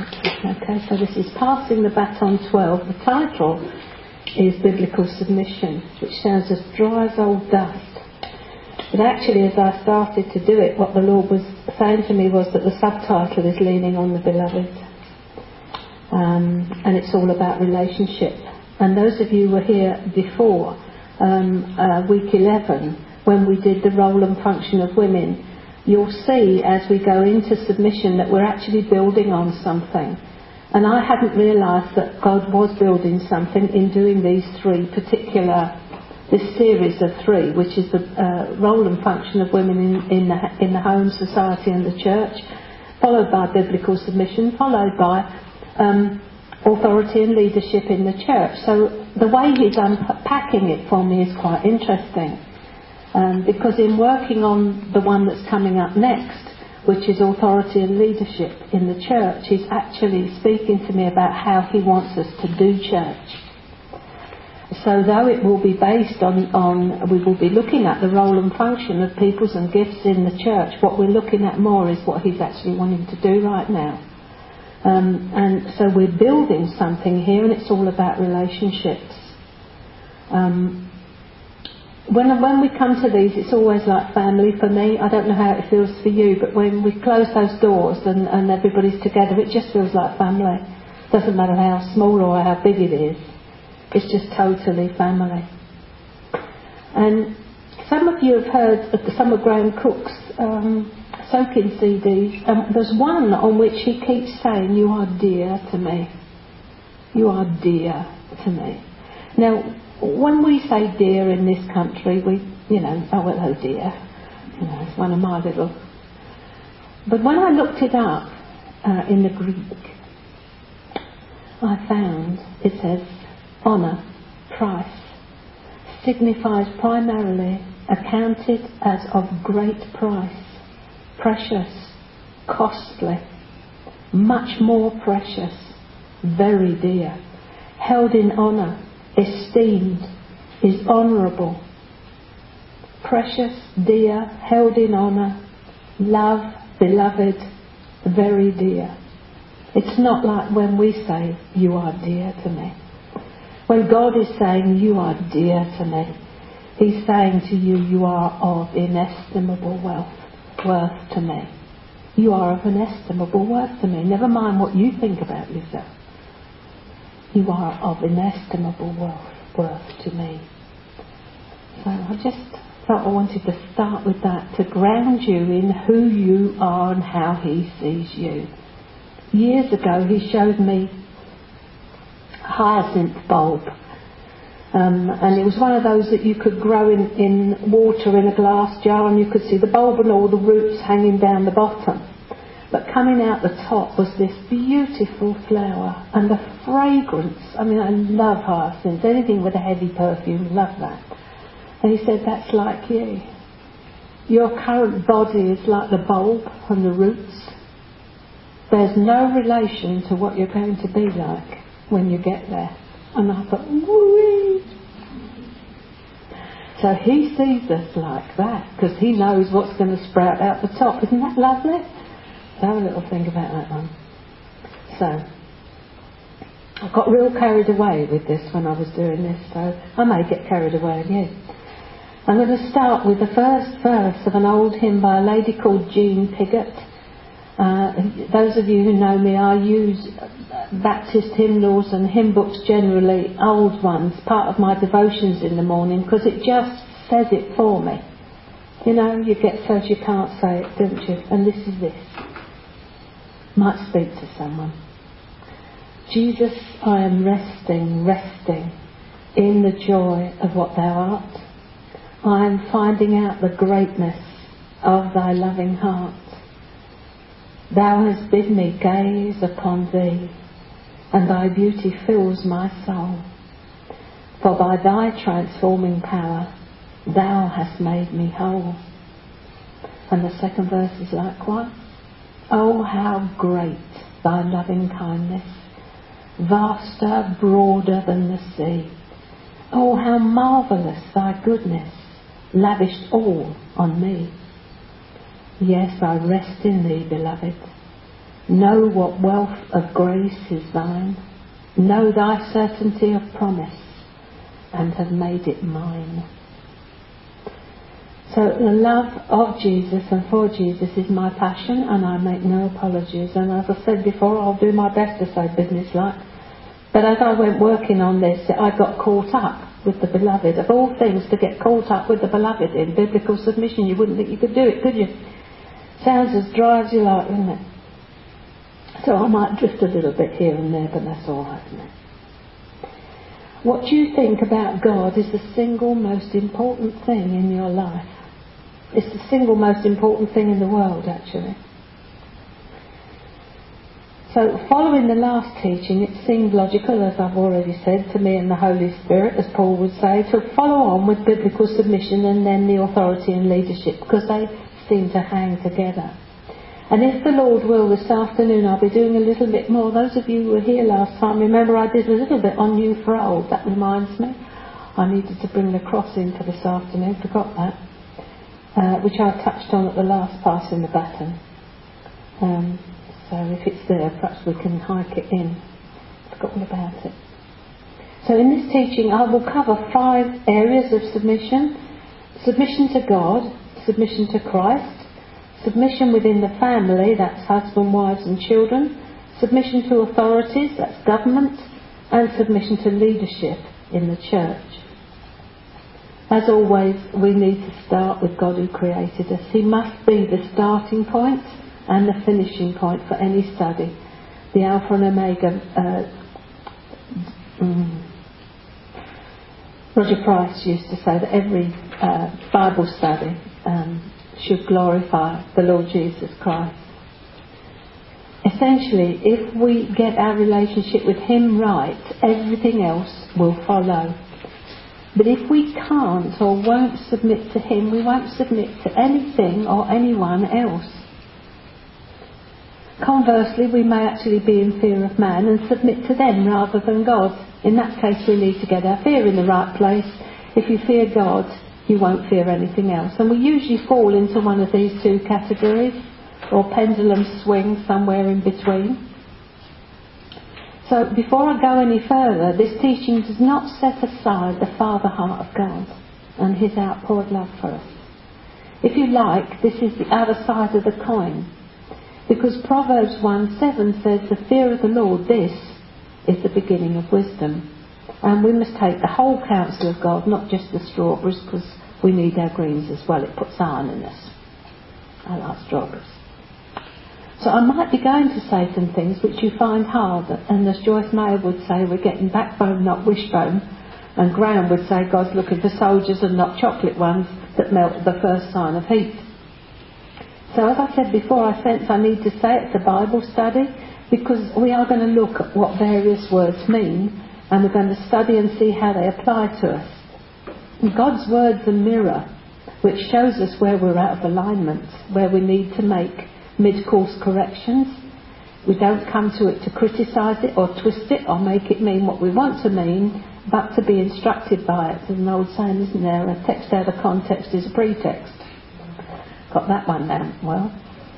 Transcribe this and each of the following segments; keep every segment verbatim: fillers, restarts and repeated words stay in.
Okay, so this is Passing the Baton twelve. The title is Biblical Submission, which sounds as dry as old dust. But actually, as I started to do it, what the Lord was saying to me was that the subtitle is Leaning on the Beloved. Um, and it's all about relationship. And those of you who were here before, um, uh, week eleven, when we did the role and function of women, you'll see as we go into submission that we're actually building on something. And I hadn't realised that God was building something in doing these three particular, this series of three, which is the uh, role and function of women in, in, the, in the home, society and the church, followed by biblical submission, followed by um, authority and leadership in the church. So the way he's unpacking it for me is quite interesting. Um, because in working on the one that's coming up next, which is authority and leadership in the church, he's actually speaking to me about how he wants us to do church. So though it will be based on, on, we will be looking at the role and function of peoples and gifts in the church, what we're looking at more is what he's actually wanting to do right now. Um, and so we're building something here, and it's all about relationships. Um, When when we come to these, it's always like family for me. I don't know how it feels for you, but when we close those doors and, and everybody's together, it just feels like family. Doesn't matter how small or how big it is. It's just totally family. And some of you have heard of some of Graham Cook's um, soaking C Ds. Um, there's one on which he keeps saying, "You are dear to me. You are dear to me." Now, when we say dear in this country, we, you know, oh, well, oh dear, you know, it's one of my little. But when I looked it up uh, in the Greek, I found it says honour, price, signifies primarily accounted as of great price, precious, costly, much more precious, very dear, held in honour, esteemed, is honourable, precious, dear, held in honour, love, beloved, very dear. It's not like when we say, "You are dear to me." When God is saying, "You are dear to me," he's saying to you, "You are of inestimable wealth, worth to me. You are of inestimable worth to me." Never mind what you think about yourself. You are of inestimable worth, worth to me. So I just felt I wanted to start with that, to ground you in who you are and how he sees you. Years ago he showed me a hyacinth bulb. Um, and it was one of those that you could grow in, in water in a glass jar, and you could see the bulb and all the roots hanging down the bottom. But coming out the top was this beautiful flower, and the fragrance. I mean, I love hyacinths. Anything with a heavy perfume, love that. And he said, "That's like you. Your current body is like the bulb and the roots. There's no relation to what you're going to be like when you get there." And I thought, woo! So he sees us like that, because he knows what's going to sprout out the top. Isn't that lovely? Have a little think about that one. So, I got real carried away with this when I was doing this, so I may get carried away again. I'm going to start with the first verse of an old hymn by a lady called Jean Piggott. Uh, those of you who know me, I use Baptist hymnals and hymn books generally, old ones, part of my devotions in the morning, because it just says it for me. You know, you get says you can't say it, don't you? And this is this. Might speak to someone. Jesus, I am resting, resting in the joy of what thou art. I am finding out the greatness of thy loving heart. Thou hast bid me gaze upon thee, and thy beauty fills my soul. For by thy transforming power, thou hast made me whole. And the second verse is likewise. Oh, how great thy loving kindness, vaster, broader than the sea. Oh, how marvellous thy goodness, lavished all on me. Yes, I rest in thee, beloved. Know what wealth of grace is thine. Know thy certainty of promise, and have made it mine. So the love of Jesus and for Jesus is my passion, and I make no apologies. And as I said before, I'll do my best to say businesslike. But as I went working on this, I got caught up with the beloved. Of all things to get caught up with the beloved in biblical submission, you wouldn't think you could do it, could you? Sounds as dry as you like, doesn't it? So I might drift a little bit here and there, but that's all right, isn't it? What you think about God is the single most important thing in your life. It's the single most important thing in the world, actually. So following the last teaching, it seemed logical, as I've already said, to me and the Holy Spirit, as Paul would say, to follow on with biblical submission and then the authority and leadership, because they seem to hang together. And if the Lord will, this afternoon I'll be doing a little bit more. Those of you who were here last time, remember I did a little bit on new for old. That reminds me. I needed to bring the cross in for this afternoon, forgot that. Uh, which I touched on at the last passing the baton. Um, so if it's there, perhaps we can hike it in. Forgot all about it. So in this teaching I will cover five areas of submission. Submission to God, submission to Christ, submission within the family, that's husband, wives and children, submission to authorities, that's government, and submission to leadership in the church. As always, we need to start with God who created us. He must be the starting point and the finishing point for any study. The Alpha and Omega. Uh, mm, Roger Price used to say that every uh, Bible study um, should glorify the Lord Jesus Christ. Essentially, if we get our relationship with Him right, everything else will follow. But if we can't or won't submit to Him, we won't submit to anything or anyone else. Conversely, we may actually be in fear of man and submit to them rather than God. In that case, we need to get our fear in the right place. If you fear God, you won't fear anything else. And we usually fall into one of these two categories, or pendulum swing somewhere in between. So before I go any further, this teaching does not set aside the Father heart of God and His outpoured love for us. If you like, this is the other side of the coin. Because Proverbs one seven says, the fear of the Lord, this is the beginning of wisdom. And we must take the whole counsel of God, not just the strawberries, because we need our greens as well. It puts iron in us. I like strawberries. So I might be going to say some things which you find hard, and as Joyce Meyer would say, we're getting backbone, not wishbone, and Graham would say God's looking for soldiers and not chocolate ones that melt at the first sign of heat. So as I said before, I sense I need to say it's a Bible study, because we are going to look at what various words mean, and we're going to study and see how they apply to us. And God's word's a mirror which shows us where we're out of alignment, where we need to make mid-course corrections. We don't come to it to criticise it or twist it or make it mean what we want to mean, but to be instructed by it. There's an old saying, isn't there? A text out of context is a pretext. Got that one down well.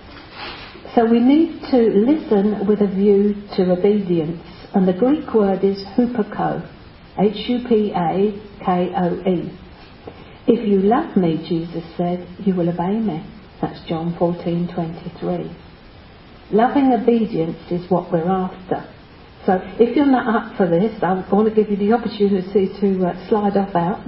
So we need to listen with a view to obedience, and the Greek word is hupako, H U P A K O E. If you love me, Jesus said, you will obey me. That's John fourteen twenty-three. Loving obedience is what we're after. So if you're not up for this, I want to give you the opportunity to uh, slide off out.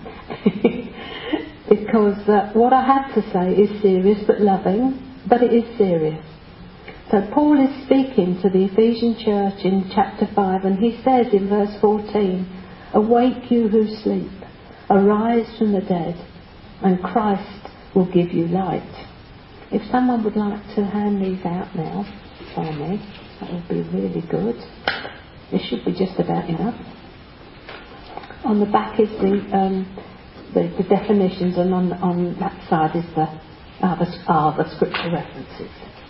Because uh, what I have to say is serious but loving, but it is serious. So Paul is speaking to the Ephesian church in chapter five, and he says in verse fourteen, awake you who sleep, arise from the dead, and Christ will give you light. If someone would like to hand these out now for me, that would be really good. This should be just about enough. On the back is the um, the, the definitions, and on on that side is the are the, are the scripture references.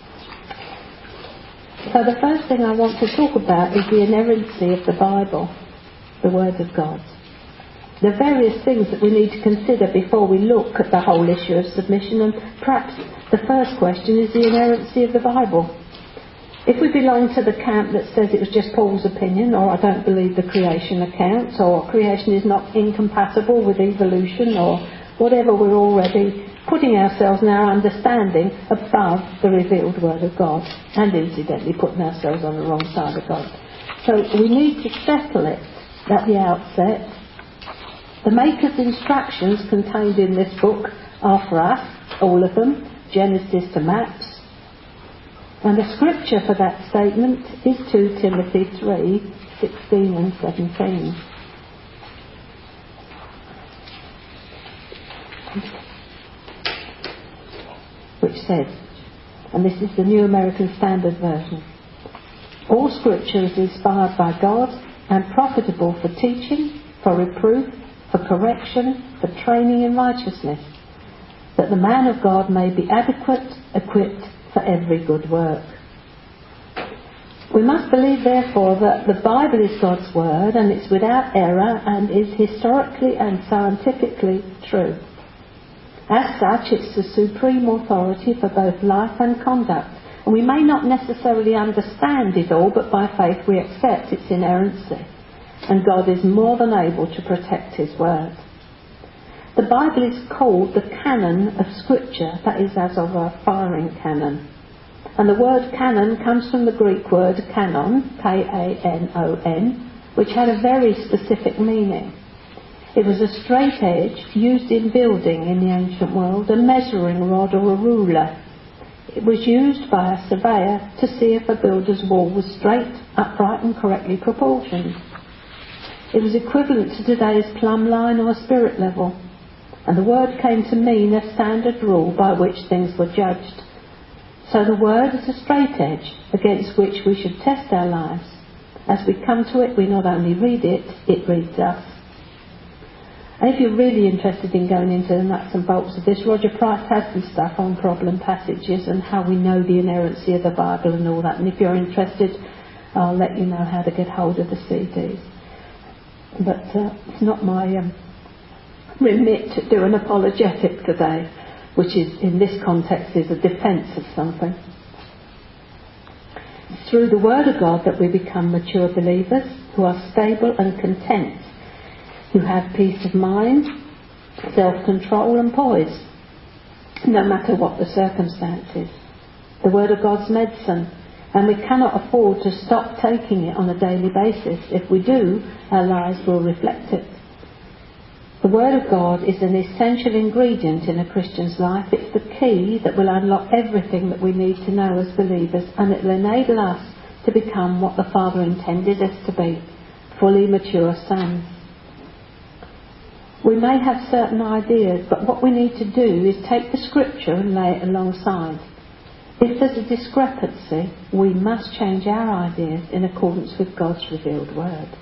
So the first thing I want to talk about is the inerrancy of the Bible, the Word of God. The various things that we need to consider before we look at the whole issue of submission, and perhaps the first question is the inerrancy of the Bible. If we belong to the camp that says it was just Paul's opinion, or I don't believe the creation accounts, or creation is not incompatible with evolution, or whatever, we're already putting ourselves in our understanding above the revealed Word of God, and incidentally putting ourselves on the wrong side of God. So we need to settle it at the outset. The Maker's instructions contained in this book are for us, all of them, Genesis to Maps. And the scripture for that statement is two Timothy three, sixteen and seventeen. Which says, and this is the New American Standard Version, all scripture is inspired by God and profitable for teaching, for reproof, for correction, for training in righteousness, that the man of God may be adequate, equipped for every good work. We must believe, therefore, that the Bible is God's Word and it's without error and is historically and scientifically true. As such, it's the supreme authority for both life and conduct, and we may not necessarily understand it all, but by faith we accept its inerrancy, and God is more than able to protect His Word. The Bible is called the canon of Scripture, that is, as of a firing cannon. And the word canon comes from the Greek word kanon, K A N O N, which had a very specific meaning. It was a straight edge used in building in the ancient world, a measuring rod or a ruler. It was used by a surveyor to see if a builder's wall was straight, upright and correctly proportioned. It was equivalent to today's plumb line or spirit level. And the word came to mean a standard rule by which things were judged. So the word is a straight edge against which we should test our lives. As we come to it, we not only read it, it reads us. And if you're really interested in going into the nuts and bolts of this, Roger Price has some stuff on problem passages and how we know the inerrancy of the Bible and all that. And if you're interested, I'll let you know how to get hold of the C Ds. But uh, it's not my... Um, remit to do an apologetic today, which is in this context is a defence of something. It's through the Word of God that we become mature believers who are stable and content, who have peace of mind, self-control and poise, no matter what the circumstances. The Word of God's medicine, and we cannot afford to stop taking it on a daily basis. If we do, our lives will reflect it. The Word of God is an essential ingredient in a Christian's life. It's the key that will unlock everything that we need to know as believers, and it will enable us to become what the Father intended us to be, fully mature sons. We may have certain ideas, but what we need to do is take the Scripture and lay it alongside. If there's a discrepancy, we must change our ideas in accordance with God's revealed Word.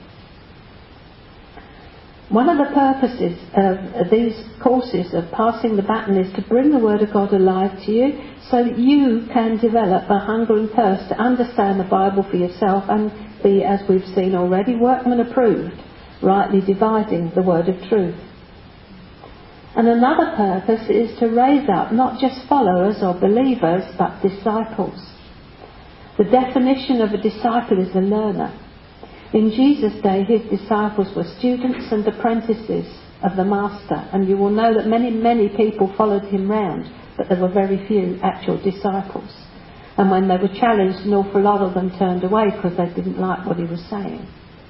One of the purposes of these courses of passing the baton is to bring the Word of God alive to you so that you can develop a hunger and thirst to understand the Bible for yourself and be, as we've seen already, workman approved, rightly dividing the word of truth. And another purpose is to raise up not just followers or believers, but disciples. The definition of a disciple is a learner. In Jesus' day, his disciples were students and apprentices of the Master, and you will know that many, many people followed him round, but there were very few actual disciples. And when they were challenged, an awful lot of them turned away because they didn't like what he was saying.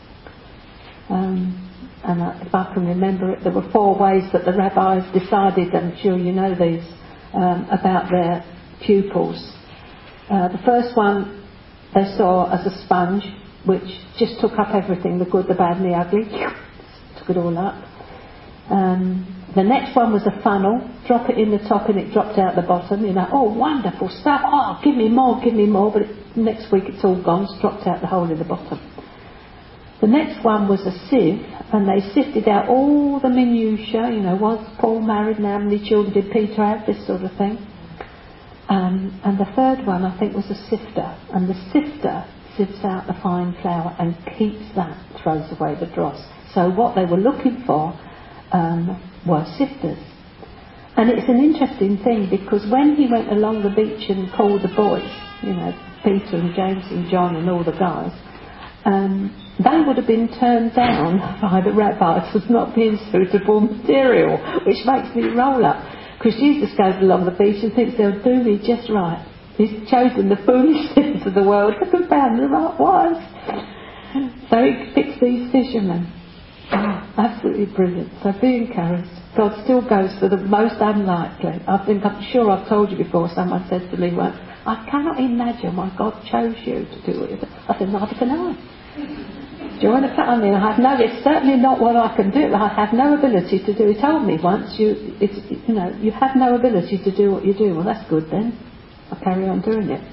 Um, and uh, if I can remember it, there were four ways that the rabbis decided, I'm sure you know these, um, about their pupils. Uh, the first one they saw as a sponge, which just took up everything, the good, the bad and the ugly. Took it all up. Um, the next one was a funnel. Drop it in the top and it dropped out the bottom. You know, oh, wonderful stuff. Oh, give me more, give me more. But it, next week it's all gone. It's dropped out the hole in the bottom. The next one was a sieve, and they sifted out all the minutiae. You know, was Paul married? Now, how many children did Peter have? This sort of thing. Um, and the third one, I think, was a sifter. And the sifter sifts out the fine flour and keeps that, throws away the dross. So what they were looking for um, were sifters. And it's an interesting thing because when he went along the beach and called the boys, you know, Peter and James and John and all the guys, um, they would have been turned down by the rabbis as not being suitable material, which makes me roll up. Because Jesus goes along the beach and thinks they'll do me just right. He's chosen the foolish things of the world to confound the right wise. So he picks these fishermen. Oh, absolutely brilliant. So be encouraged. God still goes for the most unlikely. I think, I'm sure I've told you before, someone said to me once, I cannot imagine why God chose you to do it. I said, neither can I. Do you want to I mean, I have no, it's certainly not what I can do. I have no ability to do. He told me once, you, it's, you know, you have no ability to do what you do. Well, that's good then. I'll carry on doing it.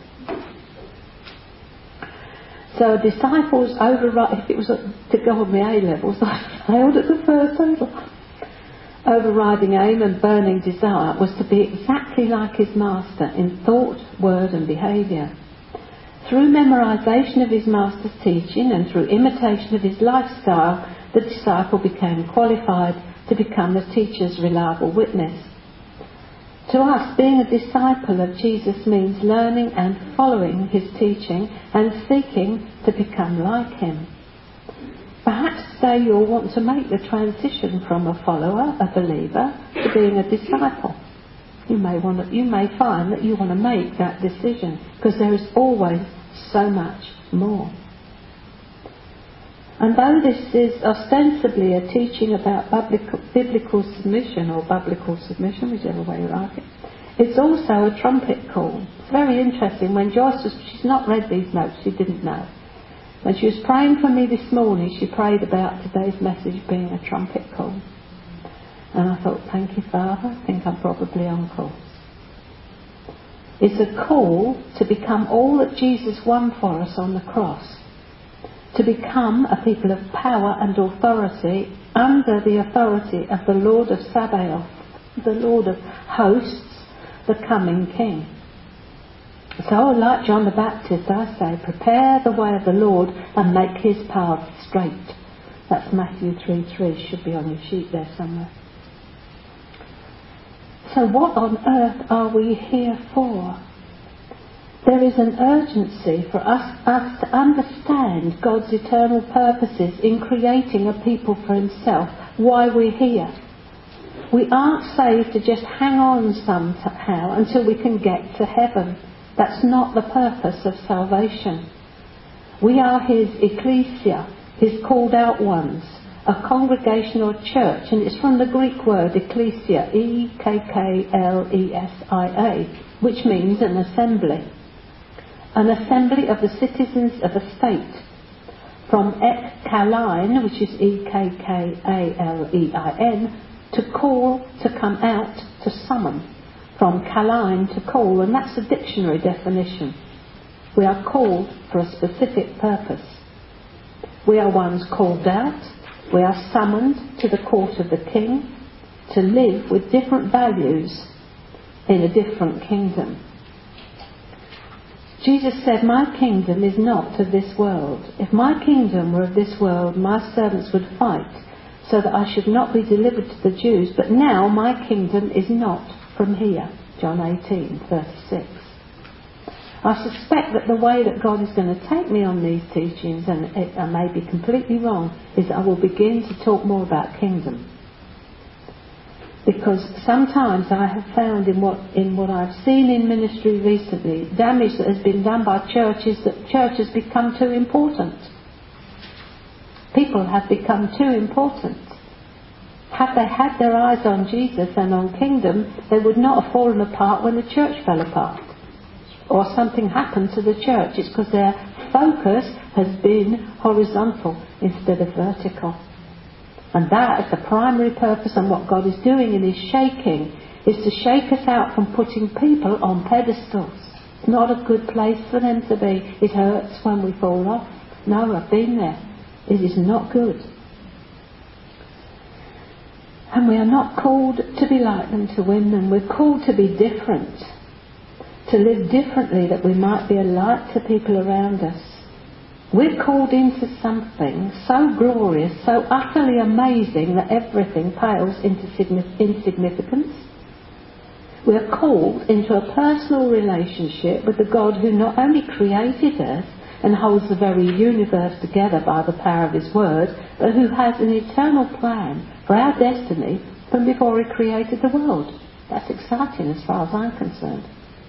So disciples override, if it was to go on my A levels, I failed at the first level. Overriding aim and burning desire was to be exactly like his master in thought, word and behaviour. Through memorisation of his master's teaching and through imitation of his lifestyle, the disciple became qualified to become the teacher's reliable witness. To us, being a disciple of Jesus means learning and following his teaching and seeking to become like him. Perhaps today you'll want to make the transition from a follower, a believer, to being a disciple. You may want to, you may find that you want to make that decision, because there is always so much more. And though this is ostensibly a teaching about biblical, biblical submission or biblical submission, whichever way you like it, it's also a trumpet call. It's very interesting. When Joyce was, she's not read these notes, she didn't know. When she was praying for me this morning, she prayed about today's message being a trumpet call. And I thought, thank you, Father, I think I'm probably on course. It's a call to become all that Jesus won for us on the cross. To become a people of power and authority under the authority of the Lord of Sabaoth, the Lord of hosts, the coming King. So, like John the Baptist, I say, prepare the way of the Lord and make his path straight. That's Matthew three three, should be on your sheet there somewhere. So what on earth are we here for? There is an urgency for us, us to understand God's eternal purposes in creating a people for himself, why we're here. We aren't saved to just hang on somehow until we can get to heaven. That's not the purpose of salvation. We are his ecclesia, his called out ones, a congregational church, and it's from the Greek word ecclesia, E K K L E S I A, which means an assembly. An assembly of the citizens of a state. From ekkalein, which is E K K A L E I N, to call, to come out, to summon. From kalein, to call, and that's a dictionary definition. We are called for a specific purpose. We are ones called out. We are summoned to the court of the King to live with different values in a different kingdom. Jesus said, my kingdom is not of this world. If my kingdom were of this world, my servants would fight so that I should not be delivered to the Jews. But now my kingdom is not from here. John eighteen thirty-six. I suspect that the way that God is going to take me on these teachings, and it, I may be completely wrong, is that I will begin to talk more about kingdom. Because sometimes I have found in what in what I've seen in ministry recently, damage that has been done by churches, that church has become too important. People have become too important. Had they had their eyes on Jesus and on kingdom, they would not have fallen apart when the church fell apart. Or something happened to the church. It's because their focus has been horizontal instead of vertical. And that is the primary purpose, and what God is doing in his shaking is to shake us out from putting people on pedestals. It's not a good place for them to be. It hurts when we fall off. No, I've been there. It is not good. And we are not called to be like them to win them. We're called to be different. To live differently, that we might be a light to people around us. We're called into something so glorious, so utterly amazing that everything pales into insignificance. We are called into a personal relationship with the God who not only created us and holds the very universe together by the power of his word, but who has an eternal plan for our destiny from before he created the world. That's exciting as far as I'm concerned.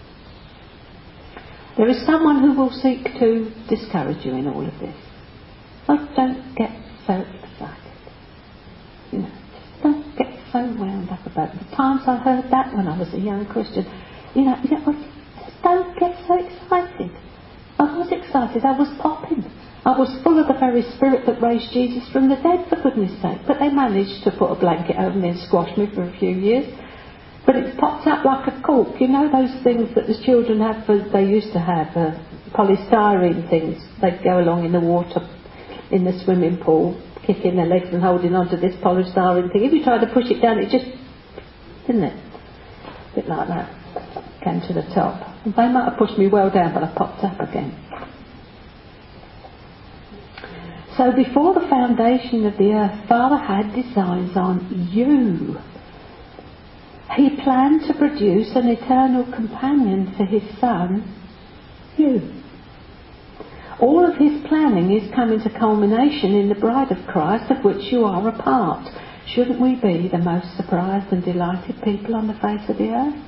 There is someone who will seek to discourage you in all of this. Oh, don't get so excited. You know, just don't get so wound up about it. The times I heard that when I was a young Christian, you know, you know, just don't get so excited. I was excited. I was popping. I was full of the very spirit that raised Jesus from the dead, for goodness sake. But they managed to put a blanket over me and squash me for a few years. But it popped up like a cork. You know those things that the children have, for, they used to have, uh, polystyrene things. They'd go along in the water, in the swimming pool, kicking their legs and holding on to this polystyrene thing. If you tried to push it down, it just, didn't it? A bit like that. Came to the top. And they might have pushed me well down, but I popped up again. So before the foundation of the earth, Father had designs on you. He planned to produce an eternal companion for his Son, you. All of his planning is coming to culmination in the bride of Christ, of which you are a part. Shouldn't we be the most surprised and delighted people on the face of the earth?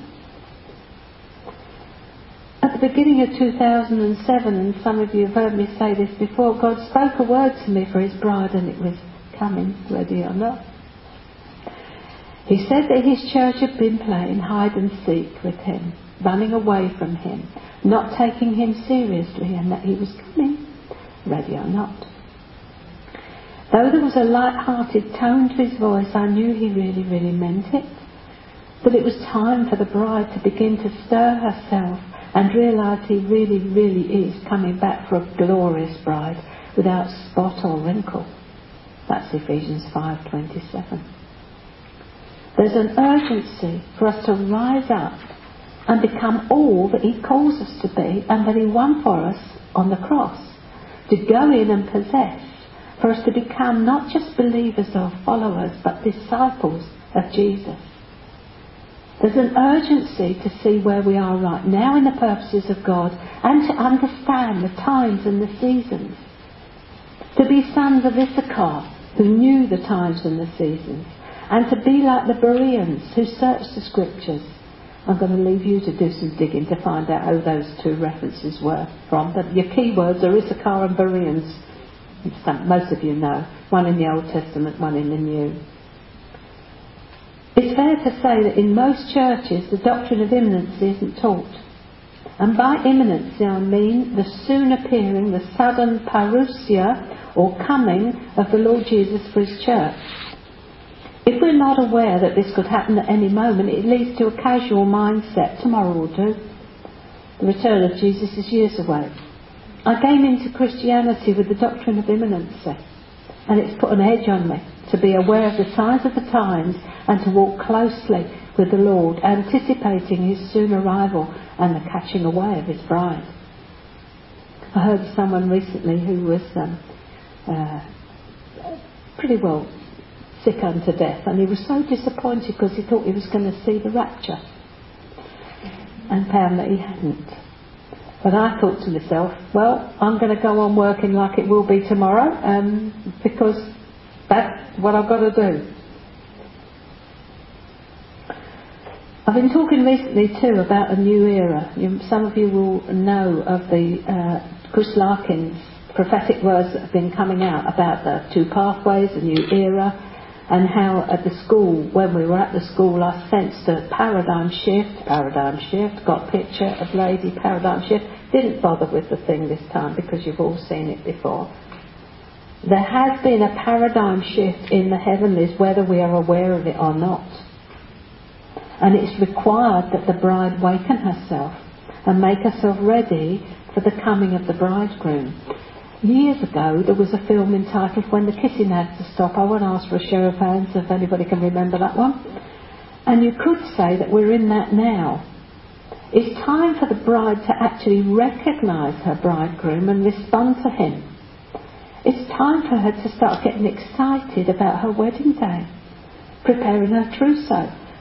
At the beginning of two thousand seven, and some of you have heard me say this before, God spoke a word to me for his bride, and it was coming, ready or not. He said that his church had been playing hide and seek with him, running away from him, not taking him seriously, and that he was coming, ready or not. Though there was a light-hearted tone to his voice, I knew he really, really meant it. That it was time for the bride to begin to stir herself and realise he really, really is coming back for a glorious bride without spot or wrinkle. That's Ephesians five twenty-seven. There's an urgency for us to rise up and become all that he calls us to be and that he won for us on the cross. To go in and possess, for us to become not just believers or followers, but disciples of Jesus. There's an urgency to see where we are right now in the purposes of God and to understand the times and the seasons. To be sons of Issachar who knew the times and the seasons. And to be like the Bereans who searched the scriptures. I'm going to leave you to do some digging to find out who those two references were from. But your key words are Issachar and Bereans. Some, most of you know. One in the Old Testament, one in the New. It's fair to say that in most churches the doctrine of imminency isn't taught. And by imminency I mean the soon appearing, the sudden parousia or coming of the Lord Jesus for his church. If we're not aware that this could happen at any moment, it leads to a casual mindset. Tomorrow will do. The return of Jesus is years away. I came into Christianity with the doctrine of imminency, and it's put an edge on me to be aware of the signs of the times and to walk closely with the Lord, anticipating his soon arrival and the catching away of his bride. I heard of someone recently who was um, uh, pretty well sick unto death, and he was so disappointed because he thought he was going to see the rapture and found that he hadn't. But I thought to myself, well, I'm going to go on working like it will be tomorrow, um, because that's what I've got to do. I've been talking recently too about a new era. You, some of you will know of the uh, Chris Larkin's prophetic words that have been coming out about the two pathways, a new era, and how at the school, when we were at the school, I sensed a paradigm shift, paradigm shift, got a picture of lady, paradigm shift. Didn't bother with the thing this time because you've all seen it before. There has been a paradigm shift in the heavenlies, whether we are aware of it or not. And it's required that the bride waken herself and make herself ready for the coming of the bridegroom. Years ago, there was a film entitled When the Kissing Had to Stop. I won't ask for a show of hands if anybody can remember that one. And you could say that we're in that now. It's time for the bride to actually recognise her bridegroom and respond to him. It's time for her to start getting excited about her wedding day, preparing her trousseau,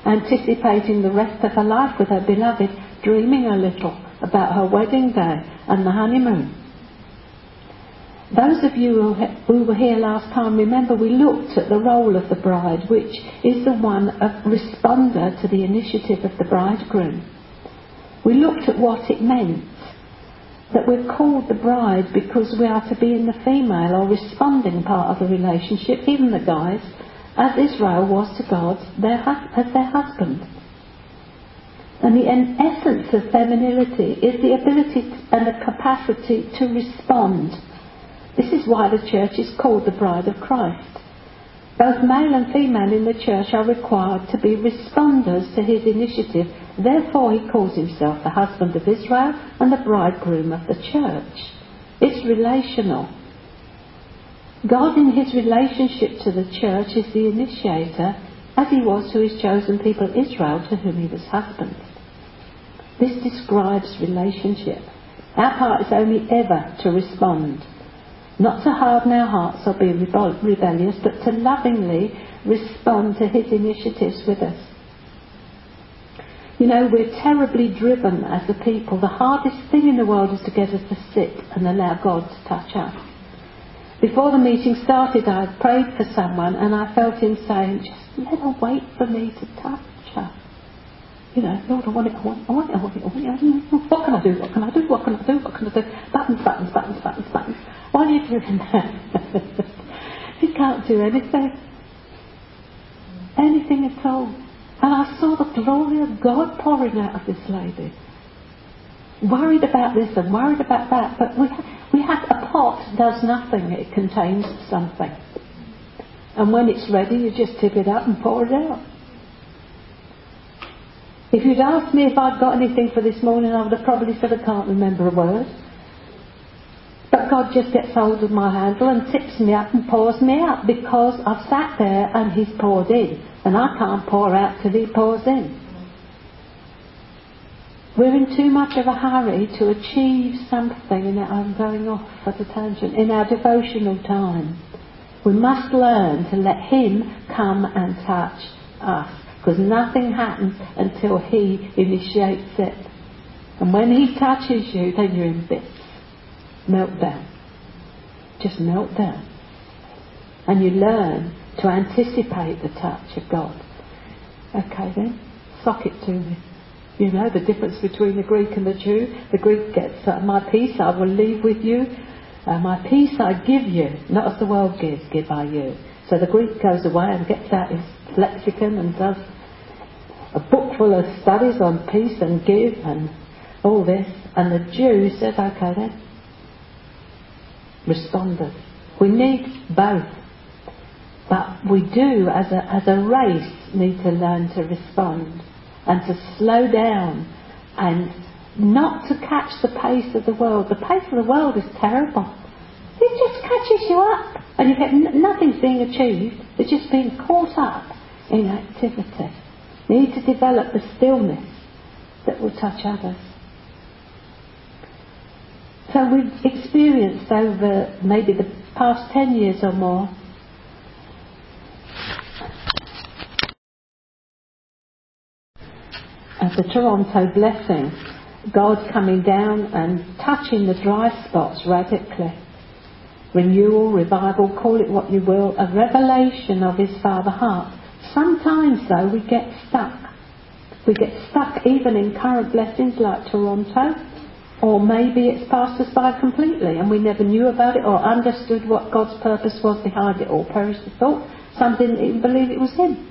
anticipating the rest of her life with her beloved, dreaming a little about her wedding day and the honeymoon. Those of you who were here last time, remember we looked at the role of the bride, which is the one of responder to the initiative of the bridegroom. We looked at what it meant, that we're called the bride because we are to be in the female or responding part of the relationship, even the guys, as Israel was to God their, as their husband. And the essence of femininity is the ability and the capacity to respond. This is why the church is called the bride of Christ. Both male and female in the church are required to be responders to his initiative. Therefore he calls himself the husband of Israel and the bridegroom of the church. It's relational. God in his relationship to the church is the initiator, as he was to his chosen people Israel, to whom he was husband. This describes relationship. Our part is only ever to respond. Not to harden our hearts or be rebel- rebellious, but to lovingly respond to his initiatives with us. You know, we're terribly driven as a people. The hardest thing in the world is to get us to sit and allow God to touch us. Before the meeting started, I prayed for someone and I felt him saying, just let her wait for me to touch her. You know, Lord, I want it, I want it, I want it, I want it, I want it. I want it. What can I do? What can I do? What can I do? What can I do? Buttons, buttons, buttons, buttons, buttons. Why are you doing that? You can't do anything. Anything at all. And I saw the glory of God pouring out of this lady. Worried about this and worried about that. But we have, we have a pot does nothing. It contains something. And when it's ready, you just tip it up and pour it out. If you'd asked me if I'd got anything for this morning, I would have probably said I can't remember a word. But God just gets hold of my handle and tips me up and pours me out, because I've sat there and he's poured in. And I can't pour out till he pours in. We're in too much of a hurry to achieve something, and I'm going off at a tangent, in our devotional time. We must learn to let him come and touch us. Because nothing happens until he initiates it. And when he touches you, then you're in bits. Melt down. Just melt down. And you learn to anticipate the touch of God. Okay then, sock it to me. You know the difference between the Greek and the Jew. The Greek gets, uh, my peace I will leave with you. Uh, my peace I give you. Not as the world gives, give I you. So the Greek goes away and gets out his lexicon and does a book full of studies on peace and give and all this. And the Jew says, okay then, responders. We need both. But we do, as a, as a race, need to learn to respond and to slow down and not to catch the pace of the world. The pace of the world is terrible. It just catches you up and you get n- nothing's being achieved. It's just being caught up in activity. You need to develop the stillness that will touch others. So we've experienced over maybe the past ten years or more of the Toronto blessing, God coming down and touching the dry spots radically. Renewal, revival, call it what you will, a revelation of his Father heart. Sometimes though we get stuck. We get stuck even in current blessings like Toronto, or maybe it's passed us by completely and we never knew about it or understood what God's purpose was behind it all. Perished the thought. Some didn't even believe it was him.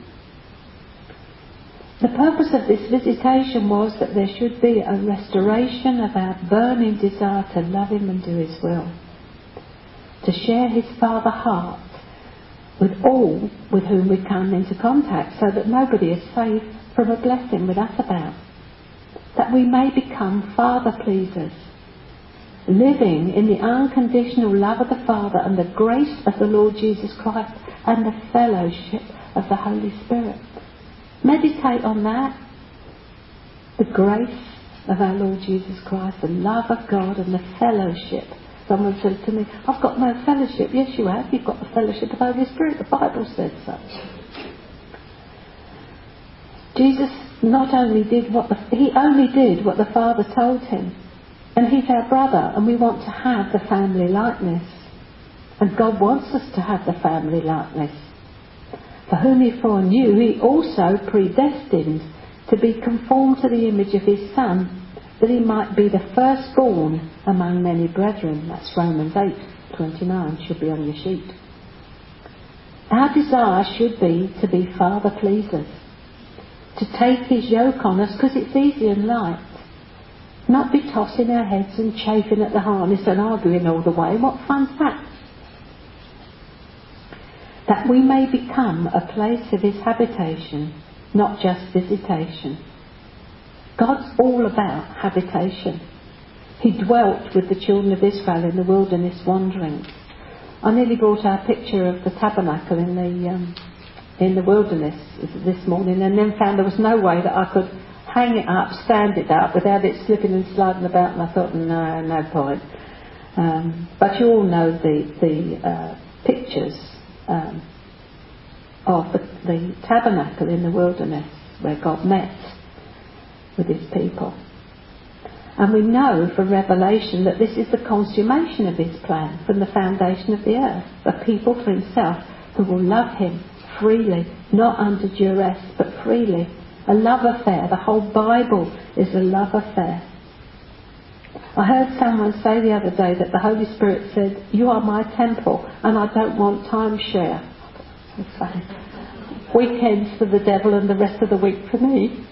The purpose of this visitation was that there should be a restoration of our burning desire to love him and do his will, to share his Father heart with all with whom we come into contact, so that nobody is safe from a blessing with us about. That we may become Father pleasers, living in the unconditional love of the Father and the grace of the Lord Jesus Christ and the fellowship of the Holy Spirit. Meditate on that. The grace of our Lord Jesus Christ, the love of God and the fellowship. Someone said to me, I've got no fellowship. Yes, you have. You've got the fellowship of the Holy Spirit. The Bible says so. Jesus not only did what the, he only did what the Father told him. And he's our brother, and we want to have the family likeness. And God wants us to have the family likeness. For whom he foreknew, he also predestined to be conformed to the image of his Son, that he might be the firstborn among many brethren. That's Romans eight twenty-nine, should be on your sheet. Our desire should be to be Father pleasers, to take his yoke on us because it's easy and light, not be tossing our heads and chafing at the harness and arguing all the way. What fun's that? That we may become a place of his habitation, not just visitation. God's all about habitation. He dwelt with the children of Israel in the wilderness wanderings. I nearly brought our picture of the tabernacle in the um, in the wilderness this morning, and then found there was no way that I could hang it up, stand it up without it slipping and sliding about, and I thought, no, no point. Um, but you all know the, the uh, pictures um, of the, the tabernacle in the wilderness where God met with his people. And we know from Revelation that this is the consummation of his plan from the foundation of the earth, a people for himself who will love him freely, not under duress, but freely. A love affair. The whole Bible is a love affair. I heard someone say the other day that the Holy Spirit said, "You are my temple and I don't want timeshare." That's funny. Weekends for the devil and the rest of the week for me.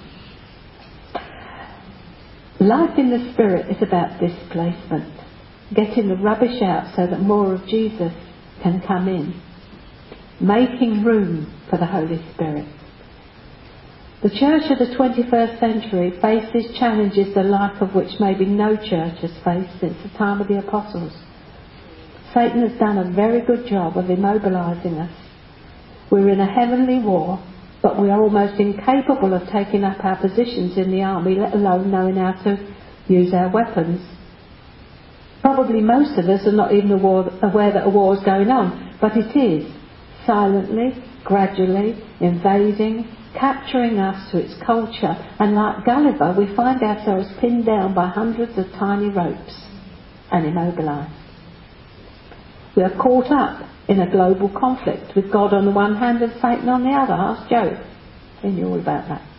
Life in the Spirit is about displacement, getting the rubbish out so that more of Jesus can come in, making room for the Holy Spirit. The church of the twenty-first century faces challenges the like of which maybe no church has faced since the time of the apostles. Satan has done a very good job of immobilising us. We're in a heavenly war, but we are almost incapable of taking up our positions in the army, let alone knowing how to use our weapons. Probably most of us are not even aware that a war is going on, but it is, silently, gradually, invading, capturing us to its culture, and like Gulliver, we find ourselves pinned down by hundreds of tiny ropes and immobilised. We are caught up in a global conflict with God on the one hand and Satan on the other. Ask Job. He knew all about that.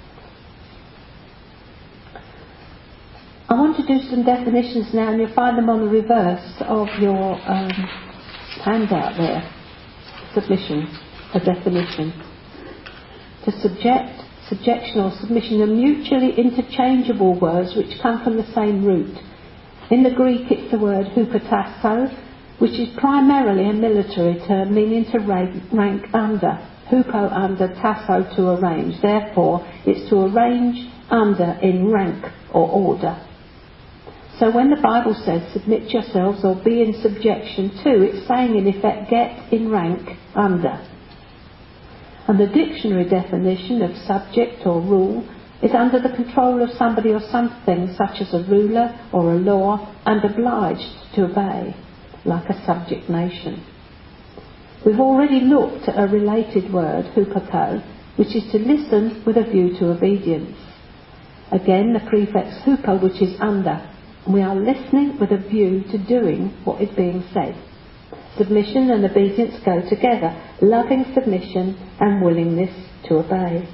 I want to do some definitions now, and you'll find them on the reverse of your um, handout there. Submission, a definition. To subject, subjection or submission are mutually interchangeable words which come from the same root. In the Greek it's the word hupotasso, which is primarily a military term meaning to rank, rank under. Hupo under, tasso to arrange. Therefore, it's to arrange under in rank or order. So when the Bible says submit yourselves or be in subjection to, it's saying in effect get in rank under. And the dictionary definition of subject or rule is under the control of somebody or something, such as a ruler or a law, and obliged to obey, like a subject nation. We've already looked at a related word, hupako, which is to listen with a view to obedience. Again, the prefix hupo, which is under. We are listening with a view to doing what is being said. Submission and obedience go together, loving submission and willingness to obey.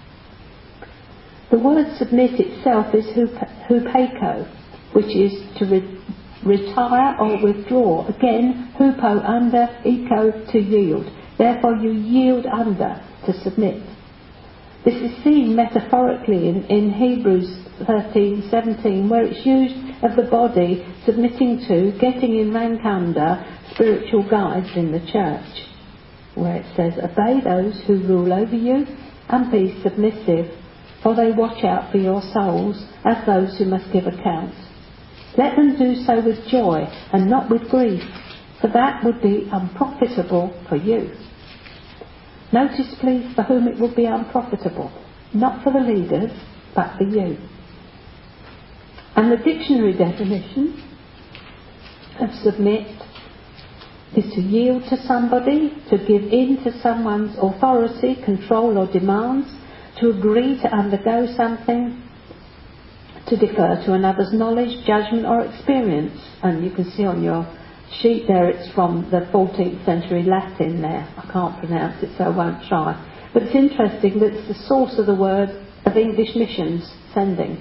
The word submit itself is hupako, which is to re- retire or withdraw. Again, hupo under, eco to yield. Therefore you yield under to submit. This is seen metaphorically in, in Hebrews thirteen seventeen, where it's used of the body submitting to, getting in rank under, spiritual guides in the church, where it says, obey those who rule over you and be submissive, for they watch out for your souls as those who must give account. Let them do so with joy and not with grief, for that would be unprofitable for you. Notice, please, for whom it would be unprofitable. Not for the leaders, but for you. And the dictionary definition of submit is to yield to somebody, to give in to someone's authority, control or demands, to agree to undergo something, to defer to another's knowledge, judgment or experience. And you can see on your sheet there it's from the fourteenth century Latin there. I can't pronounce it, so I won't try. But it's interesting that it's the source of the word of English missions, sending.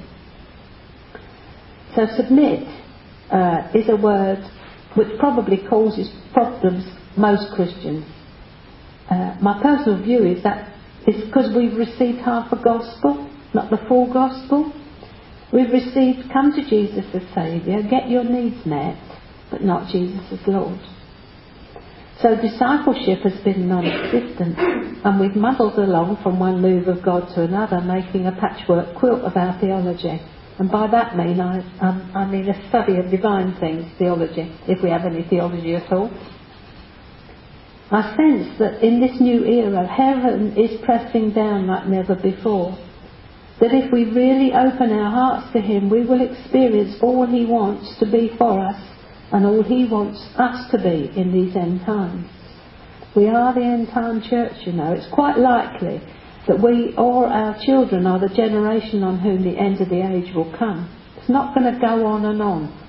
So submit uh, is a word which probably causes problems most Christians. Uh, my personal view is that it's because we've received half a gospel, not the full gospel. We've received, come to Jesus as Saviour, get your needs met, but not Jesus as Lord. So discipleship has been non-existent, and we've muddled along from one move of God to another, making a patchwork quilt of our theology. And by that mean I, um, I mean a study of divine things, theology, if we have any theology at all. I sense that in this new era, heaven is pressing down like never before. That if we really open our hearts to Him, we will experience all He wants to be for us and all He wants us to be in these end times. We are the end time church, you know. It's quite likely that we or our children are the generation on whom the end of the age will come. It's not going to go on and on.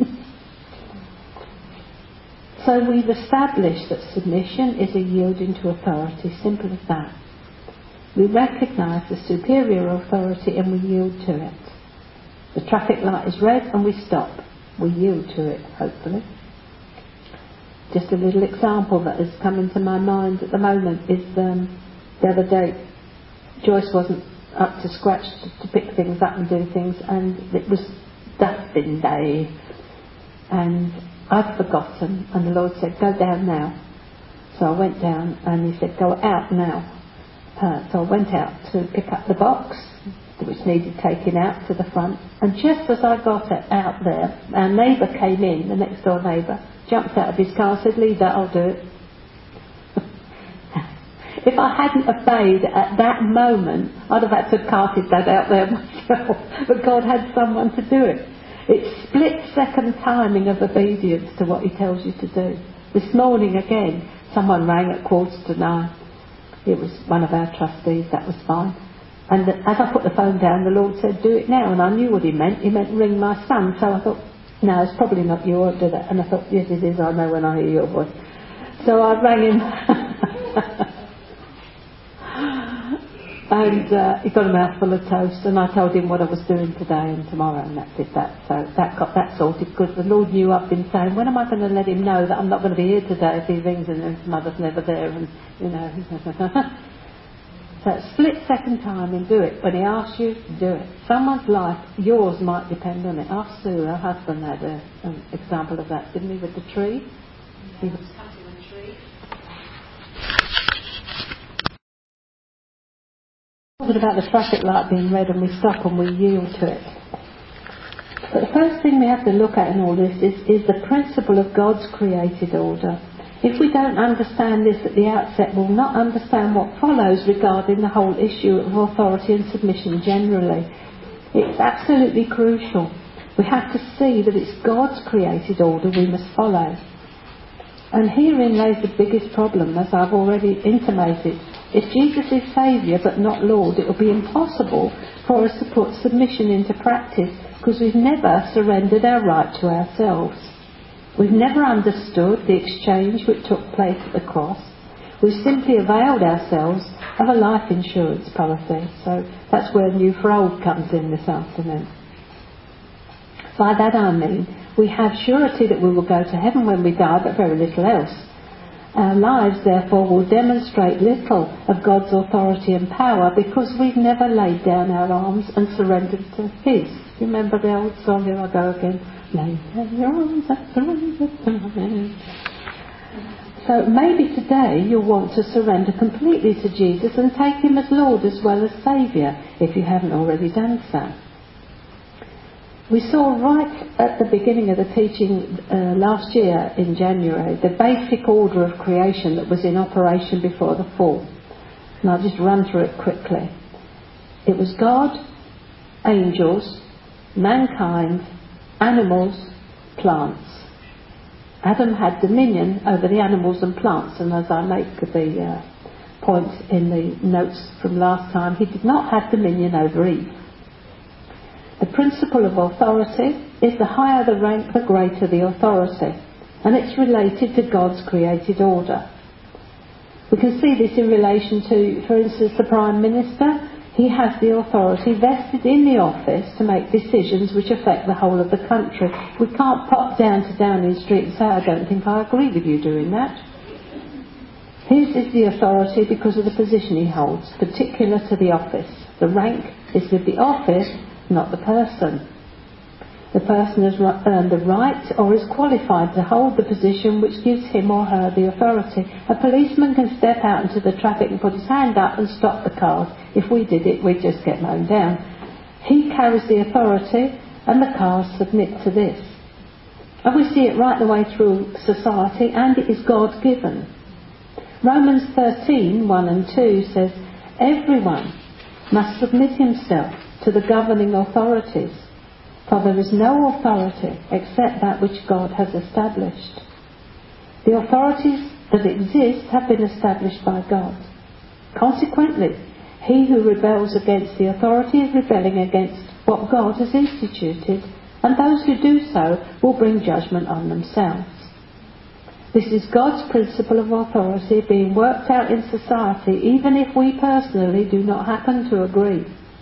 So we've established that submission is a yielding to authority, simple as that. We recognise the superior authority and we yield to it. The traffic light is red and we stop. We yield to it, hopefully. Just a little example that has come into my mind at the moment is um, the other day Joyce wasn't up to scratch to, to pick things up and do things, and it was dustbin day and I'd forgotten, and the Lord said, go down now. So I went down and He said, go out now. Uh, so I went out to pick up the box which needed taking out to the front, and just as I got it out there, our neighbour came in, the next door neighbour, jumped out of his car and said, leave that, I'll do it. If I hadn't obeyed at that moment, I'd have had to have carted that out there myself, but God had someone to do it. It's split-second timing of obedience to what He tells you to do. This morning again, someone rang at quarter to nine. It was one of our trustees, that was fine. And as I put the phone down, the Lord said, do it now. And I knew what He meant. He meant ring my son. So I thought, no, it's probably not you, I'll do that. And I thought, yes, it is, I know when I hear your voice. So I rang him. And uh, he got a mouthful of toast, and I told him what I was doing today and tomorrow, and that did that. So that got that sorted, because the Lord knew I've been saying, when am I going to let him know that I'm not going to be here today if he rings and his mother's never there, and you know. So split second time and do it. When He asks you, do it. Someone's life, yours, might depend on it. Ask Sue, her husband had a, an example of that, didn't he, with the tree? He was cutting a tree. Talking about the traffic light being red, and we stop and we yield to it. But the first thing we have to look at in all this is, is the principle of God's created order. If we don't understand this at the outset, we'll not understand what follows regarding the whole issue of authority and submission generally. It's absolutely crucial. We have to see that it's God's created order we must follow. And herein lays the biggest problem, as I've already intimated. If Jesus is Saviour but not Lord, it will be impossible for us to put submission into practice, because we've never surrendered our right to ourselves. We've never understood the exchange which took place at the cross. We've simply availed ourselves of a life insurance policy. So that's where New for Old comes in this afternoon. By that I mean, we have surety that we will go to heaven when we die, but very little else. Our lives, therefore, will demonstrate little of God's authority and power, because we've never laid down our arms and surrendered to His. You remember the old song, Here I Go Again? Lay down your arms and surrender to Him. So maybe today you'll want to surrender completely to Jesus and take Him as Lord as well as Saviour, if you haven't already done so. We saw right at the beginning of the teaching uh, last year in January the basic order of creation that was in operation before the fall. And I'll just run through it quickly. It was God, angels, mankind, animals, plants. Adam had dominion over the animals and plants, and as I make the uh, point in the notes from last time, he did not have dominion over Eve. The principle of authority is the higher the rank, the greater the authority, and it's related to God's created order. We can see this in relation to, for instance, the Prime Minister. He has the authority vested in the office to make decisions which affect the whole of the country. We can't pop down to Downing Street and say, I don't think I agree with you doing that. His is the authority because of the position he holds, particular to the office. The rank is with the office, not the person. The person has earned the right or is qualified to hold the position which gives him or her the authority. A policeman can step out into the traffic and put his hand up and stop the cars. If we did it, we'd just get mown down. He carries the authority and the cars submit to this. And we see it right the way through society, and it is God-given. Romans thirteen, one and two says, everyone must submit himself to the governing authorities, for there is no authority except that which God has established. The authorities that exist have been established by God. Consequently, he who rebels against the authority is rebelling against what God has instituted, and those who do so will bring judgment on themselves. This is God's principle of authority being worked out in society, even if we personally do not happen to agree.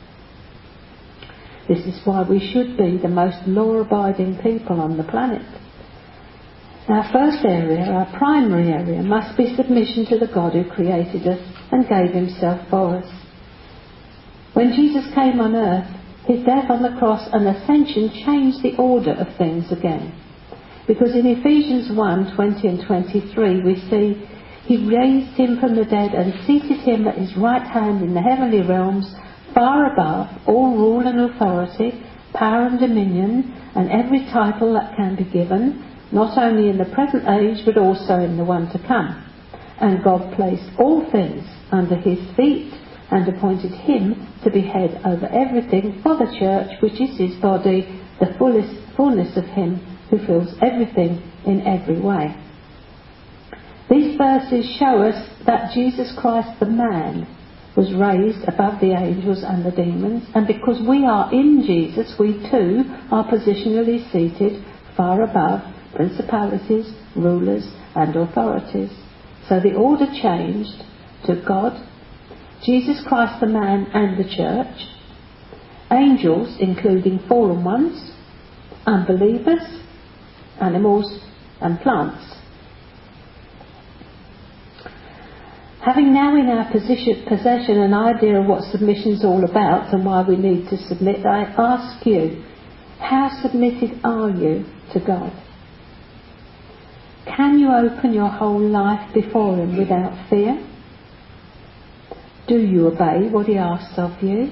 This is why we should be the most law-abiding people on the planet. Our first area, our primary area, must be submission to the God who created us and gave himself for us. When Jesus came on earth, his death on the cross and ascension changed the order of things again. Because in Ephesians one, twenty and twenty-three we see he raised him from the dead and seated him at his right hand in the heavenly realms, far above all rule and authority, power and dominion, and every title that can be given, not only in the present age but also in the one to come. And God placed all things under his feet and appointed him to be head over everything for the church, which is his body, the fullest, fullness of him who fills everything in every way. These verses show us that Jesus Christ the man was raised above the angels and the demons, and because we are in Jesus, we too are positionally seated far above principalities, rulers and authorities. So the order changed to God, Jesus Christ the man and the church, angels including fallen ones, unbelievers, animals and plants. Having now in our position, possession an idea of what submission is all about and why we need to submit, I ask you, how submitted are you to God? Can you open your whole life before him without fear? Do you obey what he asks of you?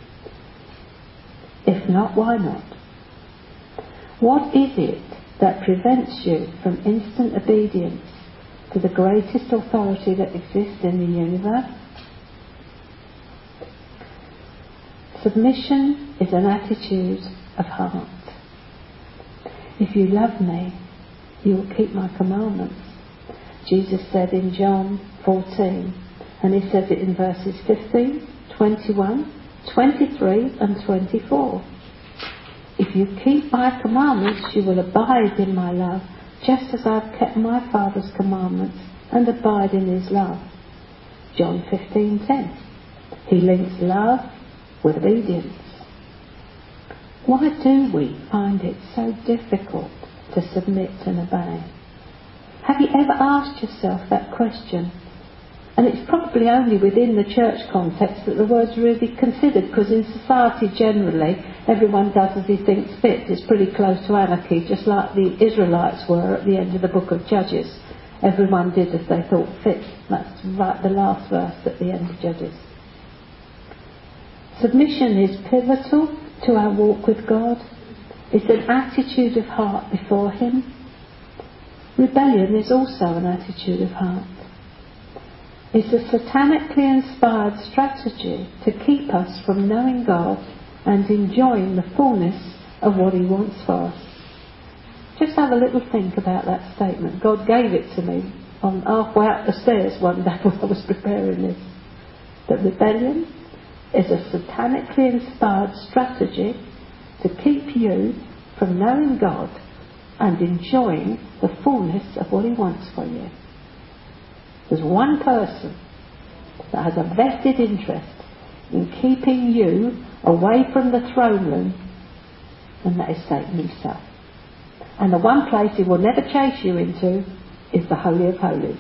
If not, why not? What is it that prevents you from instant obedience to the greatest authority that exists in the universe? Submission is an attitude of heart. If you love me, you will keep my commandments. Jesus said in John fourteen, and he says it in verses fifteen, twenty-one, twenty-three and twenty-four. If you keep my commandments, you will abide in my love, just as I've kept my Father's commandments and abide in his love. John fifteen ten. He links love with obedience. Why do we find it so difficult to submit and obey? Have you ever asked yourself that question? And it's probably only within the church context that the word's really considered, because in society generally everyone does as he thinks fit. It's pretty close to anarchy, just like the Israelites were at the end of the book of Judges. Everyone did as they thought fit. That's right, the last verse at the end of Judges. Submission is pivotal to our walk with God. It's an attitude of heart before him. Rebellion is also an attitude of heart. It's a satanically inspired strategy to keep us from knowing God and enjoying the fullness of what he wants for us. Just have a little think about that statement. God gave it to me on halfway up the stairs one day when I was preparing this, that rebellion is a satanically inspired strategy to keep you from knowing God and enjoying the fullness of what he wants for you. There's one person that has a vested interest in keeping you away from the throne room, and that is Satan himself. And the one place he will never chase you into is the Holy of Holies.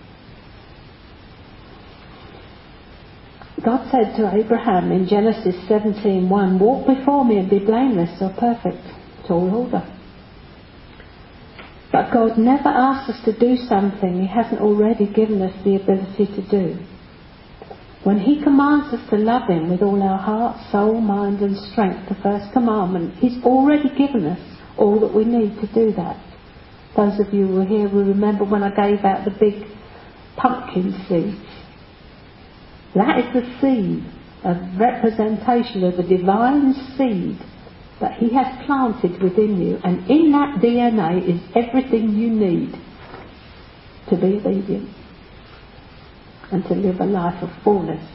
God said to Abraham in Genesis seventeen one, walk before me and be blameless or perfect. Tall order. But God never asks us to do something he hasn't already given us the ability to do. When he commands us to love him with all our heart, soul, mind and strength, the first commandment, he's already given us all that we need to do that. Those of you who were here will remember when I gave out the big pumpkin seeds. That is the seed, a representation of the divine seed that he has planted within you, and in that D N A is everything you need to be obedient and to live a life of fullness.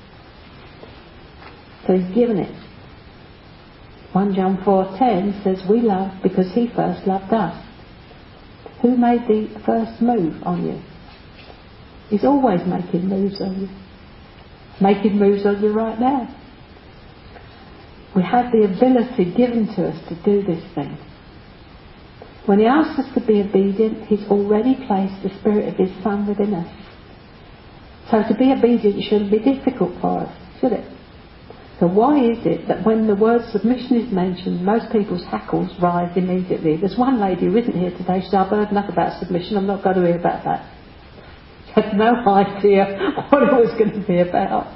So he's given it. First John four ten says we love because he first loved us. Who made the first move on you? He's always making moves on you. Making moves on you right now. We have the ability given to us to do this thing. When he asks us to be obedient, he's already placed the Spirit of his Son within us. So to be obedient shouldn't be difficult for us, should it? So why is it that when the word submission is mentioned, most people's hackles rise immediately? There's one lady who isn't here today. She said, I've heard enough about submission, I'm not going to hear about that. She had no idea what it was going to be about.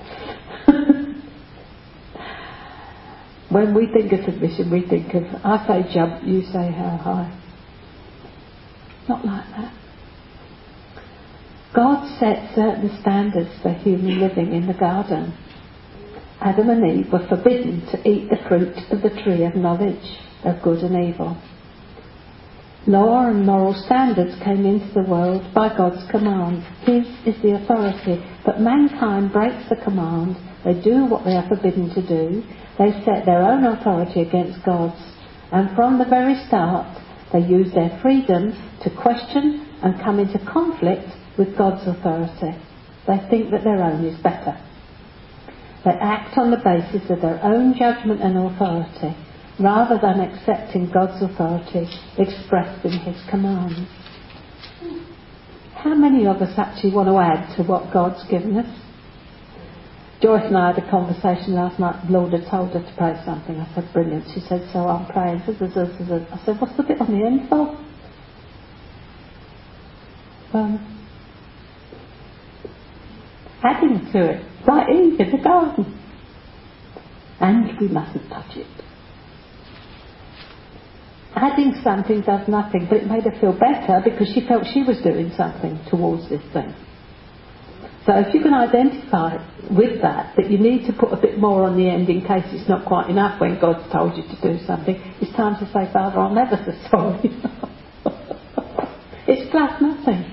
When we think of submission, we think of, I say jump, you say how high. Not like that. God set certain standards for human living in the garden. Adam and Eve were forbidden to eat the fruit of the tree of knowledge of good and evil. Law and moral standards came into the world by God's command. His is the authority, but mankind breaks the command. They do what they are forbidden to do. They set their own authority against God's, and from the very start they use their freedom to question and come into conflict with God's authority. They think that their own is better. They act on the basis of their own judgment and authority, rather than accepting God's authority expressed in his commands. How many of us actually want to add to what God's given us? Joyce and I had a conversation last night. The Lord had told her to pray something. I said, brilliant. She said, so I'm praying. I said, what's the bit on the end for? Um, adding to it. Right in, in the garden. And we mustn't touch it. Adding something does nothing, but it made her feel better because she felt she was doing something towards this thing. So if you can identify with that, that you need to put a bit more on the end in case it's not quite enough when God's told you to do something, it's time to say, Father, I'm ever so sorry. It's plus nothing.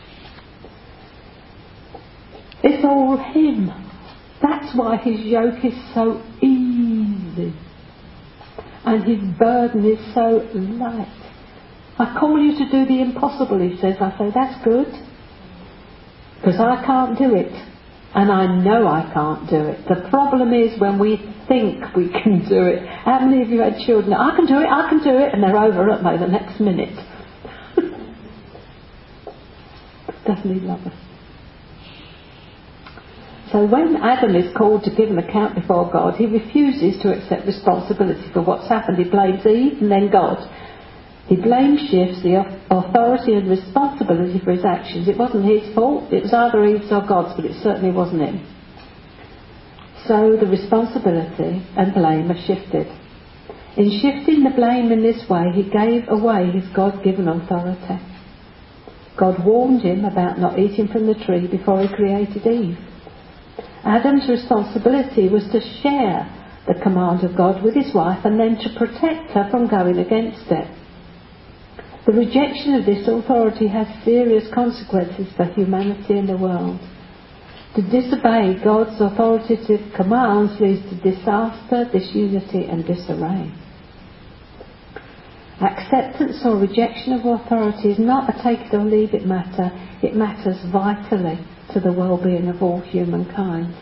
It's all him. That's why his yoke is so easy. And his burden is so light. I call you to do the impossible, he says. I say, that's good. Because I can't do it. And I know I can't do it. The problem is when we think we can do it. How many of you had children? I can do it, I can do it. And they're over, aren't they, the next minute. Doesn't he love us? So when Adam is called to give an account before God, he refuses to accept responsibility for what's happened. He blames Eve and then God. He blames, shifts the authority and responsibility for his actions. It wasn't his fault. It was either Eve's or God's, but it certainly wasn't him. So the responsibility and blame are shifted. In shifting the blame in this way, he gave away his God-given authority. God warned him about not eating from the tree before he created Eve. Adam's responsibility was to share the command of God with his wife and then to protect her from going against it. The rejection of this authority has serious consequences for humanity and the world. To disobey God's authoritative commands leads to disaster, disunity and disarray. Acceptance or rejection of authority is not a take it or leave it matter. It matters vitally to the well-being of all humankind.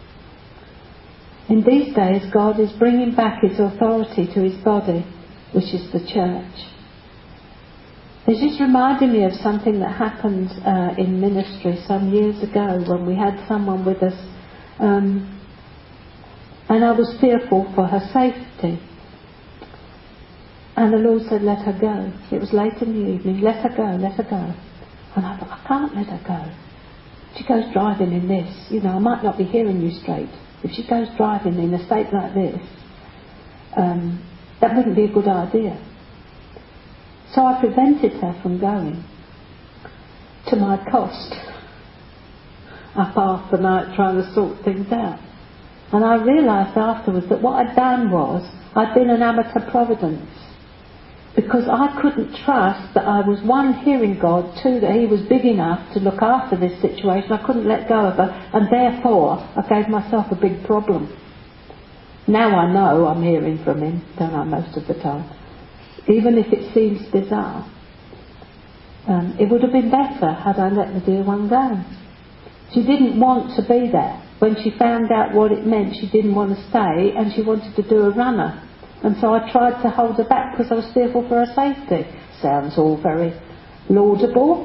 In these days, God is bringing back his authority to his body, which is the church. This just reminded me of something that happened uh, in ministry some years ago when we had someone with us, um, and I was fearful for her safety. And the Lord said, let her go. It was late in the evening. Let her go, let her go. And I thought, I can't let her go. She goes driving in this. You know, I might not be hearing you straight. If she goes driving in a state like this, um, that wouldn't be a good idea. So I prevented her from going, to my cost, up half the night trying to sort things out. And I realised afterwards that what I'd done was, I'd been an amateur providence. Because I couldn't trust that I was, one, hearing God, two, that he was big enough to look after this situation. I couldn't let go of her, and therefore I gave myself a big problem. Now I know I'm hearing from him, don't I, most of the time. Even if it seems bizarre. Um, it would have been better had I let the dear one go. She didn't want to be there. When she found out what it meant, she didn't want to stay, and she wanted to do a runner. And so I tried to hold her back because I was fearful for her safety. Sounds all very laudable.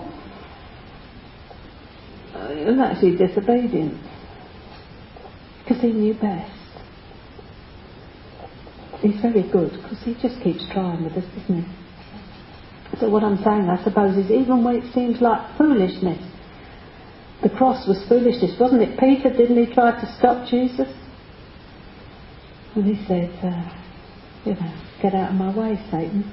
Uh, it was actually disobedience. Because he knew best. He's very good because he just keeps trying with us, doesn't he? So what I'm saying, I suppose, is even when it seems like foolishness, the cross was foolishness, wasn't it? Peter, didn't he try to stop Jesus? And he said, uh, you know, get out of my way, Satan.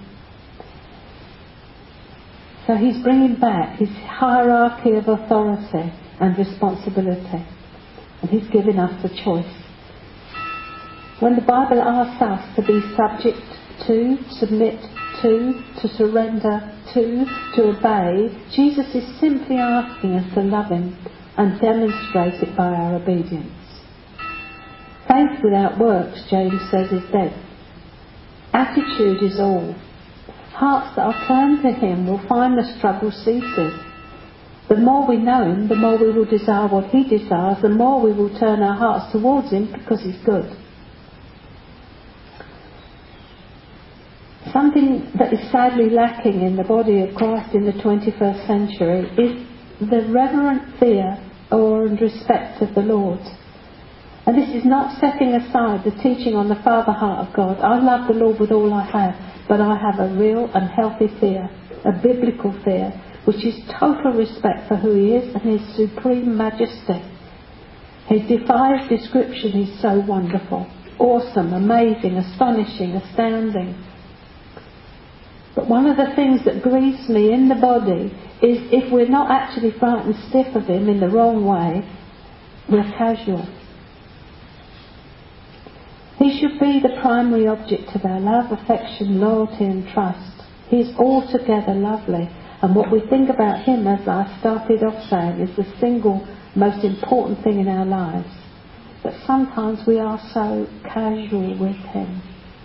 So he's bringing back his hierarchy of authority and responsibility. And he's giving us a choice. When the Bible asks us to be subject to, submit to, to surrender to, to obey, Jesus is simply asking us to love him and demonstrate it by our obedience. Faith without works, James says, is dead. Attitude is all. Hearts that are turned to him will find the struggle ceases. The more we know him, the more we will desire what he desires, the more we will turn our hearts towards him because he's good. Something that is sadly lacking in the body of Christ in the twenty-first century is the reverent fear, awe and respect of the Lord. And this is not setting aside the teaching on the Father heart of God. I love the Lord with all I have, but I have a real and healthy fear, a biblical fear, which is total respect for who he is and his supreme majesty. He defies description. He's so wonderful, awesome, amazing, astonishing, astounding. But one of the things that grieves me in the body is if we're not actually frightened stiff of him in the wrong way, we're casual. He should be the primary object of our love, affection, loyalty and trust. He is altogether lovely. And what we think about him, as I started off saying, is the single most important thing in our lives. But sometimes we are so casual with him.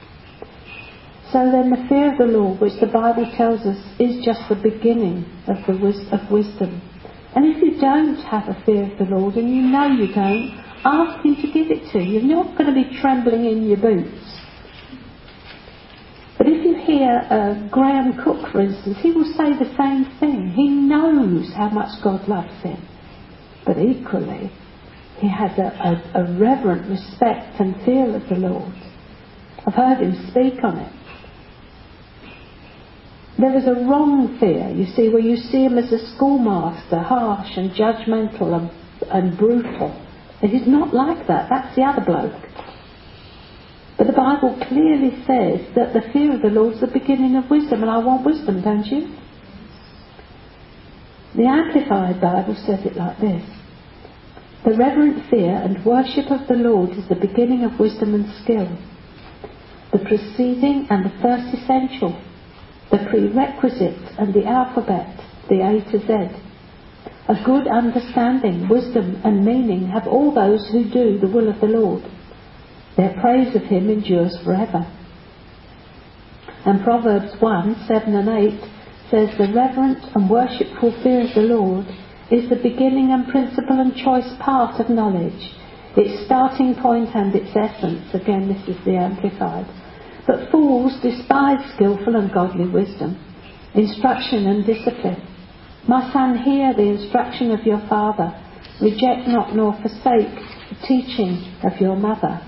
So then the fear of the Lord, which the Bible tells us is just the beginning of, the wis- of wisdom. And if you don't have a fear of the Lord, and you know you don't, ask him to give it to you. You're not going to be trembling in your boots. But if you hear uh, Graham Cook, for instance, he will say the same thing. He knows how much God loves him. But equally, he has a, a, a reverent respect and fear of the Lord. I've heard him speak on it. There is a wrong fear, you see, where you see him as a schoolmaster, harsh and judgmental and, and brutal. It is not like that. That's the other bloke. But the Bible clearly says that the fear of the Lord is the beginning of wisdom, and I want wisdom, don't you? The Amplified Bible says it like this. The reverent fear and worship of the Lord is the beginning of wisdom and skill, the preceding and the first essential. the prerequisites and the alphabet, the A to Z. A good understanding, wisdom and meaning have all those who do the will of the Lord. Their praise of him endures forever. And Proverbs one, seven and eight says, the reverent and worshipful fear of the Lord is the beginning and principal and choice part of knowledge, its starting point and its essence. Again, this is the Amplified. But fools despise skillful and godly wisdom, instruction and discipline. My son, hear the instruction of your father. Reject not nor forsake the teaching of your mother.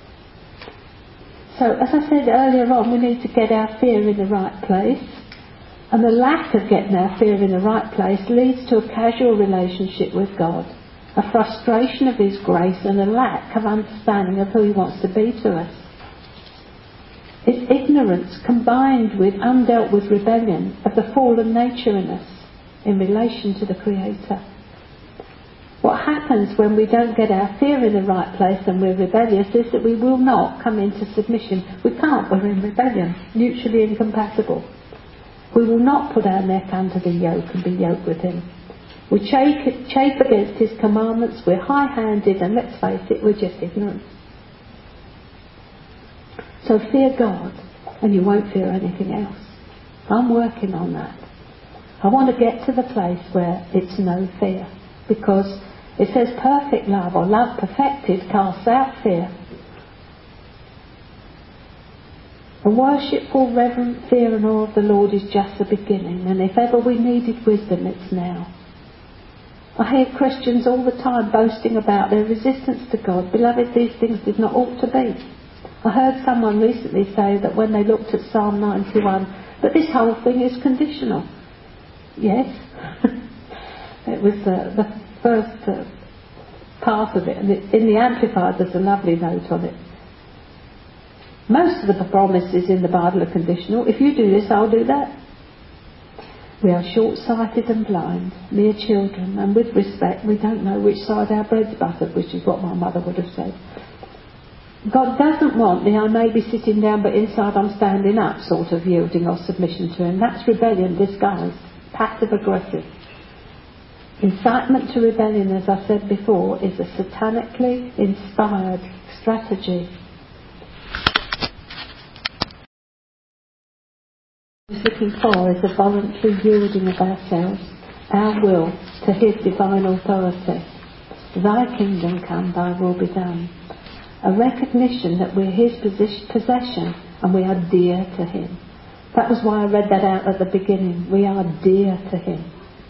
So, as I said earlier on, we need to get our fear in the right place. And the lack of getting our fear in the right place leads to a casual relationship with God, a frustration of his grace and a lack of understanding of who he wants to be to us. It's ignorance combined with undealt with rebellion of the fallen nature in us in relation to the Creator. What happens when we don't get our fear in the right place and we're rebellious is that we will not come into submission. We can't, we're in rebellion, mutually incompatible. We will not put our neck under the yoke and be yoked with him. We chafe, chafe against his commandments, we're high-handed, and let's face it, we're just ignorant. So fear God, and you won't fear anything else. I'm working on that. I want to get to the place where it's no fear, because it says perfect love, or love perfected, casts out fear. A worshipful, reverent fear and awe of the Lord is just the beginning, and if ever we needed wisdom, it's now. I hear Christians all the time boasting about their resistance to God. Beloved, these things did not ought to be. I heard someone recently say that when they looked at Psalm ninety-one, that this whole thing is conditional. Yes, it was uh, the first uh, part of it, and it, in the Amplified there's a lovely note on it. Most of the promises in the Bible are conditional. If you do this, I'll do that. We are short-sighted and blind, mere children, and with respect we don't know which side our bread's buttered, which is what my mother would have said. God doesn't want the I may be sitting down but inside I'm standing up sort of yielding or submission to him. That's rebellion disguised, passive-aggressive. Incitement to rebellion, as I said before, is a satanically inspired strategy. What we're looking for is a voluntary yielding of ourselves, our will, to his divine authority. Thy kingdom come, thy will be done. A recognition that we're his possession and we are dear to him. That was why I read that out at the beginning. We are dear to him.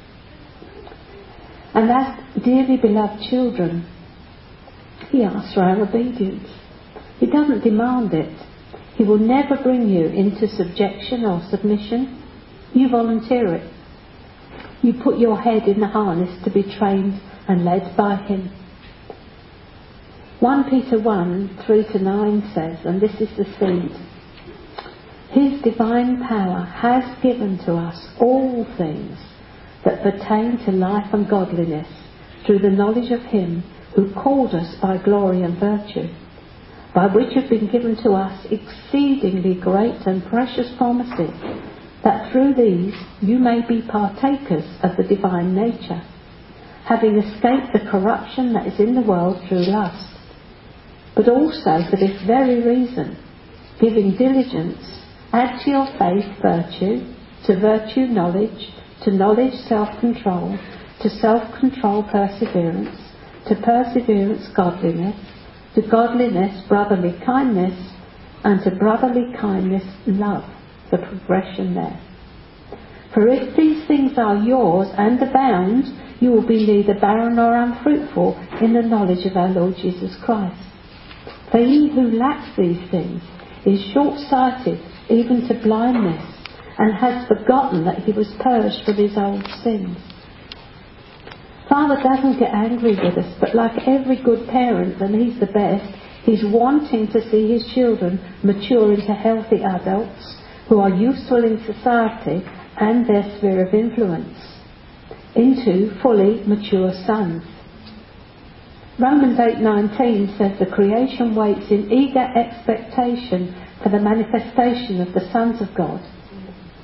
And as dearly beloved children, he asks for our obedience. He doesn't demand it. He will never bring you into subjection or submission. You volunteer it. You put your head in the harness to be trained and led by him. First Peter one, three to nine says, and this is the seed, his divine power has given to us all things that pertain to life and godliness through the knowledge of him who called us by glory and virtue, by which have been given to us exceedingly great and precious promises, that through these you may be partakers of the divine nature, having escaped the corruption that is in the world through lust. But also for this very reason, giving diligence, add to your faith virtue, to virtue knowledge, to knowledge self-control, to self-control perseverance, to perseverance godliness, to godliness brotherly kindness, and to brotherly kindness love, the progression there. For if these things are yours and abound, you will be neither barren nor unfruitful in the knowledge of our Lord Jesus Christ. For he who lacks these things is short-sighted even to blindness, and has forgotten that he was purged from his old sins. Father doesn't get angry with us, but like every good parent, and he's the best, he's wanting to see his children mature into healthy adults who are useful in society and their sphere of influence, into fully mature sons. Romans eight nineteen says the creation waits in eager expectation for the manifestation of the sons of God.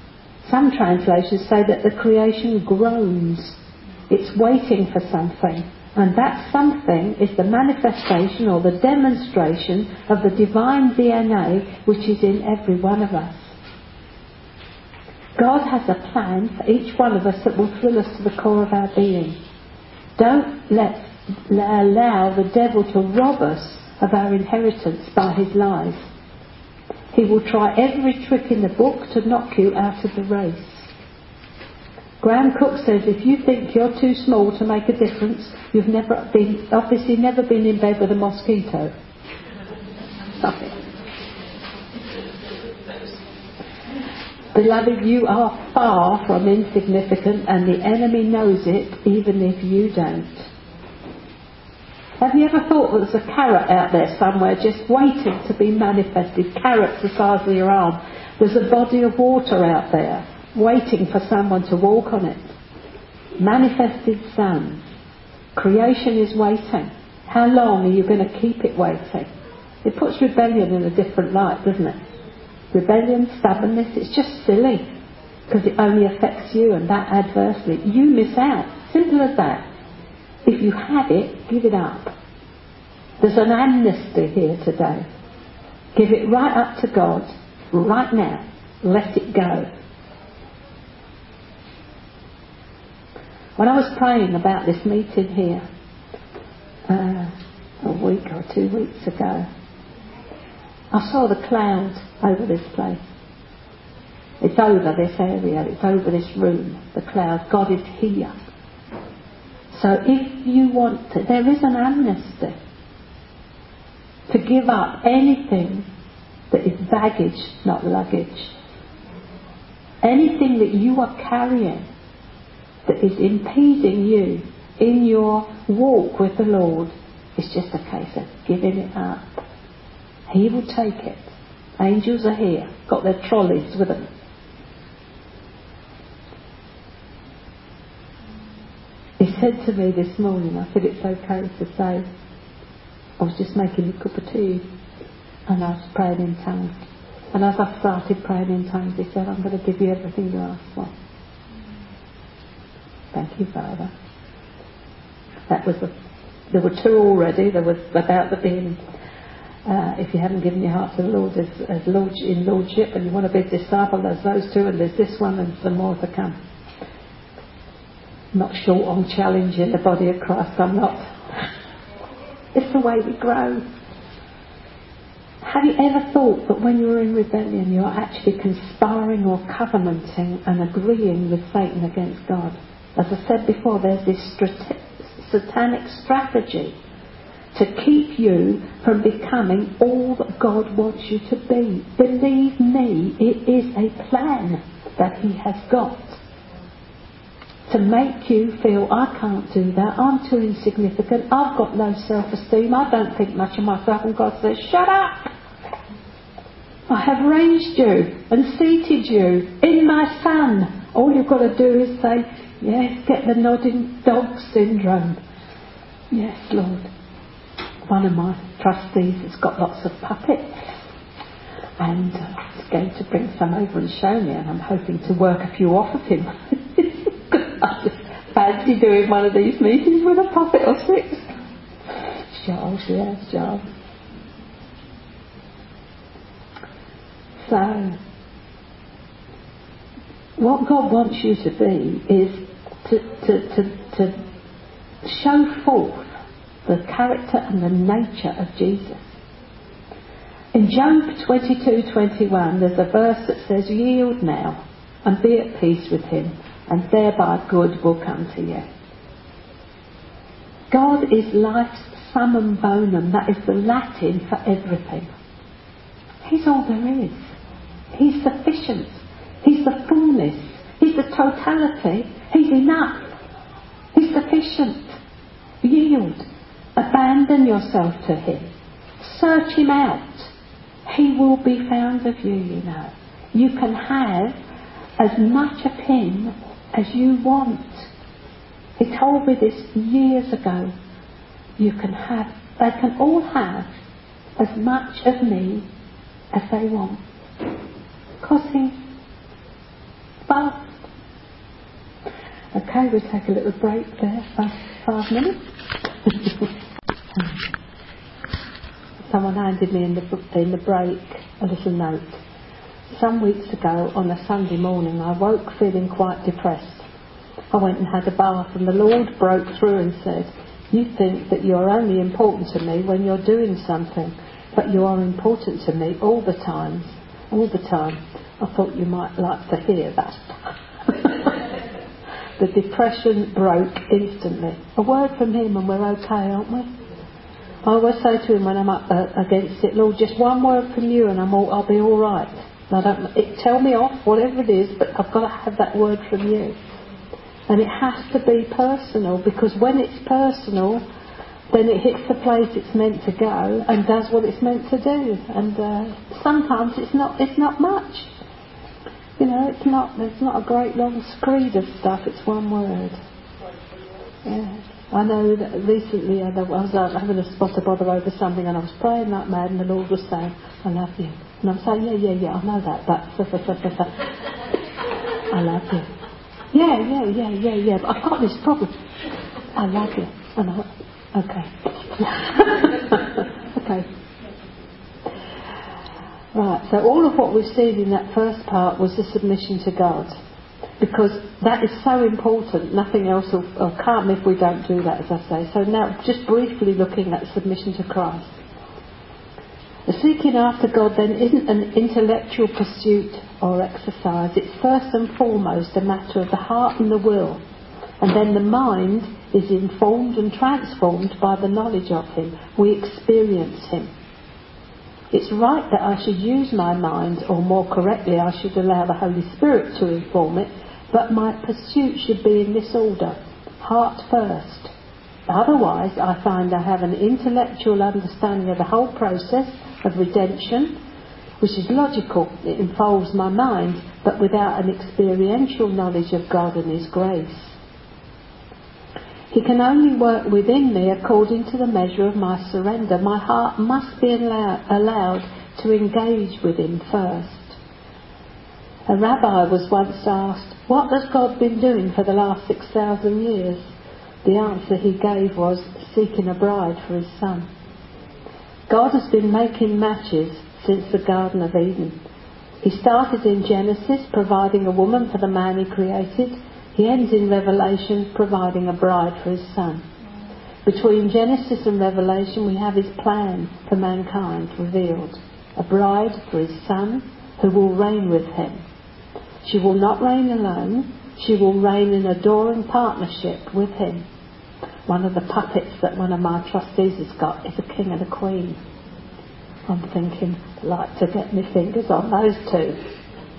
Some translations say that the creation groans. It's waiting for something. And that something is the manifestation or the demonstration of the divine D N A which is in every one of us. God has a plan for each one of us that will thrill us to the core of our being. Don't let allow the devil to rob us of our inheritance by his lies. He will try every trick in the book to knock you out of the race. Graham Cook says if you think you're too small to make a difference, you've never been, obviously never been in bed with a mosquito. Stop it. Beloved, you are far from insignificant, and the enemy knows it even if you don't. Have you ever thought that there's a carrot out there somewhere just waiting to be manifested? Carrots the size of your arm. There's a body of water out there waiting for someone to walk on it. Manifested sons. Creation is waiting. How long are you going to keep it waiting? It puts rebellion in a different light, doesn't it? Rebellion, stubbornness, it's just silly because it only affects you and that adversely. You miss out. Simple as that. If you have it, give it up. There's an amnesty here today. Give it right up to God, right now. Let it go. When I was praying about this meeting here uh, a week or two weeks ago, I saw the cloud over this place. It's over this area, it's over this room, the cloud. God is here. So if you want to, there is an amnesty to give up anything that is baggage, not luggage. Anything that you are carrying that is impeding you in your walk with the Lord, it's just a case of giving it up. He will take it. Angels are here, got their trolleys with them. He said to me this morning, I said it's okay to say, I was just making a cup of tea and I was praying in tongues. And as I started praying in tongues, he said, I'm going to give you everything you ask for. Thank you, Father. That was the, there were two already. There was about the being, uh, if you haven't given your heart to the Lord as, as Lord in Lordship and you want to be a disciple, there's those two and there's this one and some more to come. I'm not short on challenging the body of Christ, I'm not. It's the way we grow. Have you ever thought that when you're in rebellion you're actually conspiring or covenanting and agreeing with Satan against God? As I said before, there's this strate- satanic strategy to keep you from becoming all that God wants you to be. Believe me, it is a plan that he has got to make you feel, I can't do that, I'm too insignificant, I've got low self-esteem, I don't think much of myself, and God says, shut up! I have raised you and seated you in my Son. All you've got to do is say, yes, get the nodding dog syndrome. Yes, Lord. One of my trustees has got lots of puppets and uh, he's going to bring some over and show me, and I'm hoping to work a few off of him. I just fancy doing one of these meetings with a puppet or six. Charles, yes, Charles. So, what God wants you to be is to, to, to, to show forth the character and the nature of Jesus. In Job twenty-two twenty-one, there's a verse that says, yield now and be at peace with him, and thereby good will come to you. God is life's summum bonum. That is the Latin for everything. He's all there is. He's sufficient. He's the fullness. He's the totality. He's enough. He's sufficient. Yield. Abandon yourself to him. Search him out. He will be found of you, you know. You can have as much of him as you want. He told me this years ago. You can have, they can all have as much of me as they want. Because he, fast. Okay, we'll take a little break there for five minutes. Someone handed me in the, in the break a little note. Some weeks ago on a Sunday morning I woke feeling quite depressed. I went and had a bath and the Lord broke through and said, you think that you're only important to me when you're doing something, but you are important to me all the time. All the time. I thought you might like to hear that. The depression broke instantly. A word from him and we're okay, aren't we? I always say to him when I'm up uh, against it, Lord, just one word from you and I'm all, I'll be all right. I don't, it, tell me off, whatever it is, but I've got to have that word from you. And it has to be personal, because when it's personal, then it hits the place it's meant to go and does what it's meant to do. And uh, sometimes it's not, it's not much. You know, it's not, it's not a great long screed of stuff, it's one word. Yeah. I know that recently I was uh, having a spot of bother over something and I was praying like mad and the Lord was saying, I love you. And I'm saying, yeah, yeah, yeah, I know that, but I love you. Yeah, yeah, yeah, yeah, yeah, but I've got this problem. I love you. And I, okay. Okay. Right, so all of what we've seen in that first part was the submission to God. Because that is so important, nothing else will, will come if we don't do that, as I say. So now, just briefly looking at submission to Christ. The seeking after God then isn't an intellectual pursuit or exercise. It's first and foremost a matter of the heart and the will. And then the mind is informed and transformed by the knowledge of Him. We experience Him. It's right that I should use my mind, or more correctly, I should allow the Holy Spirit to inform it, but my pursuit should be in this order: heart first. Otherwise, I find I have an intellectual understanding of the whole process of redemption, which is logical. It involves my mind, but without an experiential knowledge of God and His grace. He can only work within me according to the measure of my surrender. My heart must be allow- allowed to engage with Him first. A rabbi was once asked, what has God been doing for the last six thousand years? The answer he gave was, seeking a bride for His Son. God has been making matches since the Garden of Eden. He started in Genesis, providing a woman for the man He created. He ends in Revelation, providing a bride for His Son. Between Genesis and Revelation, we have His plan for mankind revealed. A bride for His Son, who will reign with Him. She will not reign alone. She will reign in adoring partnership with Him. One of the puppets that one of my trustees has got is a king and a queen. I'm thinking, I'd like to get my fingers on those two.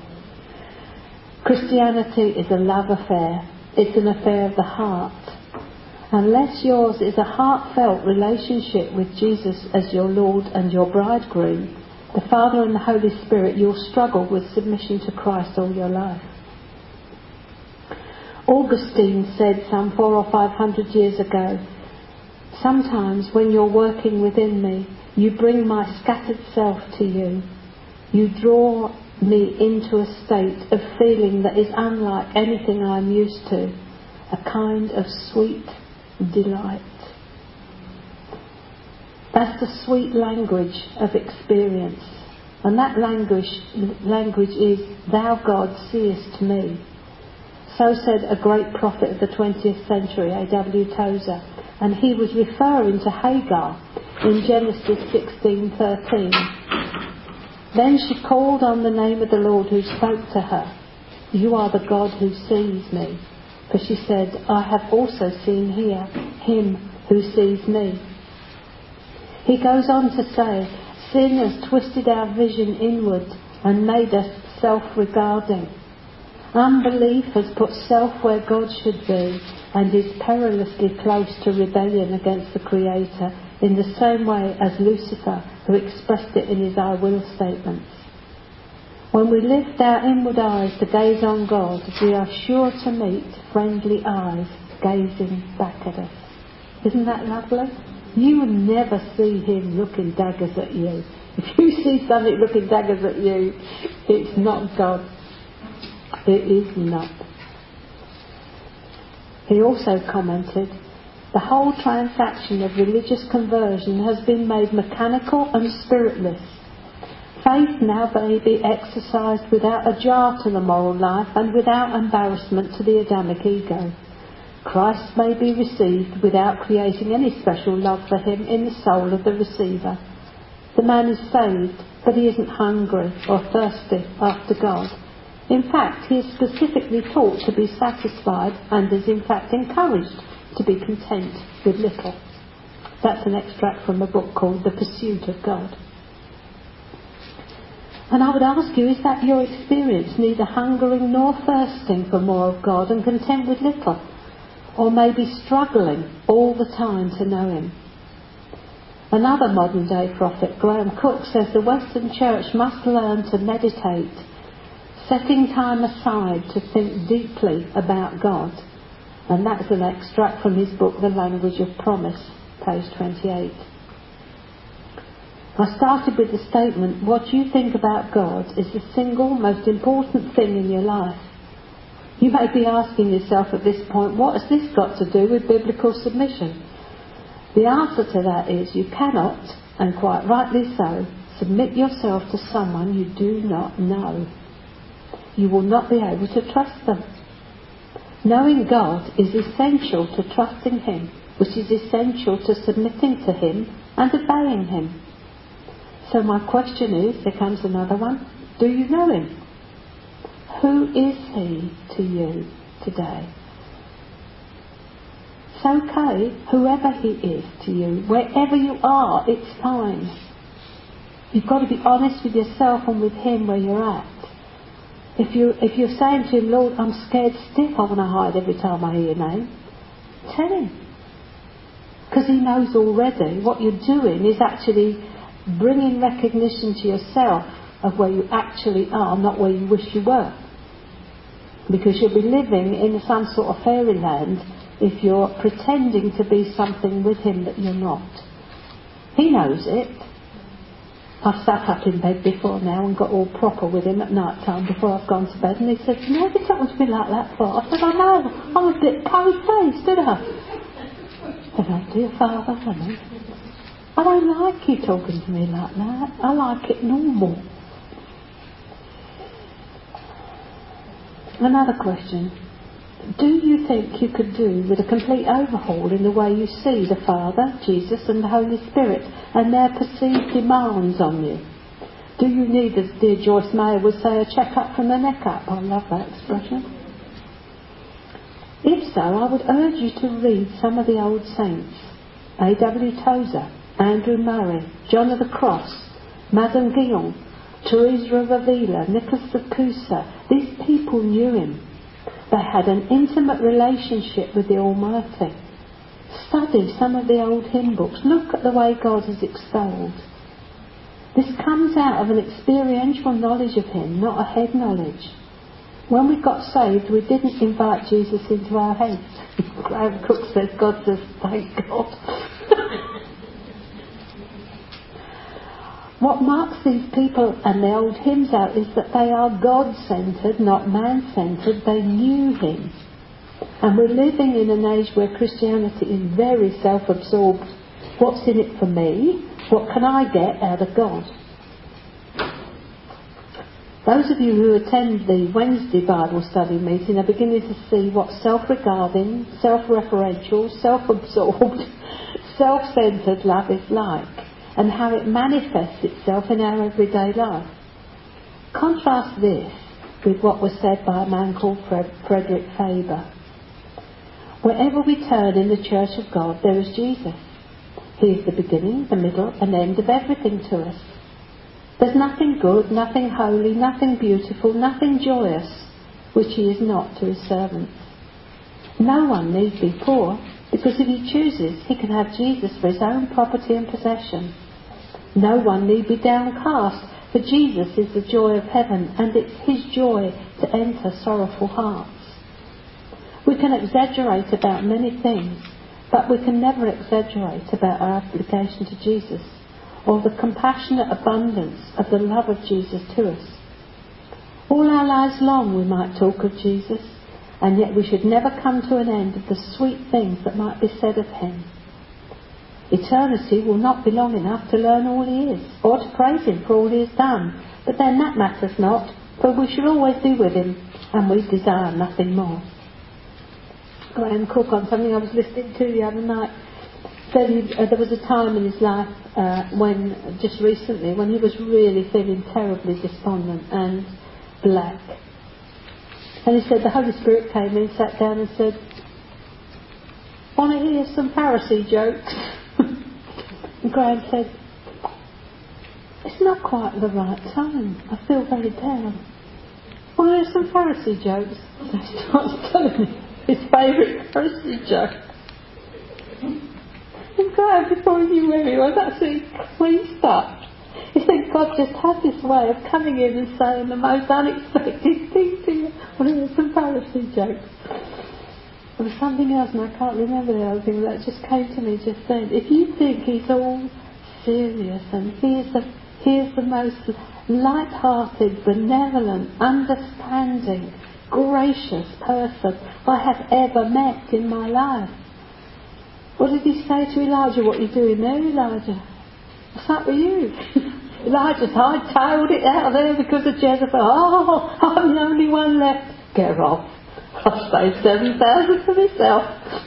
Christianity is a love affair. It's an affair of the heart. Unless yours is a heartfelt relationship with Jesus as your Lord and your bridegroom, the Father and the Holy Spirit, you'll struggle with submission to Christ all your life. Augustine said some four or five hundred years ago, sometimes when you're working within me, you bring my scattered self to you. You draw me into a state of feeling that is unlike anything I'm used to, a kind of sweet delight. That's the sweet language of experience. And that language, language is, Thou God seest me. So said a great prophet of the twentieth century, A W Tozer. And he was referring to Hagar in Genesis sixteen thirteen. Then she called on the name of the Lord who spoke to her. You are the God who sees me. For she said, I have also seen here him who sees me. He goes on to say, sin has twisted our vision inward and made us self-regarding. Unbelief has put self where God should be and is perilously close to rebellion against the Creator, in the same way as Lucifer, who expressed it in his I will statements. When we lift our inward eyes to gaze on God, we are sure to meet friendly eyes gazing back at us. Isn't that lovely? You will never see Him looking daggers at you. If you see something looking daggers at you, it's not God. It is not. He also commented, the whole transaction of religious conversion has been made mechanical and spiritless. Faith now may be exercised without a jar to the moral life and without embarrassment to the Adamic ego. Christ may be received without creating any special love for him in the soul of the receiver. The man is saved, but he isn't hungry or thirsty after God. In fact, he is specifically taught to be satisfied and is in fact encouraged to be content with little. That's an extract from a book called The Pursuit of God. And I would ask you, is that your experience, neither hungering nor thirsting for more of God and content with little? Or maybe struggling all the time to know him? Another modern day prophet, Graham Cook, says the Western Church must learn to meditate, setting time aside to think deeply about God. And that's an extract from his book, The Language of Promise, page twenty-eight. I started with the statement, what you think about God is the single most important thing in your life. You may be asking yourself at this point, what has this got to do with biblical submission? The answer to that is you cannot, and quite rightly so, submit yourself to someone you do not know. You will not be able to trust them. Knowing God is essential to trusting him, which is essential to submitting to him and obeying him. So my question is, there comes another one, do you know him? Who is he to you today? It's okay, whoever he is to you, wherever you are, it's fine. You've got to be honest with yourself and with him where you're at. If, you, if you're saying to him, Lord, I'm scared stiff, I want to hide every time I hear your name, tell him. Because he knows already what you're doing is actually bringing recognition to yourself of where you actually are, not where you wish you were. Because you'll be living in some sort of fairyland if you're pretending to be something with him that you're not. He knows it. I've sat up in bed before now and got all proper with him at night time before I've gone to bed, and he said, you know, you talking to me like that for? I said, I know, I was a bit cold-faced, didn't I? I said, oh dear Father, honey, I don't like you talking to me like that. I like it normal. Another question. Do you think you could do with a complete overhaul in the way you see the Father, Jesus and the Holy Spirit and their perceived demands on you? Do you need, as dear Joyce Meyer would say, a check-up from the neck up? I love that expression. If so, I would urge you to read some of the old saints. A W Tozer, Andrew Murray, John of the Cross, Madame Guyon, Teresa of Avila, Nicholas of Cusa. These people knew him. They had an intimate relationship with the Almighty. Study some of the old hymn books. Look at the way God is extolled. This comes out of an experiential knowledge of him, not a head knowledge. When we got saved, we didn't invite Jesus into our heads. Graham Cook says, God says, thank God. What marks these people and the old hymns out is that they are God-centred, not man-centred. They knew him. And we're living in an age where Christianity is very self-absorbed. What's in it for me? What can I get out of God? Those of you who attend the Wednesday Bible study meeting are beginning to see what self-regarding, self-referential, self-absorbed, self-centred love is like, and how it manifests itself in our everyday life. Contrast this with what was said by a man called Fred- Frederick Faber. Wherever we turn in the Church of God, there is Jesus. He is the beginning, the middle, and end of everything to us. There's nothing good, nothing holy, nothing beautiful, nothing joyous, which he is not to his servants. No one need be poor, because if he chooses, he can have Jesus for his own property and possession. No one need be downcast, for Jesus is the joy of heaven, and it's his joy to enter sorrowful hearts. We can exaggerate about many things, but we can never exaggerate about our application to Jesus, or the compassionate abundance of the love of Jesus to us. All our lives long we might talk of Jesus, and yet we should never come to an end of the sweet things that might be said of him. Eternity will not be long enough to learn all he is, or to praise him for all he has done. But then that matters not, for we shall always be with him, and we desire nothing more. Graham Cook, on something I was listening to the other night, said he, uh, there was a time in his life uh, when, just recently, when he was really feeling terribly despondent and black. And he said the Holy Spirit came in, sat down and said, "Want to hear some Pharisee jokes?" And Graham said, "It's not quite the right time. I feel very down. Want to hear some Pharisee jokes?" So he starts telling me his favourite Pharisee joke. And Graham, before he knew where he was, actually cleaned up. He said God just had this way of coming in and saying the most unexpected thing to you. Well, it was some Pharisee jokes. There was something else, and I can't remember the other thing, but that just came to me just then. If you think he's all serious and he is the, he is the most light-hearted, benevolent, understanding, gracious person I have ever met in my life. What did he say to Elijah? "What are you doing there, Elijah? What's up with you?" Elijah's hightailed it out of there because of Jezebel. "Oh, I'm the only one left." "Get off. I've saved seven thousand for myself."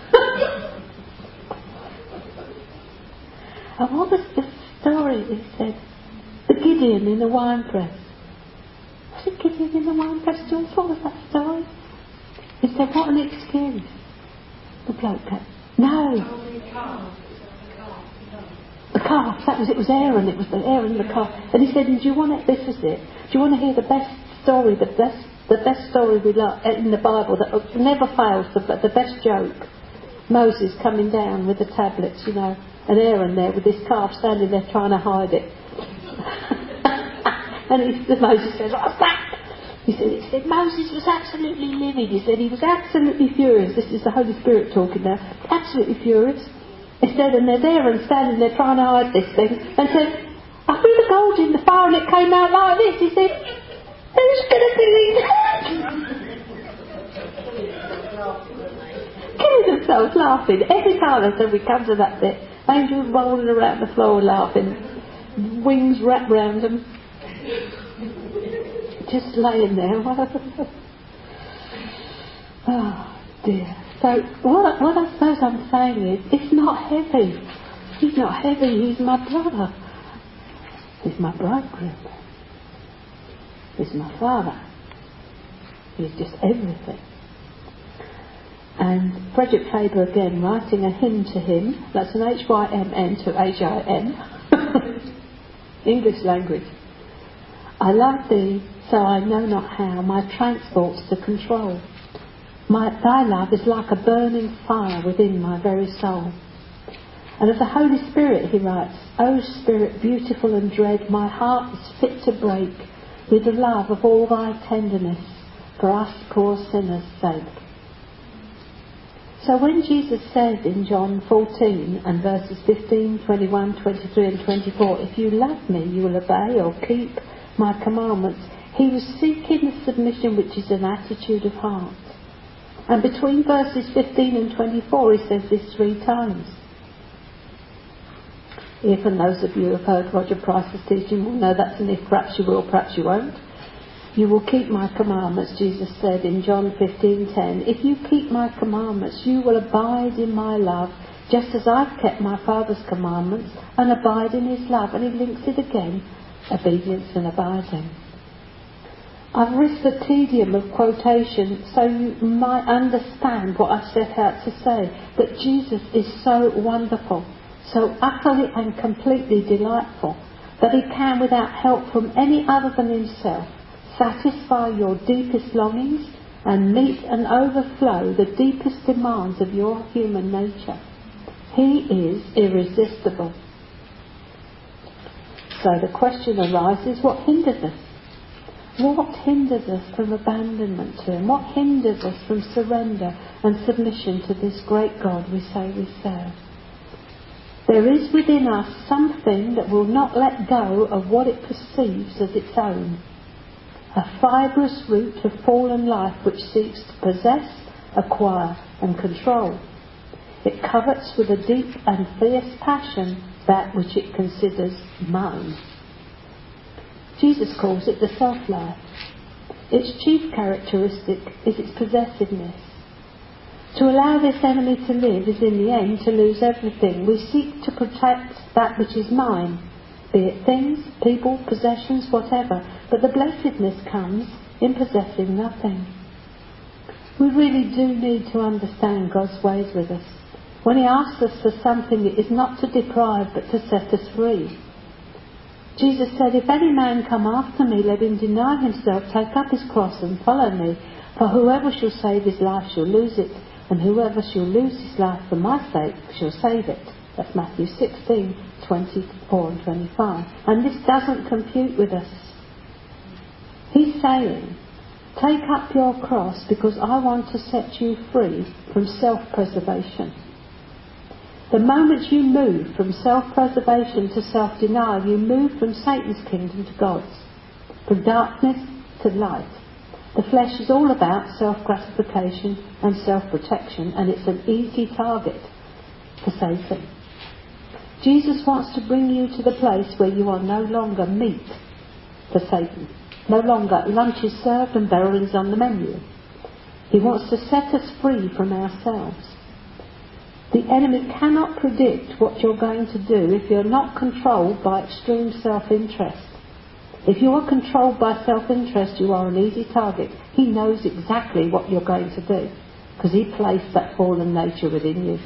And what was the story, he said? The Gideon in the winepress. Was it Gideon in the winepress? Do you what was that story? He said, "What an excuse." The bloke kept, "No. The calf, that was it, was Aaron, it was the Aaron the calf." And he said, "Do you want it, this is it, do you want to hear the best story, the best the best story we like in the Bible that never fails, the, the best joke? Moses coming down with the tablets, you know, and Aaron there with his calf standing there trying to hide it." And he, Moses said, "What's that?" He said, he said, "Moses was absolutely livid." He said, "He was absolutely furious." This is the Holy Spirit talking now. "Absolutely furious." He said, and they're there and standing there trying to hide this thing, and said, "I threw the gold in the fire and it came out like this." He said, "Who's going to believe that?" Killing themselves laughing. Every time they said we come to that bit, angels rolling around the floor laughing, wings wrapped round them, just laying there. Oh dear. So what, what I suppose I'm saying is, it's not heavy. He's not heavy, he's my brother. He's my bridegroom. He's my father. He's just everything. And Frederick Faber again, writing a hymn to him, that's an H Y M N to H I M, English language. "I love thee, so I know not how my transports to control. My, thy love is like a burning fire within my very soul." And of the Holy Spirit he writes, "O Spirit beautiful and dread, my heart is fit to break with the love of all thy tenderness for us poor sinners' sake." So when Jesus said in John fourteen and verses fifteen, twenty-one, twenty-three and twenty-four, "If you love me, you will obey or keep my commandments," he was seeking the submission which is an attitude of heart. And between verses fifteen and twenty-four he says this three times. If, and those of you who have heard Roger Price's teaching will know that's an if, perhaps you will, perhaps you won't. "You will keep my commandments," Jesus said in John fifteen ten. "If you keep my commandments, you will abide in my love, just as I've kept my Father's commandments and abide in his love." And he links it again, obedience and abiding. I've risked the tedium of quotation so you might understand what I've set out to say, that Jesus is so wonderful, so utterly and completely delightful, that he can, without help from any other than himself, satisfy your deepest longings and meet and overflow the deepest demands of your human nature. He is irresistible. So the question arises, what hinders us? What hinders us from abandonment to him? What hinders us from surrender and submission to this great God we say we serve? There is within us something that will not let go of what it perceives as its own. a fibrous root of fallen life which seeks to possess, acquire and control. It covets with a deep and fierce passion that which it considers mine. Jesus calls it the self-life. Its chief characteristic is its possessiveness. To allow this enemy to live is in the end to lose everything. We seek to protect that which is mine, be it things, people, possessions, whatever, but the blessedness comes in possessing nothing. We really do need to understand God's ways with us. When he asks us for something, it is not to deprive but to set us free. Jesus said, "If any man come after me, let him deny himself, take up his cross and follow me. For whoever shall save his life shall lose it, and whoever shall lose his life for my sake shall save it." That's Matthew sixteen, twenty-four and twenty-five. And this doesn't compute with us. He's saying, take up your cross because I want to set you free from self-preservation. The moment you move from self-preservation to self-denial, you move from Satan's kingdom to God's, from darkness to light. The flesh is all about self-gratification and self-protection, and it's an easy target for Satan. Jesus wants to bring you to the place where you are no longer meat for Satan. No longer lunch is served and burial's on the menu. He wants to set us free from ourselves. The enemy cannot predict what you're going to do if you're not controlled by extreme self-interest. If you are controlled by self-interest, you are an easy target. He knows exactly what you're going to do because he placed that fallen nature within you.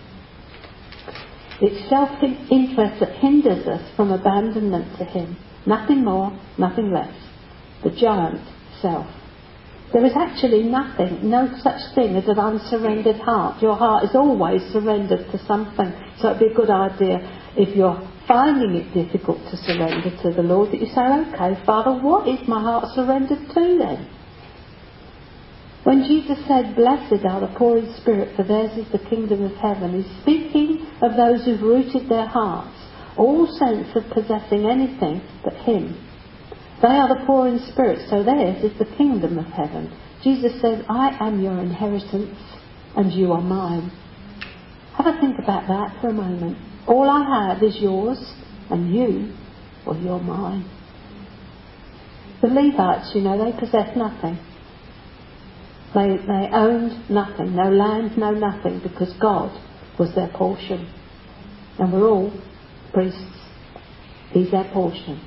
It's self-interest that hinders us from abandonment to him. Nothing more, nothing less. The giant self. There is actually nothing, no such thing as an unsurrendered heart. Your heart is always surrendered to something. So it'd be a good idea if you're finding it difficult to surrender to the Lord, that you say, okay, Father, what is my heart surrendered to then? When Jesus said, "Blessed are the poor in spirit, for theirs is the kingdom of heaven," he's speaking of those who've rooted their hearts, all sense of possessing anything but him. They are the poor in spirit, so theirs is the kingdom of heaven. Jesus said, "I am your inheritance and you are mine." Have a think about that for a moment. All I have is yours, and you, well, you're mine. The Levites, you know, they possessed nothing. They, they owned nothing, no land, no nothing, because God was their portion. And we're all priests. He's their portion.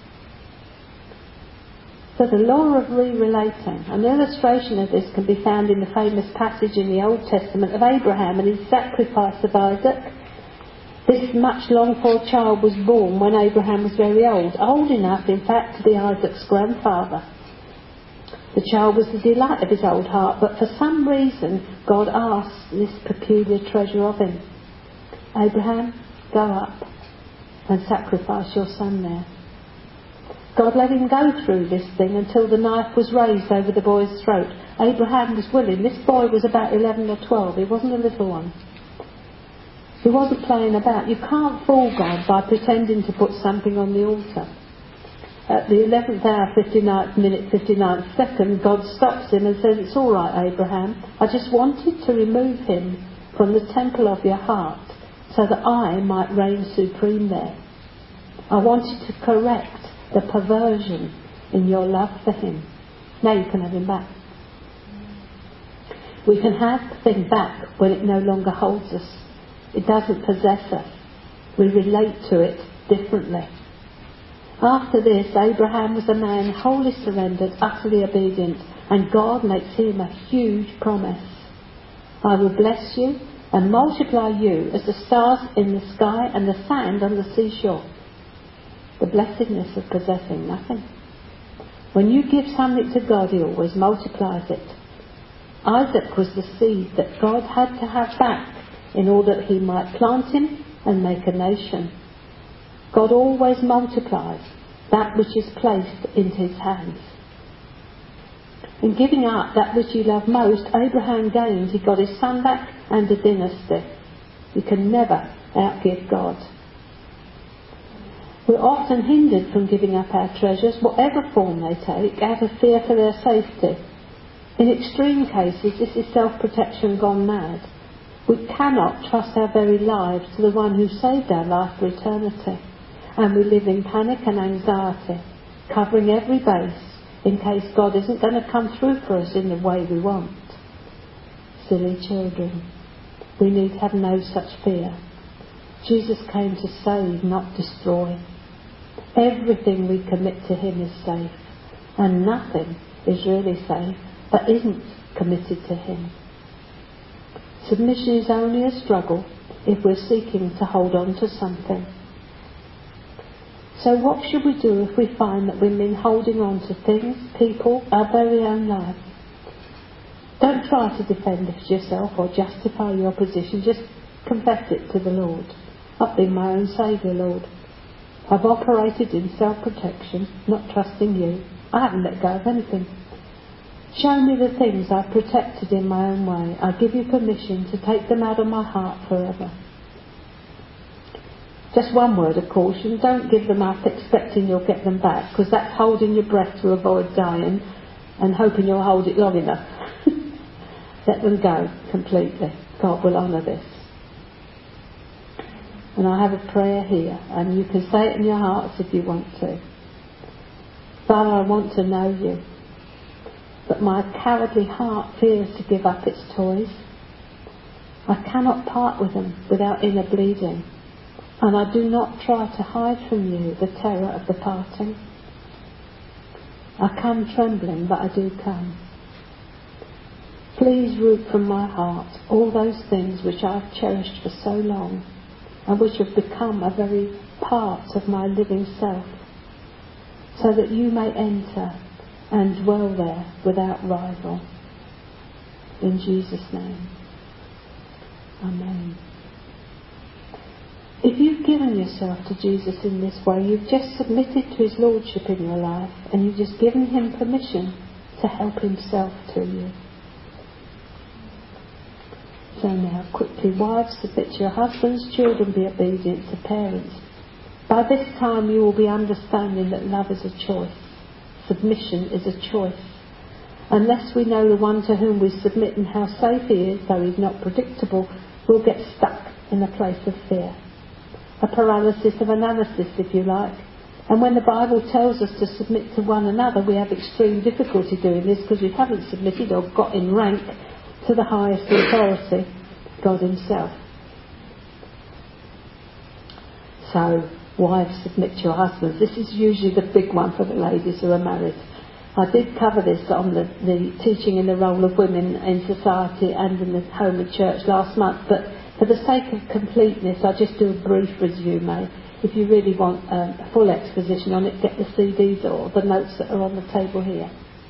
So the law of re-relating, an illustration of this can be found in the famous passage in the Old Testament of Abraham and his sacrifice of Isaac. This much longed-for child was born when Abraham was very old, old enough, in fact, to be Isaac's grandfather. The child was the delight of his old heart, but for some reason God asked this peculiar treasure of him. Abraham, go up and sacrifice your son there. God let him go through this thing until the knife was raised over the boy's throat. Abraham was willing. This boy was about eleven or twelve. He wasn't a little one. He wasn't playing about. You can't fool God by pretending to put something on the altar. At the eleventh hour, fifty-ninth minute, fifty-ninth second, God stops him and says, "It's all right, Abraham. I just wanted to remove him from the temple of your heart so that I might reign supreme there. I wanted to correct the perversion in your love for him. Now you can have him back." We can have the thing back when it no longer holds us. It doesn't possess us. We relate to it differently. After this, Abraham was a man wholly surrendered, utterly obedient, and God makes him a huge promise. "I will bless you and multiply you as the stars in the sky and the sand on the seashore." The blessedness of possessing nothing. When you give something to God, he always multiplies it. Isaac was the seed that God had to have back in order that he might plant him and make a nation. God always multiplies that which is placed into his hands. In giving up that which he loved most, Abraham gained. He got his son back and a dynasty. You can never outgive God. We're often hindered from giving up our treasures, whatever form they take, out of fear for their safety. In extreme cases, this is self-protection gone mad. We cannot trust our very lives to the one who saved our life for eternity, and we live in panic and anxiety, covering every base in case God isn't going to come through for us in the way we want. Silly children, we need have no such fear. Jesus came to save, not destroy. Everything we commit to him is safe, and nothing is really safe that isn't committed to him. Submission is only a struggle if we're seeking to hold on to something. So what should we do if we find that we've been holding on to things, people, our very own lives? Don't try to defend it yourself or justify your position. Just confess it to the Lord. I've been my own saviour, Lord. I've operated in self-protection, not trusting you. I haven't let go of anything. Show me the things I've protected in my own way. I give you permission to take them out of my heart forever. Just one word of caution, don't give them up expecting you'll get them back, because that's holding your breath to avoid dying and hoping you'll hold it long enough. Let them go completely. God will honour this. And I have a prayer here, and you can say it in your hearts if you want to. Father, I want to know you, but my cowardly heart fears to give up its toys. I cannot part with them without inner bleeding, and I do not try to hide from you the terror of the parting. I come trembling, but I do come. Please root from my heart all those things which I have cherished for so long, and which have become a very part of my living self, so that you may enter and dwell there without rival. In Jesus' name. Amen. If you've given yourself to Jesus in this way, you've just submitted to his lordship in your life, and you've just given him permission to help himself to you. So now, quickly, wives, submit to your husbands, children, be obedient to parents. By this time you will be understanding that love is a choice. Submission is a choice. Unless we know the one to whom we submit and how safe he is, though he's not predictable, we'll get stuck in a place of fear. A paralysis of analysis, if you like. And when the Bible tells us to submit to one another, we have extreme difficulty doing this because we haven't submitted or got in rank to the highest authority, God himself. So, wives, submit to your husbands. This is usually the big one for the ladies who are married. I did cover this on the, the teaching in the role of women in society and in the home and church last month, but for the sake of completeness, I'll just do a brief resume. If you really want um, a full exposition on it, get the C Ds or the notes that are on the table here.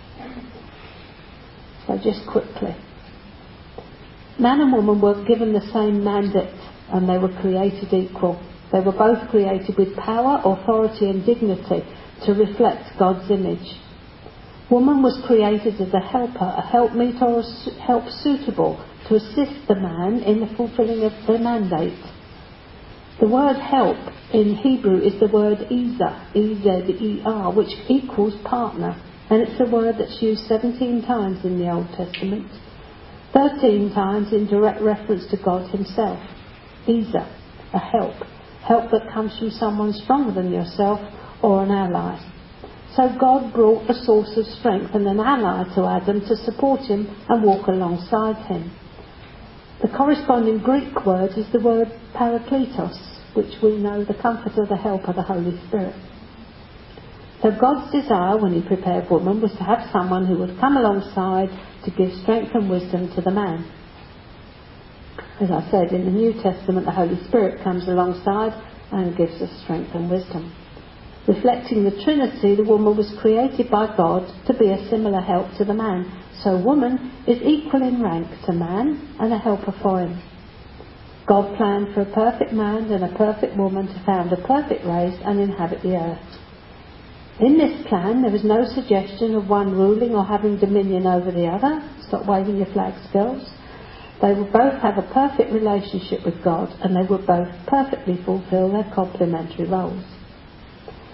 So just quickly. Man and woman were given the same mandate, and they were created equal. They were both created with power, authority and dignity to reflect God's image. Woman was created as a helper, a helpmeet or a help suitable to assist the man in the fulfilling of the mandate. The word help in Hebrew is the word Ezer, E Z E R, which equals partner, and it's a word that's used seventeen times in the Old Testament, thirteen times in direct reference to God himself. Ezer, a help, help that comes from someone stronger than yourself or an ally. So God brought a source of strength and an ally to Adam to support him and walk alongside him. The corresponding Greek word is the word parakletos, which we know the comforter, the helper, the Holy Spirit. So God's desire when he prepared woman was to have someone who would come alongside to give strength and wisdom to the man. As I said, in the New Testament, the Holy Spirit comes alongside and gives us strength and wisdom. Reflecting the Trinity, the woman was created by God to be a similar help to the man. So woman is equal in rank to man and a helper for him. God planned for a perfect man and a perfect woman to found a perfect race and inhabit the earth. In this plan, there was no suggestion of one ruling or having dominion over the other. Stop waving your flags, girls. They would both have a perfect relationship with God, and they would both perfectly fulfill their complementary roles.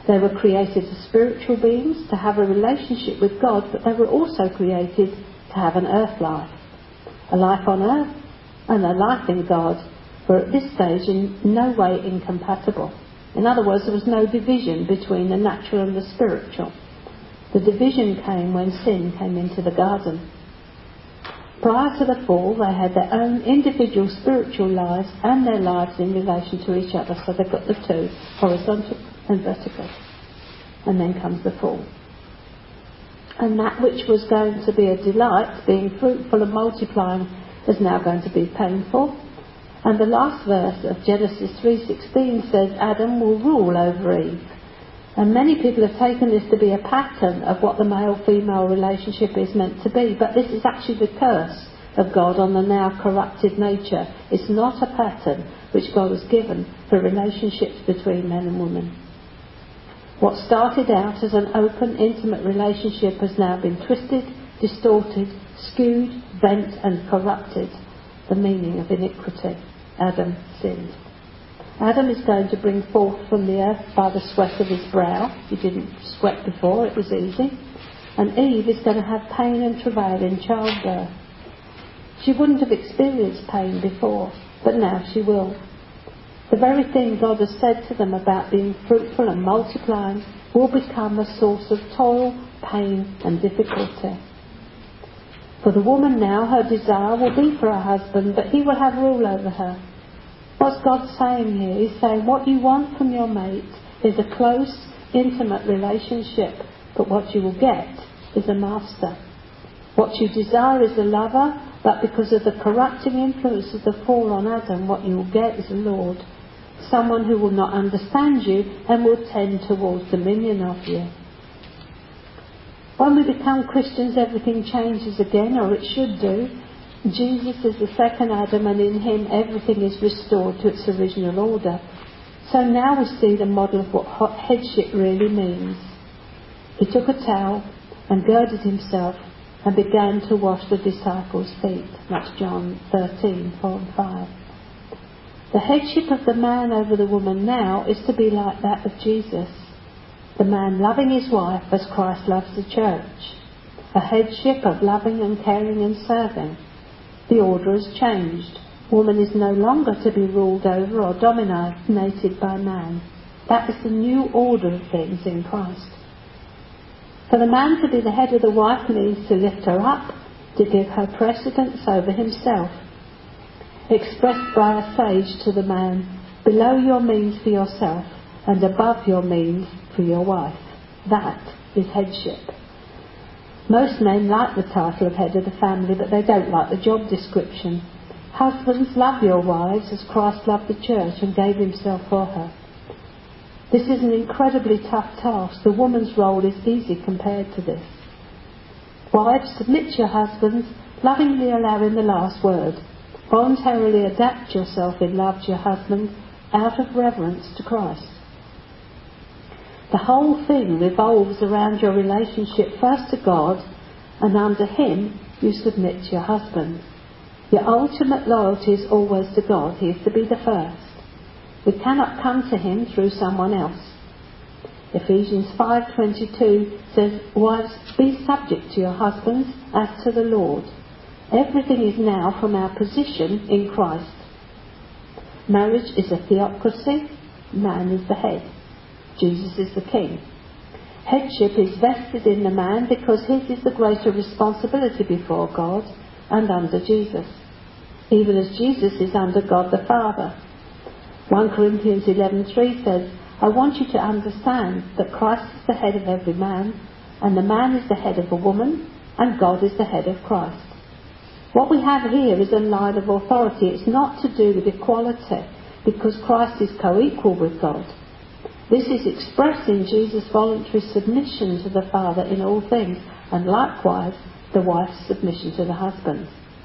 They were created as spiritual beings to have a relationship with God, but they were also created to have an earth life. A life on earth and a life in God were at this stage in no way incompatible. In other words, there was no division between the natural and the spiritual. The division came when sin came into the garden. Prior to the fall, they had their own individual spiritual lives and their lives in relation to each other. So they've got the two, horizontal and vertical. And then comes the fall. And that which was going to be a delight, being fruitful and multiplying, is now going to be painful. And the last verse of Genesis three sixteen says Adam will rule over Eve. And many people have taken this to be a pattern of what the male-female relationship is meant to be. But this is actually the curse of God on the now corrupted nature. It's not a pattern which God has given for relationships between men and women. What started out as an open, intimate relationship has now been twisted, distorted, skewed, bent and corrupted. The meaning of iniquity. Adam sinned. Adam is going to bring forth from the earth by the sweat of his brow. He didn't sweat before, it was easy. And Eve is going to have pain and travail in childbirth. She wouldn't have experienced pain before, but now she will. The very thing God has said to them about being fruitful and multiplying will become a source of toil, pain and difficulty. For the woman now, her desire will be for her husband, but he will have rule over her. What's God saying here? He's saying what you want from your mate is a close, intimate relationship, but what you will get is a master. What you desire is a lover, but because of the corrupting influence of the fall on Adam, what you will get is a lord. Someone who will not understand you and will tend towards dominion of you. When we become Christians, everything changes again, or it should do. Jesus is the second Adam, and in him everything is restored to its original order. So now we see the model of what headship really means. He took a towel and girded himself and began to wash the disciples' feet. That's John thirteen, four and five. The headship of the man over the woman now is to be like that of Jesus. The man loving his wife as Christ loves the church. A headship of loving and caring and serving. The order has changed. Woman is no longer to be ruled over or dominated by man. That is the new order of things in Christ. For the man to be the head of the wife means to lift her up, to give her precedence over himself. Expressed by a sage to the man, below your means for yourself and above your means for your wife. That is headship. Most men like the title of head of the family, but they don't like the job description. Husbands, love your wives as Christ loved the church and gave himself for her. This is an incredibly tough task. The woman's role is easy compared to this. Wives, submit to your husbands, lovingly allowing the last word. Voluntarily adapt yourself in love to your husband out of reverence to Christ. The whole thing revolves around your relationship first to God, and under him you submit to your husband. Your ultimate loyalty is always to God. He is to be the first. We cannot come to him through someone else. Ephesians five twenty-two says, wives, be subject to your husbands as to the Lord. Everything is now from our position in Christ. Marriage is a theocracy. Man is the head. Jesus is the king. Headship is vested in the man because his is the greater responsibility before God and under Jesus, even as Jesus is under God the Father. First Corinthians eleven three says, I want you to understand that Christ is the head of every man, and the man is the head of a woman, and God is the head of Christ. What we have here is a line of authority. It's not to do with equality, because Christ is co-equal with God. This is expressed in Jesus' voluntary submission to the Father in all things, and likewise the wife's submission to the husband.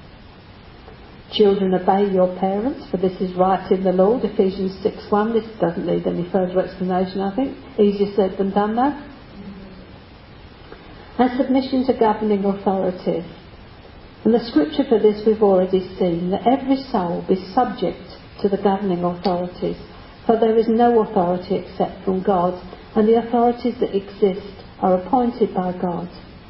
Children, obey your parents, for this is right in the Lord. Ephesians six one. This doesn't need any further explanation, I think. Easier said than done, though. And submission to governing authorities. And the scripture for this we've already seen, that every soul be subject to the governing authorities. For there is no authority except from God, and the authorities that exist are appointed by God.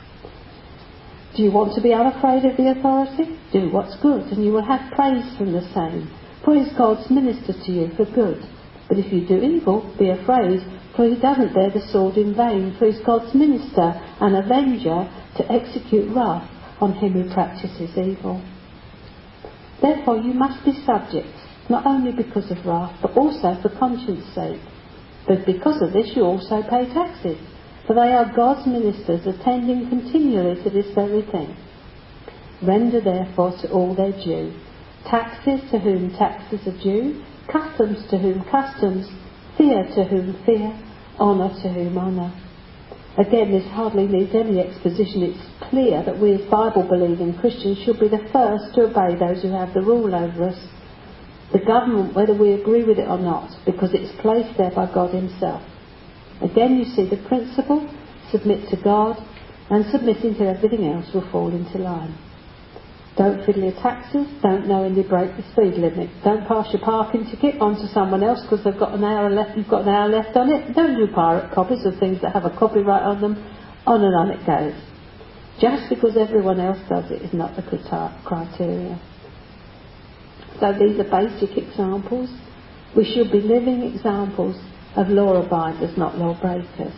Do you want to be unafraid of the authority? Do what's good, and you will have praise from the same. For he is God's minister to you for good. But if you do evil, be afraid, for he doesn't bear the sword in vain, for he is God's minister and avenger to execute wrath on him who practices evil. Therefore you must be subject, not only because of wrath, but also for conscience sake. But because of this you also pay taxes, for they are God's ministers, attending continually to this very thing. Render therefore to all their due: taxes to whom taxes are due, customs to whom customs, fear to whom fear, honour to whom honour. Again, this hardly needs any exposition. It's clear that we as Bible-believing Christians should be the first to obey those who have the rule over us, the government, whether we agree with it or not, because it's placed there by God himself. Again, you see the principle: submit to God, and submitting to everything else will fall into line. Don't fiddle your taxes, don't knowingly break the speed limit, don't pass your parking ticket on to someone else because they've got an hour left, you've got an hour left on it, don't do pirate copies of things that have a copyright on them, on and on it goes. Just because everyone else does it is not the criteria. So these are basic examples. We should be living examples of law abiders, not law breakers.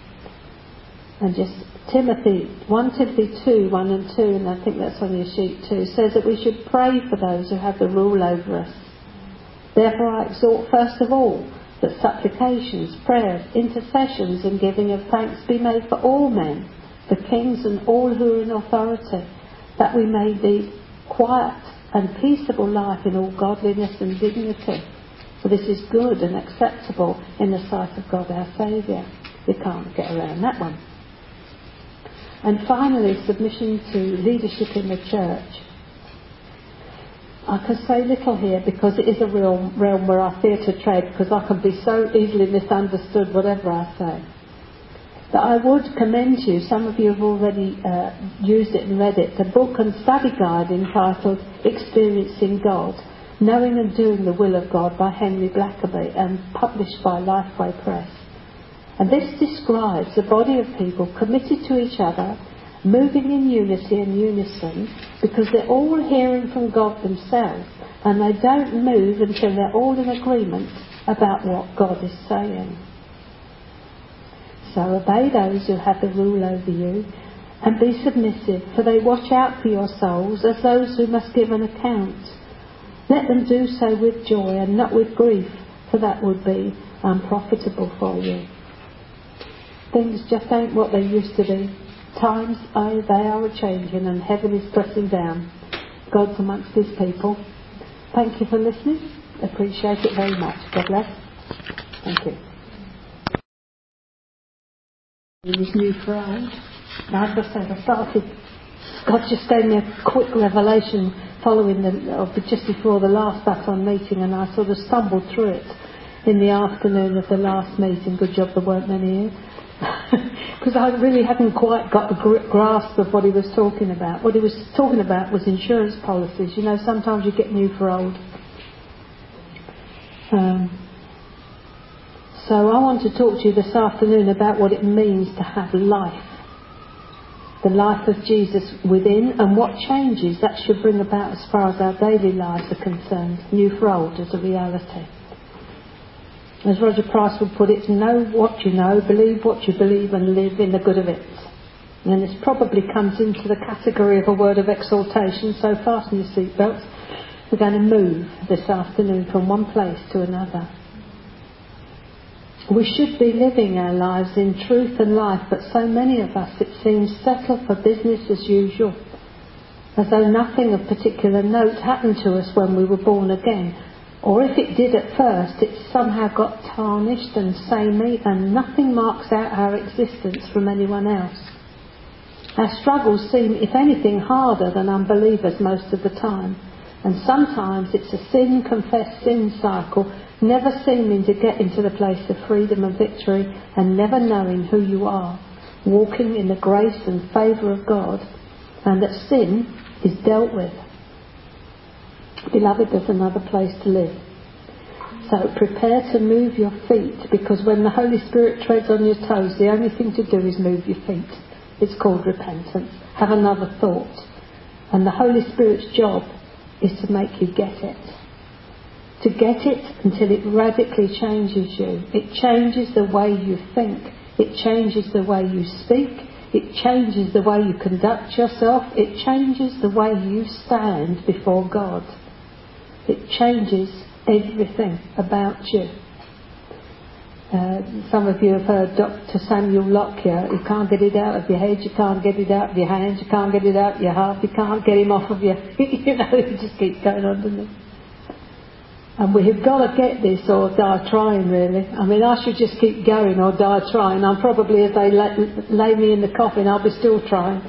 And just Timothy, First Timothy two, one and two, and I think that's on your sheet too, says that we should pray for those who have the rule over us. Therefore I exhort first of all that supplications, prayers, intercessions and giving of thanks be made for all men, for kings and all who are in authority, that we may lead quiet and peaceable life in all godliness and dignity. For this is good and acceptable in the sight of God our Saviour. We can't get around that one. And finally, submission to leadership in the church. I can say little here because it is a real realm where I fear to tread, because I can be so easily misunderstood whatever I say. But I would commend you, some of you have already uh, used it and read it, the book and study guide entitled Experiencing God, Knowing and Doing the Will of God by Henry Blackaby, and published by Lifeway Press. And this describes a body of people committed to each other, moving in unity and unison, because they're all hearing from God themselves, and they don't move until they're all in agreement about what God is saying. So obey those who have the rule over you, and be submissive, for they watch out for your souls as those who must give an account. Let them do so with joy and not with grief, for that would be unprofitable for you. Things just ain't what they used to be. Times, oh, they are a-changing, and heaven is pressing down. God's amongst his people. Thank you for listening. Appreciate it very much. God bless. Thank you. It was new for old. Now, as I said, I started, God just gave me a quick revelation following the, or just before the last baton meeting, and I sort of stumbled through it in the afternoon of the last meeting. Good job there weren't many here. Because I really hadn't quite got the gr- grasp of what he was talking about. What he was talking about was insurance policies. You know, sometimes you get new for old. Um, so I want to talk to you this afternoon about what it means to have life. The life of Jesus within, and what changes that should bring about as far as our daily lives are concerned. New for old as a reality. As Roger Price would put it, know what you know, believe what you believe, and live in the good of it. And this probably comes into the category of a word of exaltation, so fasten your seatbelts. We're going to move this afternoon from one place to another. We should be living our lives in truth and life, but so many of us, it seems, settle for business as usual, as though nothing of particular note happened to us when we were born again. Or if it did at first, it somehow got tarnished and samey, and nothing marks out our existence from anyone else. Our struggles seem, if anything, harder than unbelievers most of the time. And sometimes it's a sin-confessed sin cycle, never seeming to get into the place of freedom and victory, and never knowing who you are, walking in the grace and favour of God, and that sin is dealt with. Beloved, there's another place to live. So prepare to move your feet, because when the Holy Spirit treads on your toes, the only thing to do is move your feet. It's called repentance. Have another thought. And the Holy Spirit's job is to make you get it. To get it until it radically changes you. It changes the way you think. It changes the way you speak. It changes the way you conduct yourself. It changes the way you stand before God. It changes everything about you. Uh, some of you have heard Doctor Samuel Lockyer. You can't get it out of your head, you can't get it out of your hands, you can't get it out of your heart, you can't get him off of you. You know, it just keeps going on, doesn't it? And we have got to get this or die trying, really. I mean, I should just keep going or die trying. I'm probably, as they lay, lay me in the coffin, I'll be still trying.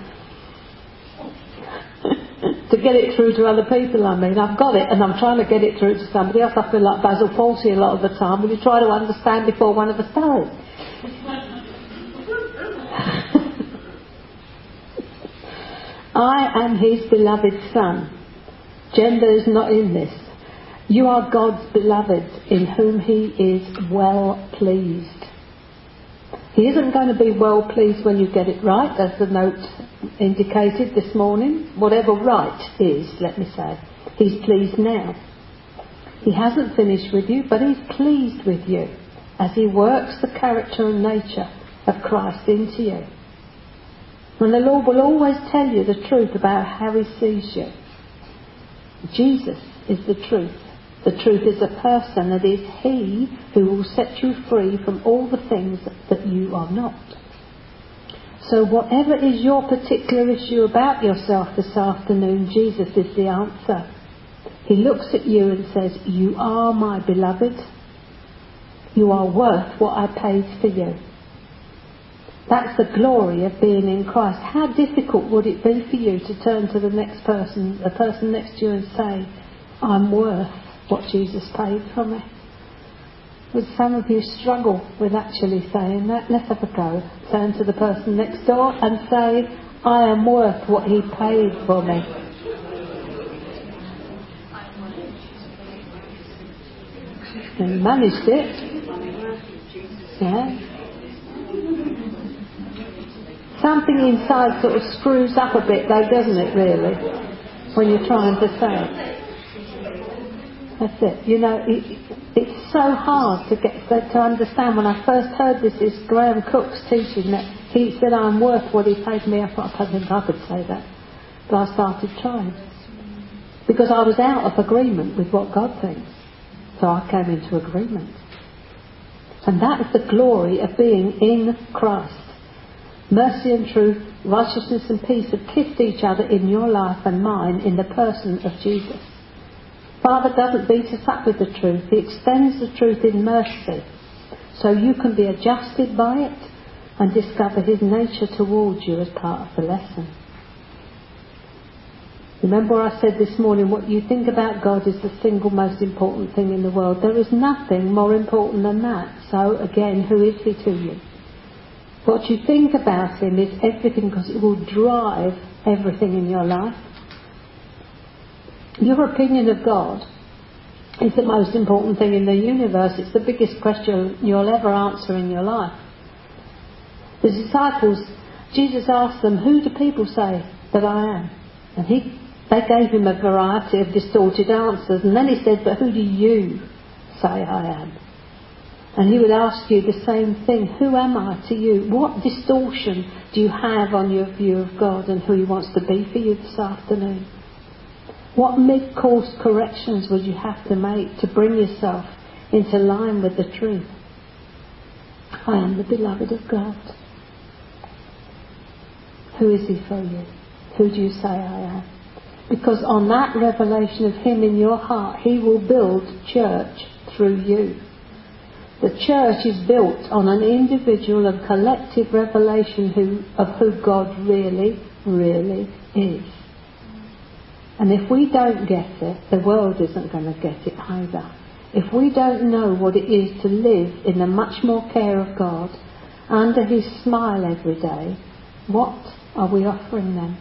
To get it through to other people, I mean. I've got it and I'm trying to get it through to somebody else. I feel like Basil Fawlty a lot of the time. Will you try to understand before one of us does? I am his beloved son. Gender is not in this. You are God's beloved, in whom he is well pleased. He isn't going to be well pleased when you get it right, as the note indicated this morning. Whatever right is, let me say. He's pleased now. He hasn't finished with you, but he's pleased with you as he works the character and nature of Christ into you. And the Lord will always tell you the truth about how he sees you. Jesus is the truth. The truth is a person, and it is he who will set you free from all the things that you are not. So whatever is your particular issue about yourself this afternoon, Jesus is the answer. He looks at you and says, you are my beloved. You are worth what I paid for you. That's the glory of being in Christ. How difficult would it be for you to turn to the next person, the person next to you, and say, I'm worth what Jesus paid for me? Would some of you struggle with actually saying that? Let's have a go. Turn to the person next door and say, I am worth what he paid for me. And you managed it. Yeah. Something inside sort of screws up a bit though, doesn't it, really, when you're trying to say it. That's it. You know, it, it's so hard to get to understand. When I first heard this, is Graham Cook's teaching that he said, I'm worth what he paid me. I thought, I don't think I could say that. But I started trying. Because I was out of agreement with what God thinks. So I came into agreement. And that is the glory of being in Christ. Mercy and truth, righteousness and peace have kissed each other in your life and mine in the person of Jesus. Father doesn't beat us up with the truth. He extends the truth in mercy. So you can be adjusted by it and discover his nature towards you as part of the lesson. Remember what I said this morning, what you think about God is the single most important thing in the world. There is nothing more important than that. So again, who is he to you? What you think about him is everything, because it will drive everything in your life. Your opinion of God is the most important thing in the universe. It's the biggest question you'll ever answer in your life. The disciples, Jesus asked them, who do people say that I am? And he, they gave him a variety of distorted answers. And then he said, but who do you say I am? And he would ask you the same thing. Who am I to you? What distortion do you have on your view of God and who he wants to be for you this afternoon? What mid-course corrections would you have to make to bring yourself into line with the truth? I am the beloved of God. Who is he for you? Who do you say I am? Because on that revelation of him in your heart, he will build church through you. The church is built on an individual and collective revelation who, of who God really, really is. And if we don't get it, the world isn't going to get it either. If we don't know what it is to live in the much more care of God, under his smile every day, what are we offering them?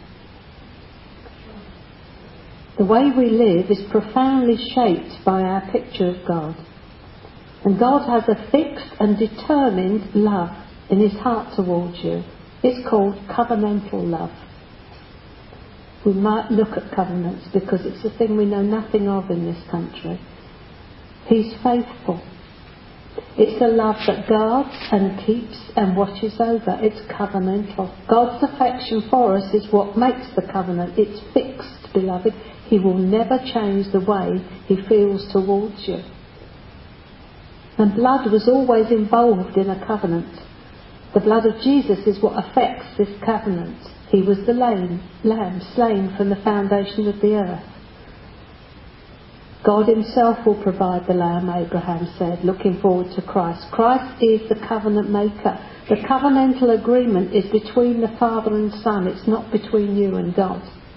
The way we live is profoundly shaped by our picture of God. And God has a fixed and determined love in his heart towards you. It's called covenantal love. We might look at covenants because it's a thing we know nothing of in this country. He's faithful. It's a love that guards and keeps and watches over. It's covenantal. God's affection for us is what makes the covenant. It's fixed, beloved. He will never change the way he feels towards you. And blood was always involved in a covenant. The blood of Jesus is what affects this covenant. He was the lamb, lamb slain from the foundation of the earth. God himself will provide the lamb, Abraham said, looking forward to Christ. Christ is the covenant maker. The covenantal agreement is between the Father and Son. It's not between you and God.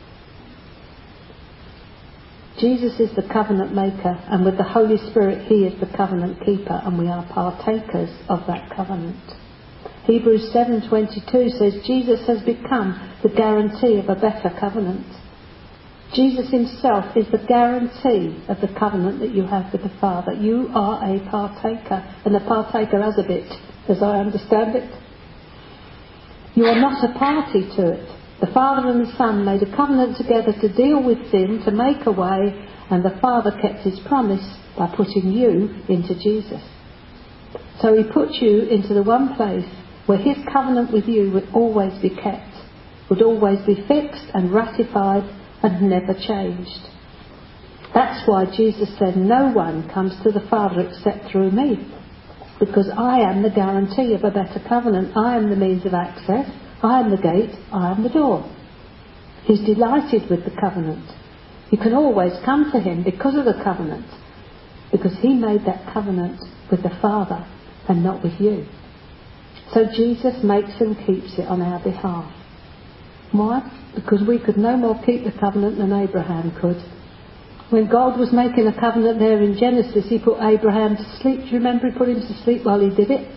Jesus is the covenant maker, and with the Holy Spirit he is the covenant keeper, and we are partakers of that covenant. Hebrews seven twenty-two says Jesus has become the guarantee of a better covenant. Jesus himself is the guarantee of the covenant that you have with the Father. You are a partaker, and the partaker has a bit, as I understand it. You are not a party to it. The Father and the Son made a covenant together to deal with sin, to make a way, and the Father kept his promise by putting you into Jesus. So he put you into the one place where his covenant with you would always be kept, would always be fixed and ratified and never changed. That's why Jesus said, no one comes to the Father except through me, because I am the guarantee of a better covenant. I am the means of access. I am the gate. I am the door. He's delighted with the covenant. You can always come to him because of the covenant, because he made that covenant with the Father and not with you. So Jesus makes and keeps it on our behalf. Why? Because we could no more keep the covenant than Abraham could. When God was making a covenant there in Genesis, he put Abraham to sleep. Do you remember he put him to sleep while he did it?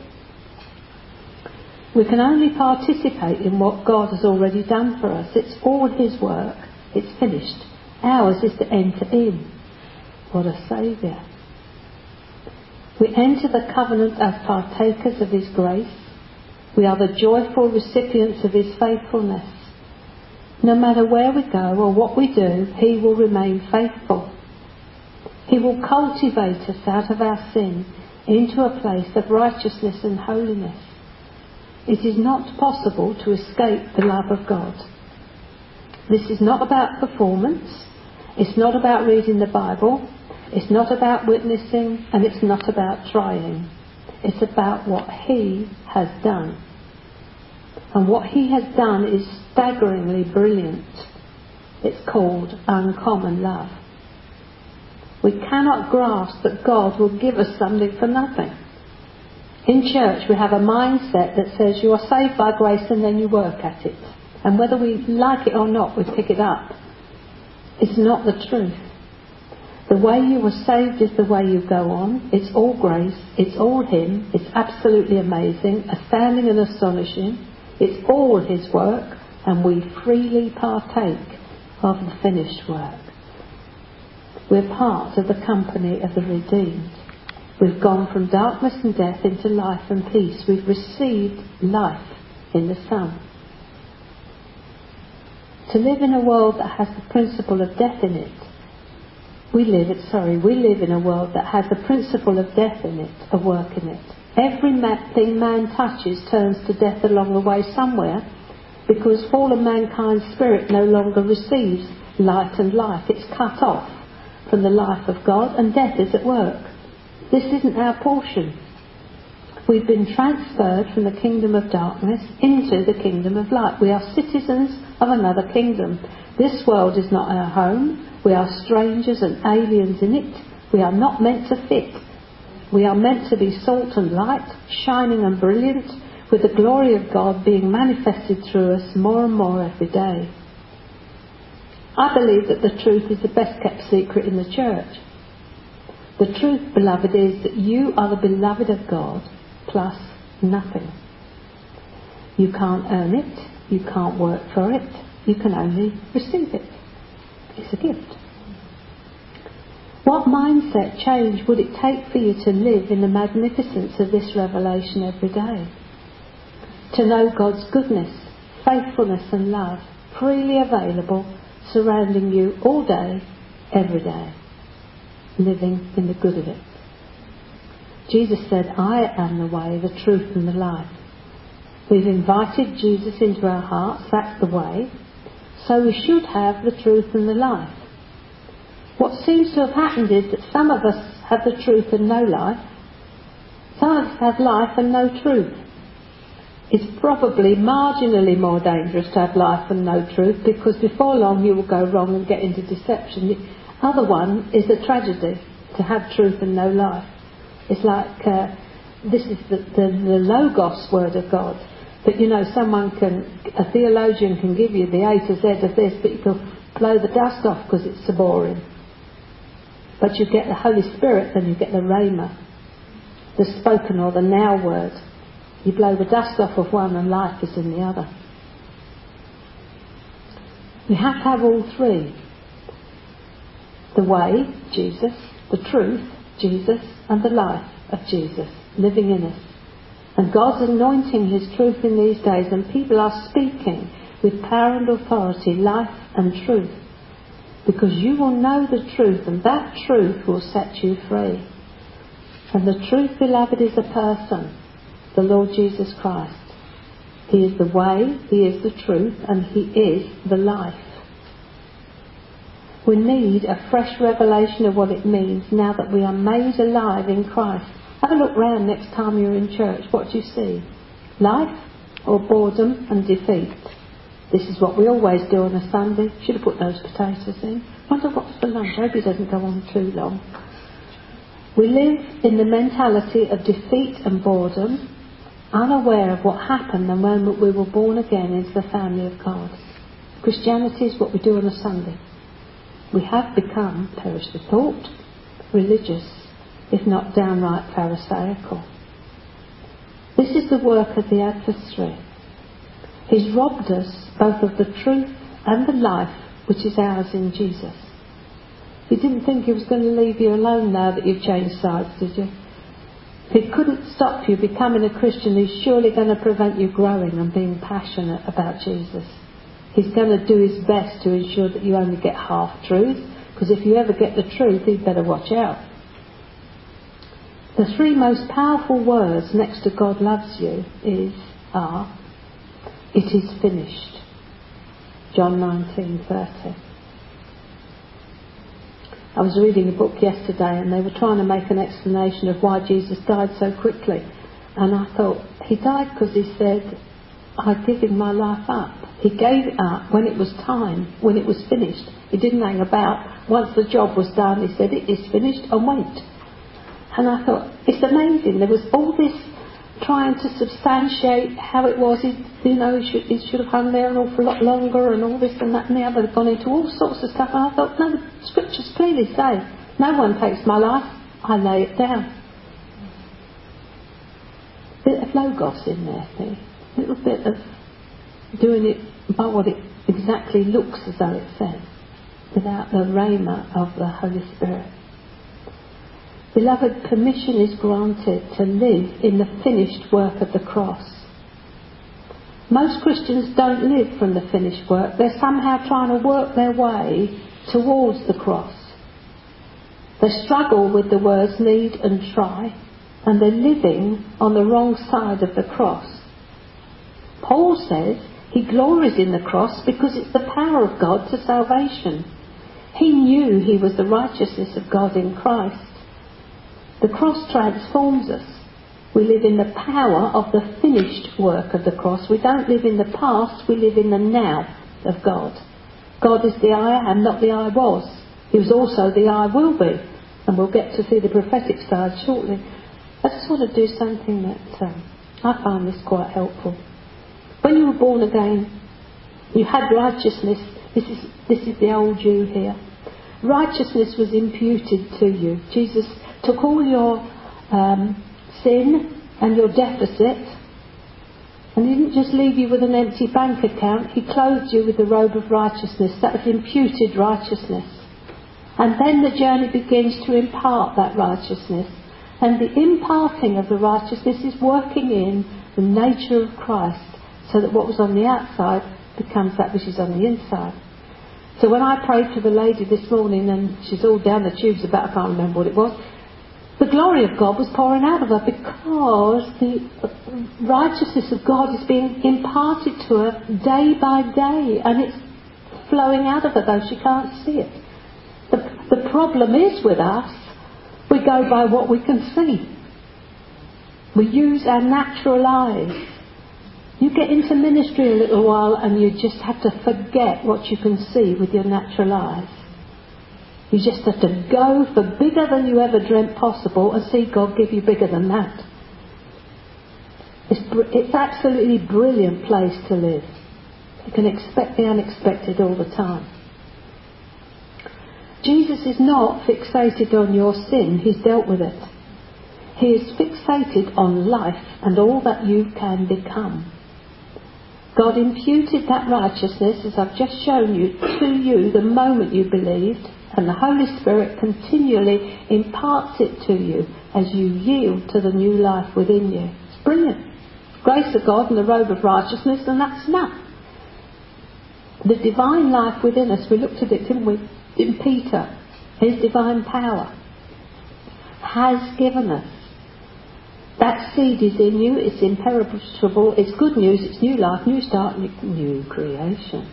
We can only participate in what God has already done for us. It's all his work. It's finished. Ours is to enter in. What a saviour. We enter the covenant as partakers of his grace. We are the joyful recipients of his faithfulness. No matter where we go or what we do, he will remain faithful. He will cultivate us out of our sin into a place of righteousness and holiness. It is not possible to escape the love of God. This is not about performance. It's not about reading the Bible. It's not about witnessing, and it's not about trying. It's about what he has done. And what he has done is staggeringly brilliant. It's called uncommon love. We cannot grasp that God will give us something for nothing. In church we have a mindset that says you are saved by grace and then you work at it. And whether we like it or not, we pick it up. It's not the truth. The way you were saved is the way you go on. It's all grace. It's all him. It's absolutely amazing, astounding and astonishing. It's all his work, and we freely partake of the finished work. We're part of the company of the redeemed. We've gone from darkness and death into life and peace. We've received life in the Son. To live in a world that has the principle of death in it, we live it, sorry, we live in a world that has the principle of death in it, of work in it. Every thing man touches turns to death along the way somewhere, because fallen mankind's spirit no longer receives light and life. It's cut off from the life of God, and death is at work. This isn't our portion. We've been transferred from the kingdom of darkness into the kingdom of light. We are citizens of another kingdom. This world is not our home. We are strangers and aliens in it. We are not meant to fit. We are meant to be salt and light, shining and brilliant, with the glory of God being manifested through us more and more every day. I believe that the truth is the best kept secret in the church. The truth, beloved, is that you are the beloved of God plus nothing. You can't earn it. You can't work for it. You can only receive it. It's a gift. What mindset change would it take for you to live in the magnificence of this revelation every day? To know God's goodness, faithfulness and love freely available, surrounding you all day, every day, living in the good of it. Jesus said, I am the way, the truth and the life. We've invited Jesus into our hearts, that's the way, so we should have the truth and the life. What seems to have happened is that some of us have the truth and no life. Some of us have life and no truth. It's probably marginally more dangerous to have life and no truth, because before long you will go wrong and get into deception. The other one is a tragedy, to have truth and no life. It's like, uh, this is the, the, the Logos word of God. But you know, someone can, a theologian can give you the A to Z of this, but you can blow the dust off because it's so boring. But you get the Holy Spirit, then you get the Rhema, the spoken or the now word. You blow the dust off of one and life is in the other. We have to have all three. The way, Jesus, the truth, Jesus, and the life of Jesus living in us. And God's anointing His truth in these days, and people are speaking with power and authority, life and truth. Because you will know the truth, and that truth will set you free. And the truth, beloved, is a person, the Lord Jesus Christ. He is the way, He is the truth, and He is the life. We need a fresh revelation of what it means now that we are made alive in Christ. Have a look round next time you're in church. What do you see? Life or boredom and defeat? This is what we always do on a Sunday. Should have put those potatoes in. Wonder what's for lunch. I hope it doesn't go on too long. We live in the mentality of defeat and boredom, unaware of what happened the moment we were born again into the family of God. Christianity is what we do on a Sunday. We have become, perish the thought, religious, if not downright pharisaical. This is the work of the adversary. He's robbed us both of the truth and the life which is ours in Jesus. You didn't think He was going to leave you alone now that you've changed sides, did you? If He couldn't stop you becoming a Christian, He's surely going to prevent you growing and being passionate about Jesus. He's going to do His best to ensure that you only get half truth, because if you ever get the truth, He'd better watch out. The three most powerful words next to God loves you is, are, it is finished. John nineteen thirty. I was reading a book yesterday and they were trying to make an explanation of why Jesus died so quickly. And I thought, He died because He said, I've given my life up. He gave it up when it was time, when it was finished. He didn't hang about. Once the job was done, He said, it is finished, and went. And I thought, it's amazing. There was all this trying to substantiate how it was. He, you know, he should, he should have hung there an awful lot longer and all this and that and the other. They've gone into all sorts of stuff. And I thought, no, the scriptures clearly say, no one takes my life, I lay it down. A bit of Logos in there, see? A little bit of doing it by what it exactly looks as though it says, without the rhema of the Holy Spirit. Beloved, permission is granted to live in the finished work of the cross. Most Christians don't live from the finished work. They're somehow trying to work their way towards the cross. They struggle with the words need and try, and they're living on the wrong side of the cross. Paul says he glories in the cross because it's the power of God to salvation. He knew he was the righteousness of God in Christ. The cross transforms us. We live in the power of the finished work of the cross. We don't live in the past, we live in the now of God. God is the I am, not the I was. He was also the I will be. And we'll get to see the prophetic side shortly. I just want to do something that um, I find this quite helpful. When you were born again, you had righteousness. This is, this is the old you here. Righteousness was imputed to you. Jesus took all your um, sin and your deficit, and He didn't just leave you with an empty bank account. He clothed you with the robe of righteousness. That was imputed righteousness. And then the journey begins to impart that righteousness. And the imparting of the righteousness is working in the nature of Christ, so that what was on the outside becomes that which is on the inside. So when I prayed for the lady this morning, and she's all down the tubes about, I can't remember what it was, the glory of God was pouring out of her because the righteousness of God is being imparted to her day by day, and it's flowing out of her though she can't see it. The, the problem is with us, we go by what we can see. We use our natural eyes. You get into ministry a little while and you just have to forget what you can see with your natural eyes. You just have to go for bigger than you ever dreamt possible and see God give you bigger than that. It's, br- it's absolutely brilliant place to live. You can expect the unexpected all the time. Jesus is not fixated on your sin, he's dealt with it. He is fixated on life and all that you can become. God imputed that righteousness, as I've just shown you, to you the moment you believed, and the Holy Spirit continually imparts it to you as you yield to the new life within you. It's brilliant. Grace of God and the robe of righteousness, and that's enough. The divine life within us, we looked at it, didn't we, in Peter. His divine power has given us. That seed is in you, it's imperishable, it's good news, it's new life, new start, new creation.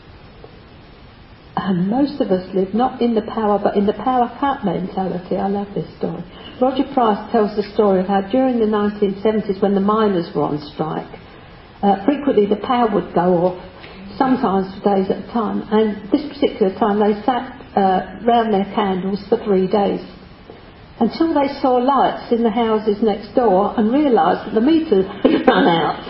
And most of us live not in the power, but in the power cut mentality. I love this story. Roger Price tells the story of how during the nineteen seventies, when the miners were on strike, uh, frequently the power would go off, sometimes for days at a time. And this particular time they sat uh, round their candles for three days. Until they saw lights in the houses next door and realised that the meters had run out.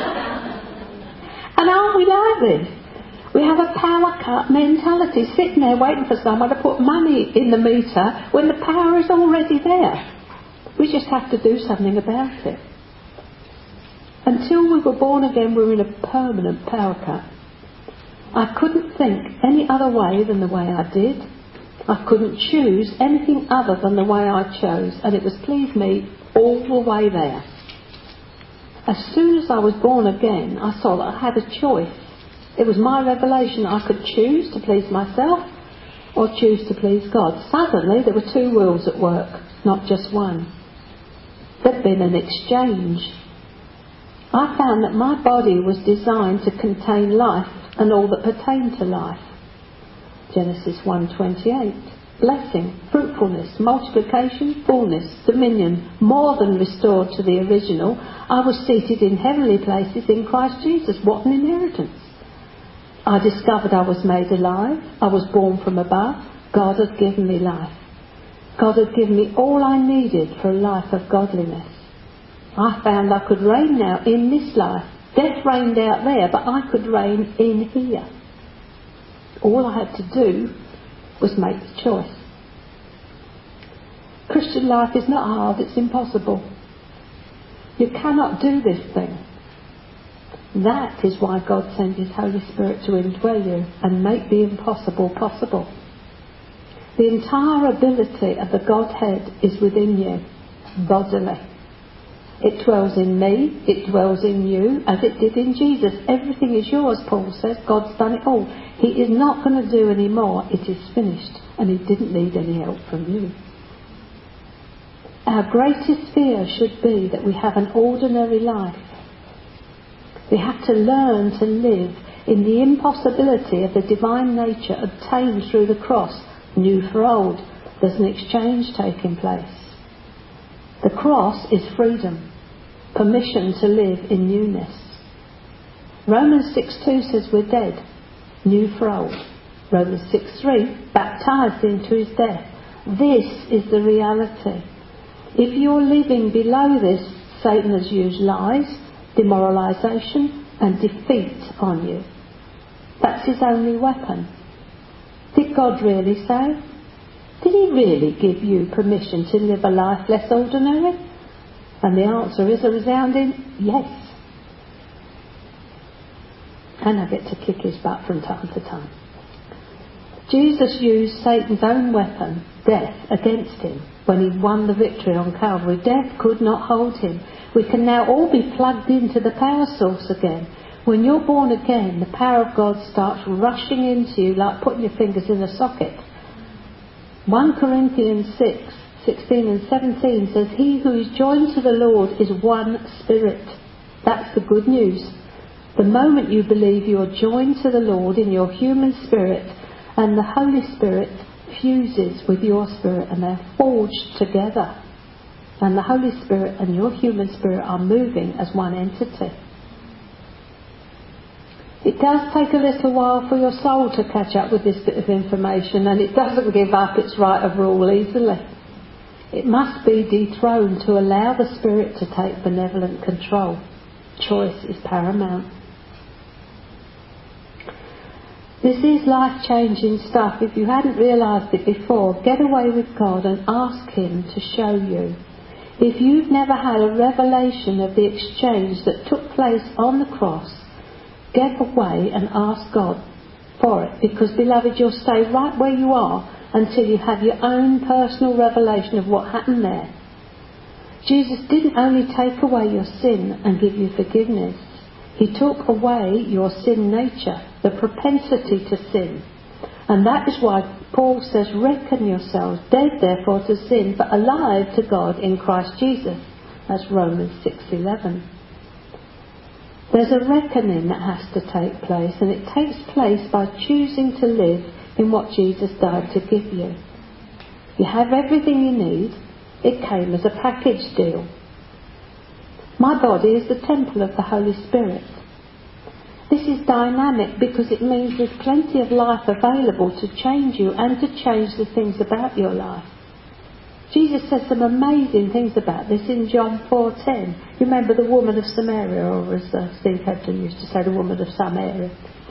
And aren't we like this? We have a power cut mentality, sitting there waiting for someone to put money in the meter when the power is already there. We just have to do something about it. Until we were born again, we were in a permanent power cut. I couldn't think any other way than the way I did. I couldn't choose anything other than the way I chose, and it was please me all the way there. As soon as I was born again, I saw that I had a choice. It was my revelation that I could choose to please myself or choose to please God. Suddenly there were two wills at work, not just one. There'd been an exchange. I found that my body was designed to contain life and all that pertained to life. Genesis one twenty-eight. Blessing, fruitfulness, multiplication, fullness, dominion, more than restored to the original. I was seated in heavenly places in Christ Jesus. What an inheritance. I discovered I was made alive. I was born from above. God had given me life. God had given me all I needed for a life of godliness. I found I could reign now in this life. Death reigned out there, but I could reign in here. All I had to do was make the choice. Christian life is not hard, it's impossible. You cannot do this thing. That is why God sent His Holy Spirit to indwell you and make the impossible possible. The entire ability of the Godhead is within you, bodily. It dwells in me, it dwells in you, as it did in Jesus. Everything is yours, Paul says. God's done it all. He is not going to do any more. It is finished. And He didn't need any help from you. Our greatest fear should be that we have an ordinary life. We have to learn to live in the impossibility of the divine nature obtained through the cross, new for old. There's an exchange taking place. The cross is freedom, permission to live in newness. Romans six two says we're dead, new for old. Romans six three, baptised into His death. This is the reality. If you're living below this, Satan has used lies, demoralisation and defeat on you. That's his only weapon. Did God really say? Did He really give you permission to live a life less ordinary? And the answer is a resounding yes. And I get to kick His butt from time to time. Jesus used Satan's own weapon, death, against him when he won the victory on Calvary. Death could not hold him. We can now all be plugged into the power source again. When you're born again, the power of God starts rushing into you like putting your fingers in a socket. First Corinthians six, sixteen and seventeen says, "He who is joined to the Lord is one spirit." That's the good news. The moment you believe, you are joined to the Lord in your human spirit, and the Holy Spirit fuses with your spirit, and they're forged together. And the Holy Spirit and your human spirit are moving as one entity. It does take a little while for your soul to catch up with this bit of information, and it doesn't give up its right of rule easily. It must be dethroned to allow the Spirit to take benevolent control. Choice is paramount. This is life-changing stuff. If you hadn't realised it before, get away with God and ask Him to show you. If you've never had a revelation of the exchange that took place on the cross, get away and ask God for it. Because, beloved, you'll stay right where you are until you have your own personal revelation of what happened there. Jesus didn't only take away your sin and give you forgiveness. He took away your sin nature, the propensity to sin. And that is why Paul says, "Reckon yourselves dead therefore to sin, but alive to God in Christ Jesus." That's Romans six eleven. There's a reckoning that has to take place, and it takes place by choosing to live in what Jesus died to give you. You have everything you need. It came as a package deal. My body is the temple of the Holy Spirit. This is dynamic because it means there's plenty of life available to change you and to change the things about your life. Jesus says some amazing things about this in John four ten. You remember the woman of Samaria, or as uh, Steve Hebden used to say, the woman of Samaria.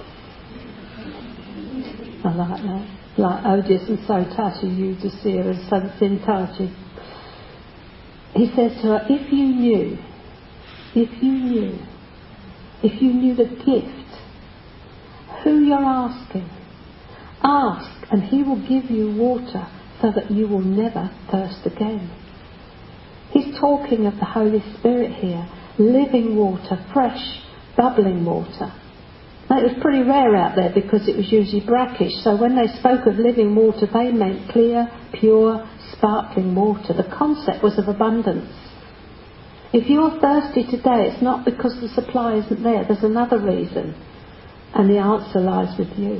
I like that. Like Odious and so touchy, you to see her as something touchy. He says to her, if you knew, if you knew, if you knew the gift, who you're asking, ask and He will give you water so that you will never thirst again. He's talking of the Holy Spirit here, living water, fresh, bubbling water. Now, it was pretty rare out there because it was usually brackish, so when they spoke of living water, they meant clear, pure, sparkling water. The concept was of abundance. If you're thirsty today, it's not because the supply isn't there. There's another reason, and the answer lies with you.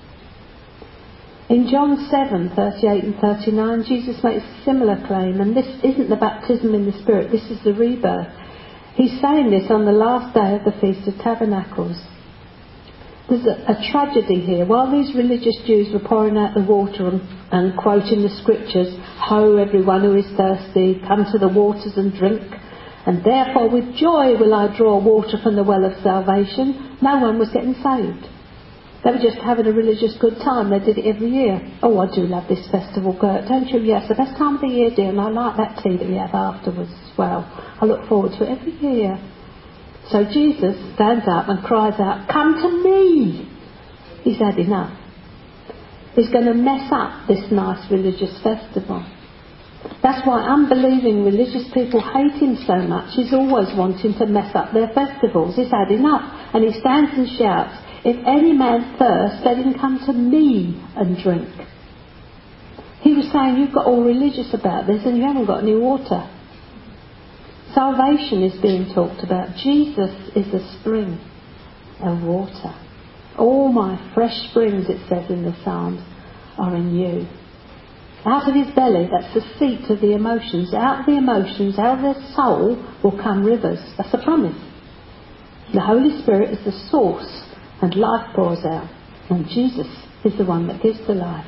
In John seven, thirty-eight and thirty-nine, Jesus makes a similar claim, and this isn't the baptism in the Spirit, this is the rebirth. He's saying this on the last day of the Feast of Tabernacles. There's a, a tragedy here. While these religious Jews were pouring out the water and, and quoting the scriptures, "Ho, everyone who is thirsty, come to the waters and drink. And therefore with joy will I draw water from the well of salvation," no one was getting saved. They were just having a religious good time. They did it every year. "Oh, I do love this festival, Gert, don't you?" "Yes, the best time of the year, dear, and I like that tea that we have afterwards as well. I look forward to it every year." So Jesus stands up and cries out, "Come to me!" He's had enough. He's going to mess up this nice religious festival. That's why unbelieving religious people hate him so much. He's always wanting to mess up their festivals. He's had enough. And he stands and shouts, "If any man thirst, let him come to me and drink." He was saying, you've got all religious about this and you haven't got any water. Salvation is being talked about. Jesus is a spring of water. All my fresh springs, it says in the Psalms, are in you. Out of his belly, that's the seat of the emotions, out of the emotions, out of their soul will come rivers. That's a promise. The Holy Spirit is the source and life pours out. And Jesus is the one that gives the life.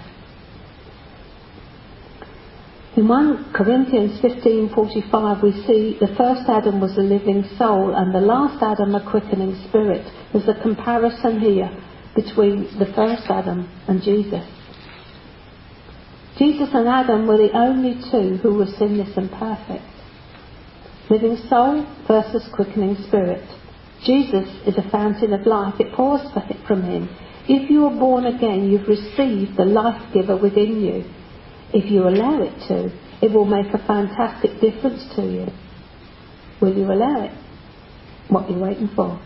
In First Corinthians fifteen forty-five we see the first Adam was a living soul and the last Adam a quickening spirit. There's a comparison here between the first Adam and Jesus. Jesus and Adam were the only two who were sinless and perfect. Living soul versus quickening spirit. Jesus is a fountain of life. It pours from him. If you are born again, you've received the life giver within you. If you allow it to, it will make a fantastic difference to you. Will you allow it? What are you waiting for?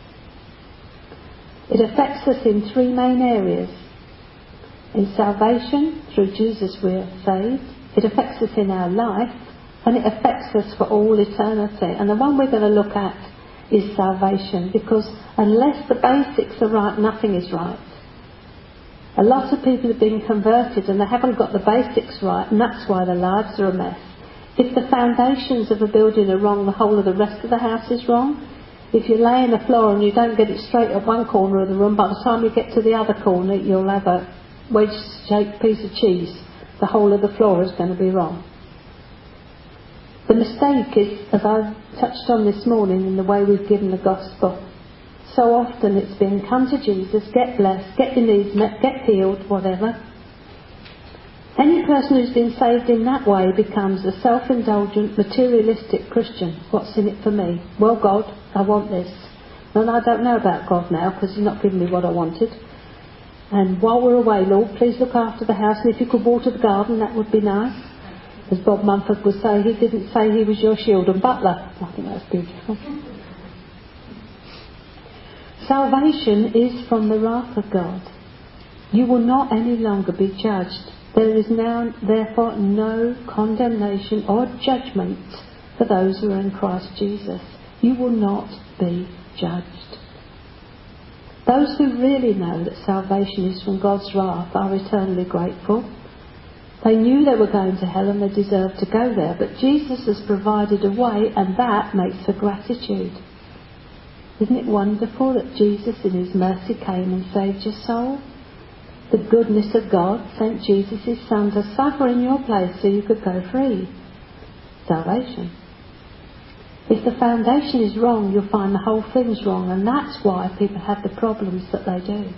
It affects us in three main areas. In salvation, through Jesus we are saved. It affects us in our life, and it affects us for all eternity. And the one we're going to look at is salvation, because unless the basics are right, nothing is right. A lot of people have been converted and they haven't got the basics right, and that's why their lives are a mess. If the foundations of a building are wrong, the whole of the rest of the house is wrong. If you lay in the floor and you don't get it straight at one corner of the room, by the time you get to the other corner, you'll have a wedge-shaped piece of cheese. The whole of the floor is going to be wrong. The mistake is, as I touched on this morning in the way we've given the gospel, so often it's been, come to Jesus, get blessed, get your needs met, get healed, whatever. Any person who's been saved in that way becomes a self-indulgent, materialistic Christian. What's in it for me? Well, God, I want this. And I don't know about God now because He's not given me what I wanted. And while we're away, Lord, please look after the house, and if you could water the garden, that would be nice. As Bob Mumford would say, he didn't say he was your shield and butler. I think that's beautiful. Salvation is from the wrath of God. You will not any longer be judged. There is now, therefore, no condemnation or judgment for those who are in Christ Jesus. You will not be judged. Those who really know that salvation is from God's wrath are eternally grateful. They knew they were going to hell and they deserved to go there, but Jesus has provided a way, and that makes for gratitude. Isn't it wonderful that Jesus in His mercy came and saved your soul? The goodness of God sent Jesus, His Son, to suffer in your place so you could go free. Salvation. If the foundation is wrong, you'll find the whole thing's wrong, and that's why people have the problems that they do.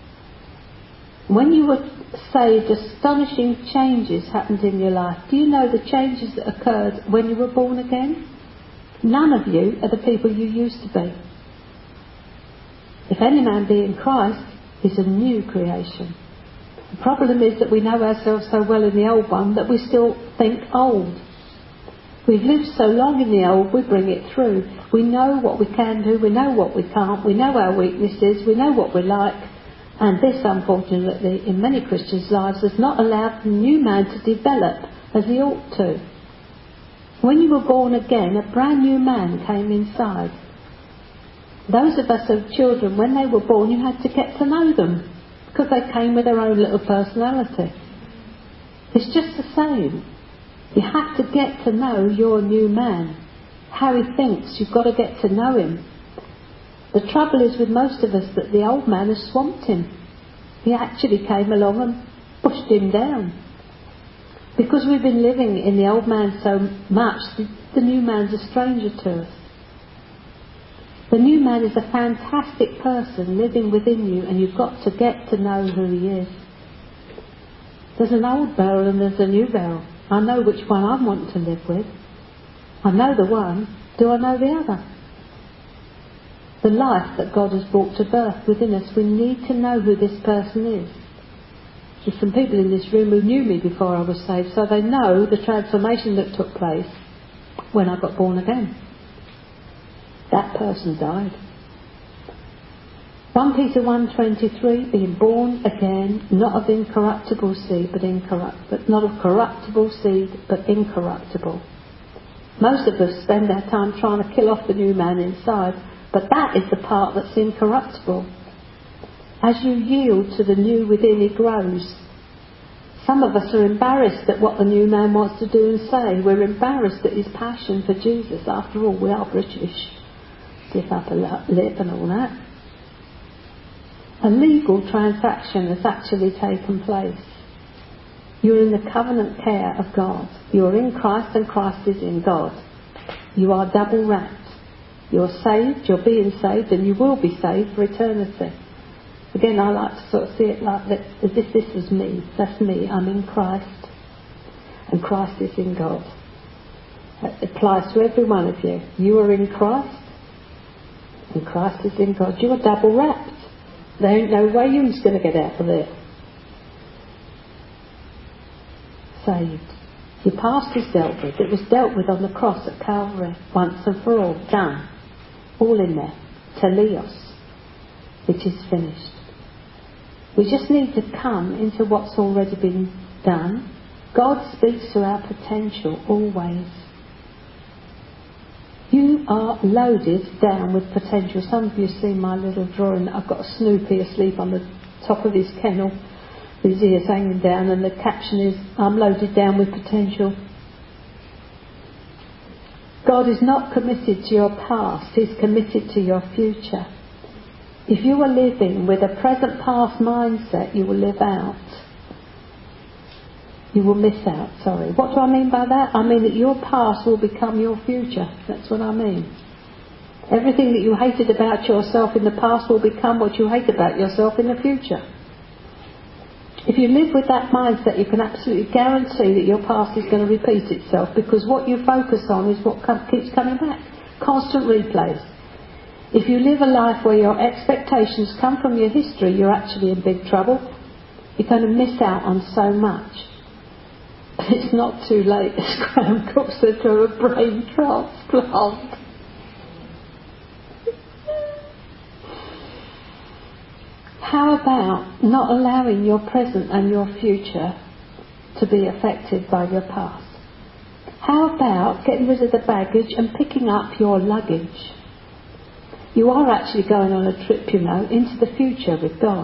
When you were saved, astonishing changes happened in your life. Do you know the changes that occurred when you were born again? None of you are the people you used to be. If any man be in Christ, he's a new creation. The problem is that we know ourselves so well in the old one that we still think old. We've lived so long in the old, we bring it through. We know what we can do, we know what we can't, we know our weaknesses, we know what we like. And this, unfortunately, in many Christians' lives, has not allowed the new man to develop as he ought to. When you were born again, a brand new man came inside. Those of us who have children, when they were born, you had to get to know them, because they came with their own little personality. It's just the same. You have to get to know your new man. How he thinks, you've got to get to know him. The trouble is with most of us that the old man has swamped him. He actually came along and pushed him down. Because we've been living in the old man so much, the, the new man's a stranger to us. The new man is a fantastic person living within you, and you've got to get to know who he is. There's an old barrel and there's a new barrel. I know which one I want to live with. I know the one. Do I know the other? The life that God has brought to birth within us, we need to know who this person is. There's some people in this room who knew me before I was saved, so they know the transformation that took place when I got born again. That person died. First Peter one twenty-three, being born again, not of incorruptible seed, but incorrupt, but not of corruptible seed, but incorruptible. Most of us spend our time trying to kill off the new man inside, but that is the part that's incorruptible. As you yield to the new within, it grows. Some of us are embarrassed at what the new man wants to do and say. We're embarrassed at his passion for Jesus. After all, we are British. Stiff upper lip and all that. A legal transaction has actually taken place. You're in the covenant care of God. You're in Christ and Christ is in God. You are double wrapped. You're saved, you're being saved, and you will be saved for eternity. Again, I like to sort of see it like that, as if this is me. That's me. I'm in Christ, and Christ is in God. That applies to every one of you. You are in Christ, and Christ is in God. You are double wrapped. There ain't no way you're going to get out of there. Saved. Your past is dealt with. It was dealt with on the cross at Calvary, once and for all. Done. All in there. Teleos. It is finished. We just need to come into what's already been done. God speaks to our potential always. You are loaded down with potential. Some of you have seen my little drawing. I've got a Snoopy asleep on the top of his kennel, his ears hanging down, and the caption is, I'm loaded down with potential. God is not committed to your past, He's committed to your future. If you are living with a present past mindset, you will live out. You will miss out, sorry. What do I mean by that? I mean that your past will become your future. That's what I mean. Everything that you hated about yourself in the past will become what you hate about yourself in the future. If you live with that mindset, you can absolutely guarantee that your past is going to repeat itself, because what you focus on is what com- keeps coming back. Constant replays. If you live a life where your expectations come from your history, you're actually in big trouble. You're going to miss out on so much. It's not too late, as Graham Cook said, to have a brain transplant. How about not allowing your present and your future to be affected by your past? How about getting rid of the baggage and picking up your luggage? You are actually going on a trip, you know, into the future with God.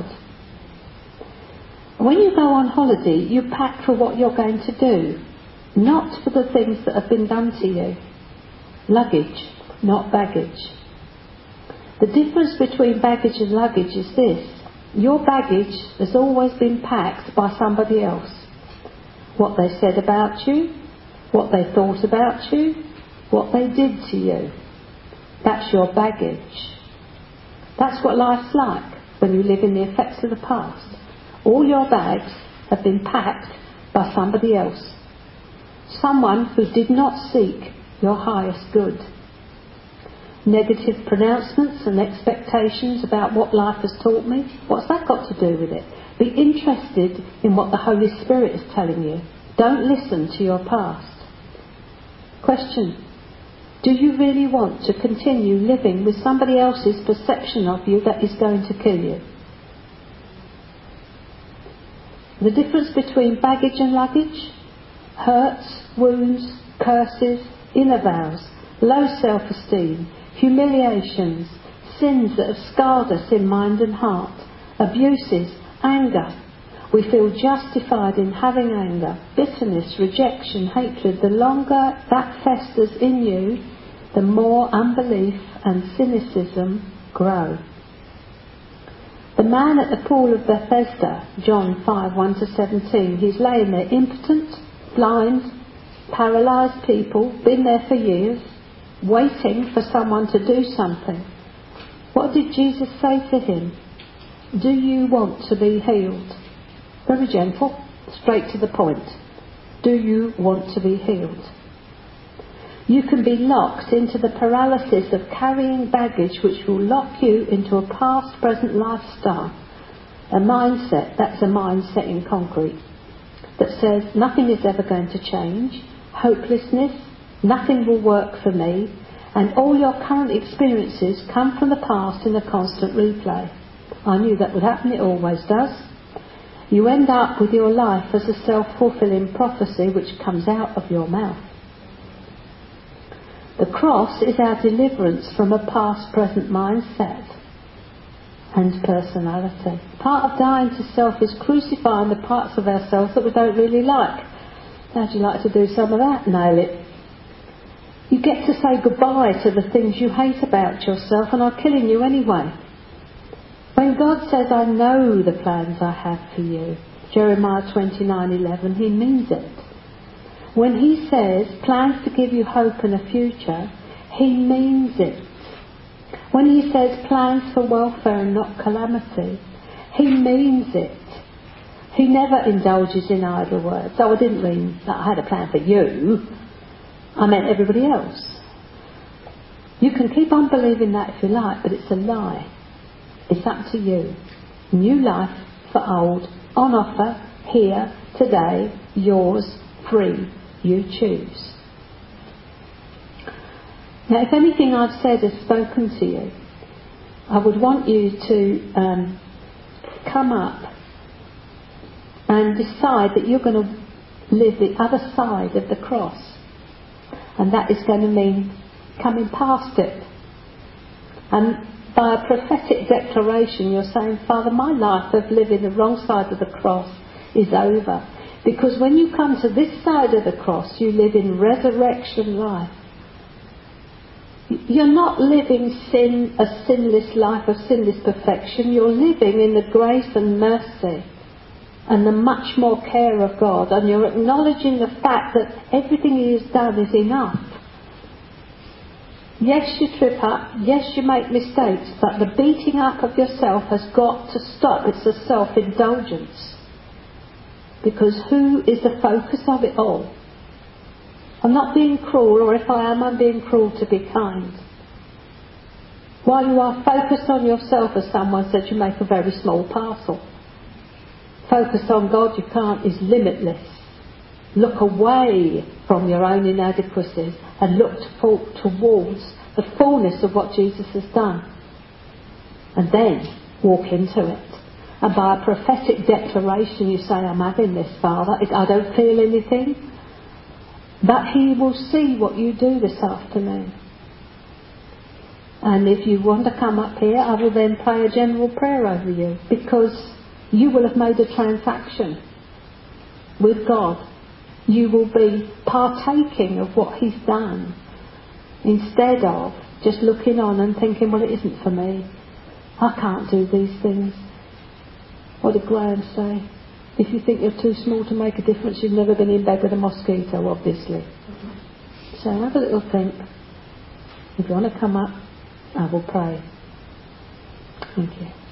When you go on holiday, you pack for what you're going to do, not for the things that have been done to you. Luggage, not baggage. The difference between baggage and luggage is this. Your baggage has always been packed by somebody else. What they said about you, what they thought about you, what they did to you. That's your baggage. That's what life's like when you live in the effects of the past. All your bags have been packed by somebody else. Someone who did not seek your highest good. Negative pronouncements and expectations about what life has taught me, what's that got to do with it? Be interested in what the Holy Spirit is telling you. Don't listen to your past. Question. Do you really want to continue living with somebody else's perception of you that is going to kill you? The difference between baggage and luggage? Hurts, wounds, curses, inner vows, low self-esteem, humiliations, sins that have scarred us in mind and heart, abuses, anger. We feel justified in having anger, bitterness, rejection, hatred. The longer that festers in you, the more unbelief and cynicism grow. The man at the pool of Bethesda, John five, one to seventeen, he's laying there impotent, blind, paralysed people, been there for years, waiting for someone to do something. What did Jesus say to him? Do you want to be healed? Very gentle, straight to the point. Do you want to be healed? You can be locked into the paralysis of carrying baggage which will lock you into a past-present lifestyle. A mindset, that's a mindset in concrete, that says nothing is ever going to change, hopelessness, nothing will work for me, and all your current experiences come from the past in a constant replay. I knew that would happen, it always does. You end up with your life as a self-fulfilling prophecy which comes out of your mouth. The cross is our deliverance from a past-present mindset and personality. Part of dying to self is crucifying the parts of ourselves that we don't really like. How'd you like to do some of that? Nail it. You get to say goodbye to the things you hate about yourself and are killing you anyway. When God says, I know the plans I have for you, Jeremiah twenty-nine eleven, he means it. When he says plans to give you hope and a future, he means it. When he says plans for welfare and not calamity, he means it. He never indulges in idle words. Oh, I didn't mean that I had a plan for you. I meant everybody else. You can keep on believing that if you like, but it's a lie. It's up to you. New life for old, on offer, here, today, yours, free. You choose. Now, if anything I've said has spoken to you, I would want you to um, come up and decide that you're going to live the other side of the cross. And that is going to mean coming past it. And by a prophetic declaration, you're saying, Father, my life of living the wrong side of the cross is over. Because when you come to this side of the cross, you live in resurrection life. You're not living sin, a sinless life of sinless perfection. You're living in the grace and mercy and the much more care of God. And you're acknowledging the fact that everything He has done is enough. Yes, you trip up. Yes, you make mistakes. But the beating up of yourself has got to stop. It's a self-indulgence. Because who is the focus of it all? I'm not being cruel, or if I am, I'm being cruel to be kind. While you are focused on yourself, as someone said, you make a very small parcel. Focus on God, you can't, is limitless. Look away from your own inadequacies and look to, towards the fullness of what Jesus has done. And then walk into it. And by a prophetic declaration you say, I'm having this, Father. I don't feel anything. But He will see what you do this afternoon. And if you want to come up here, I will then pray a general prayer over you. Because you will have made a transaction with God. You will be partaking of what He's done. Instead of just looking on and thinking, well, it isn't for me. I can't do these things. What did Graham say? If you think you're too small to make a difference, you've never been in bed with a mosquito, obviously. So have a little think. If you want to come up, I will pray. Thank you.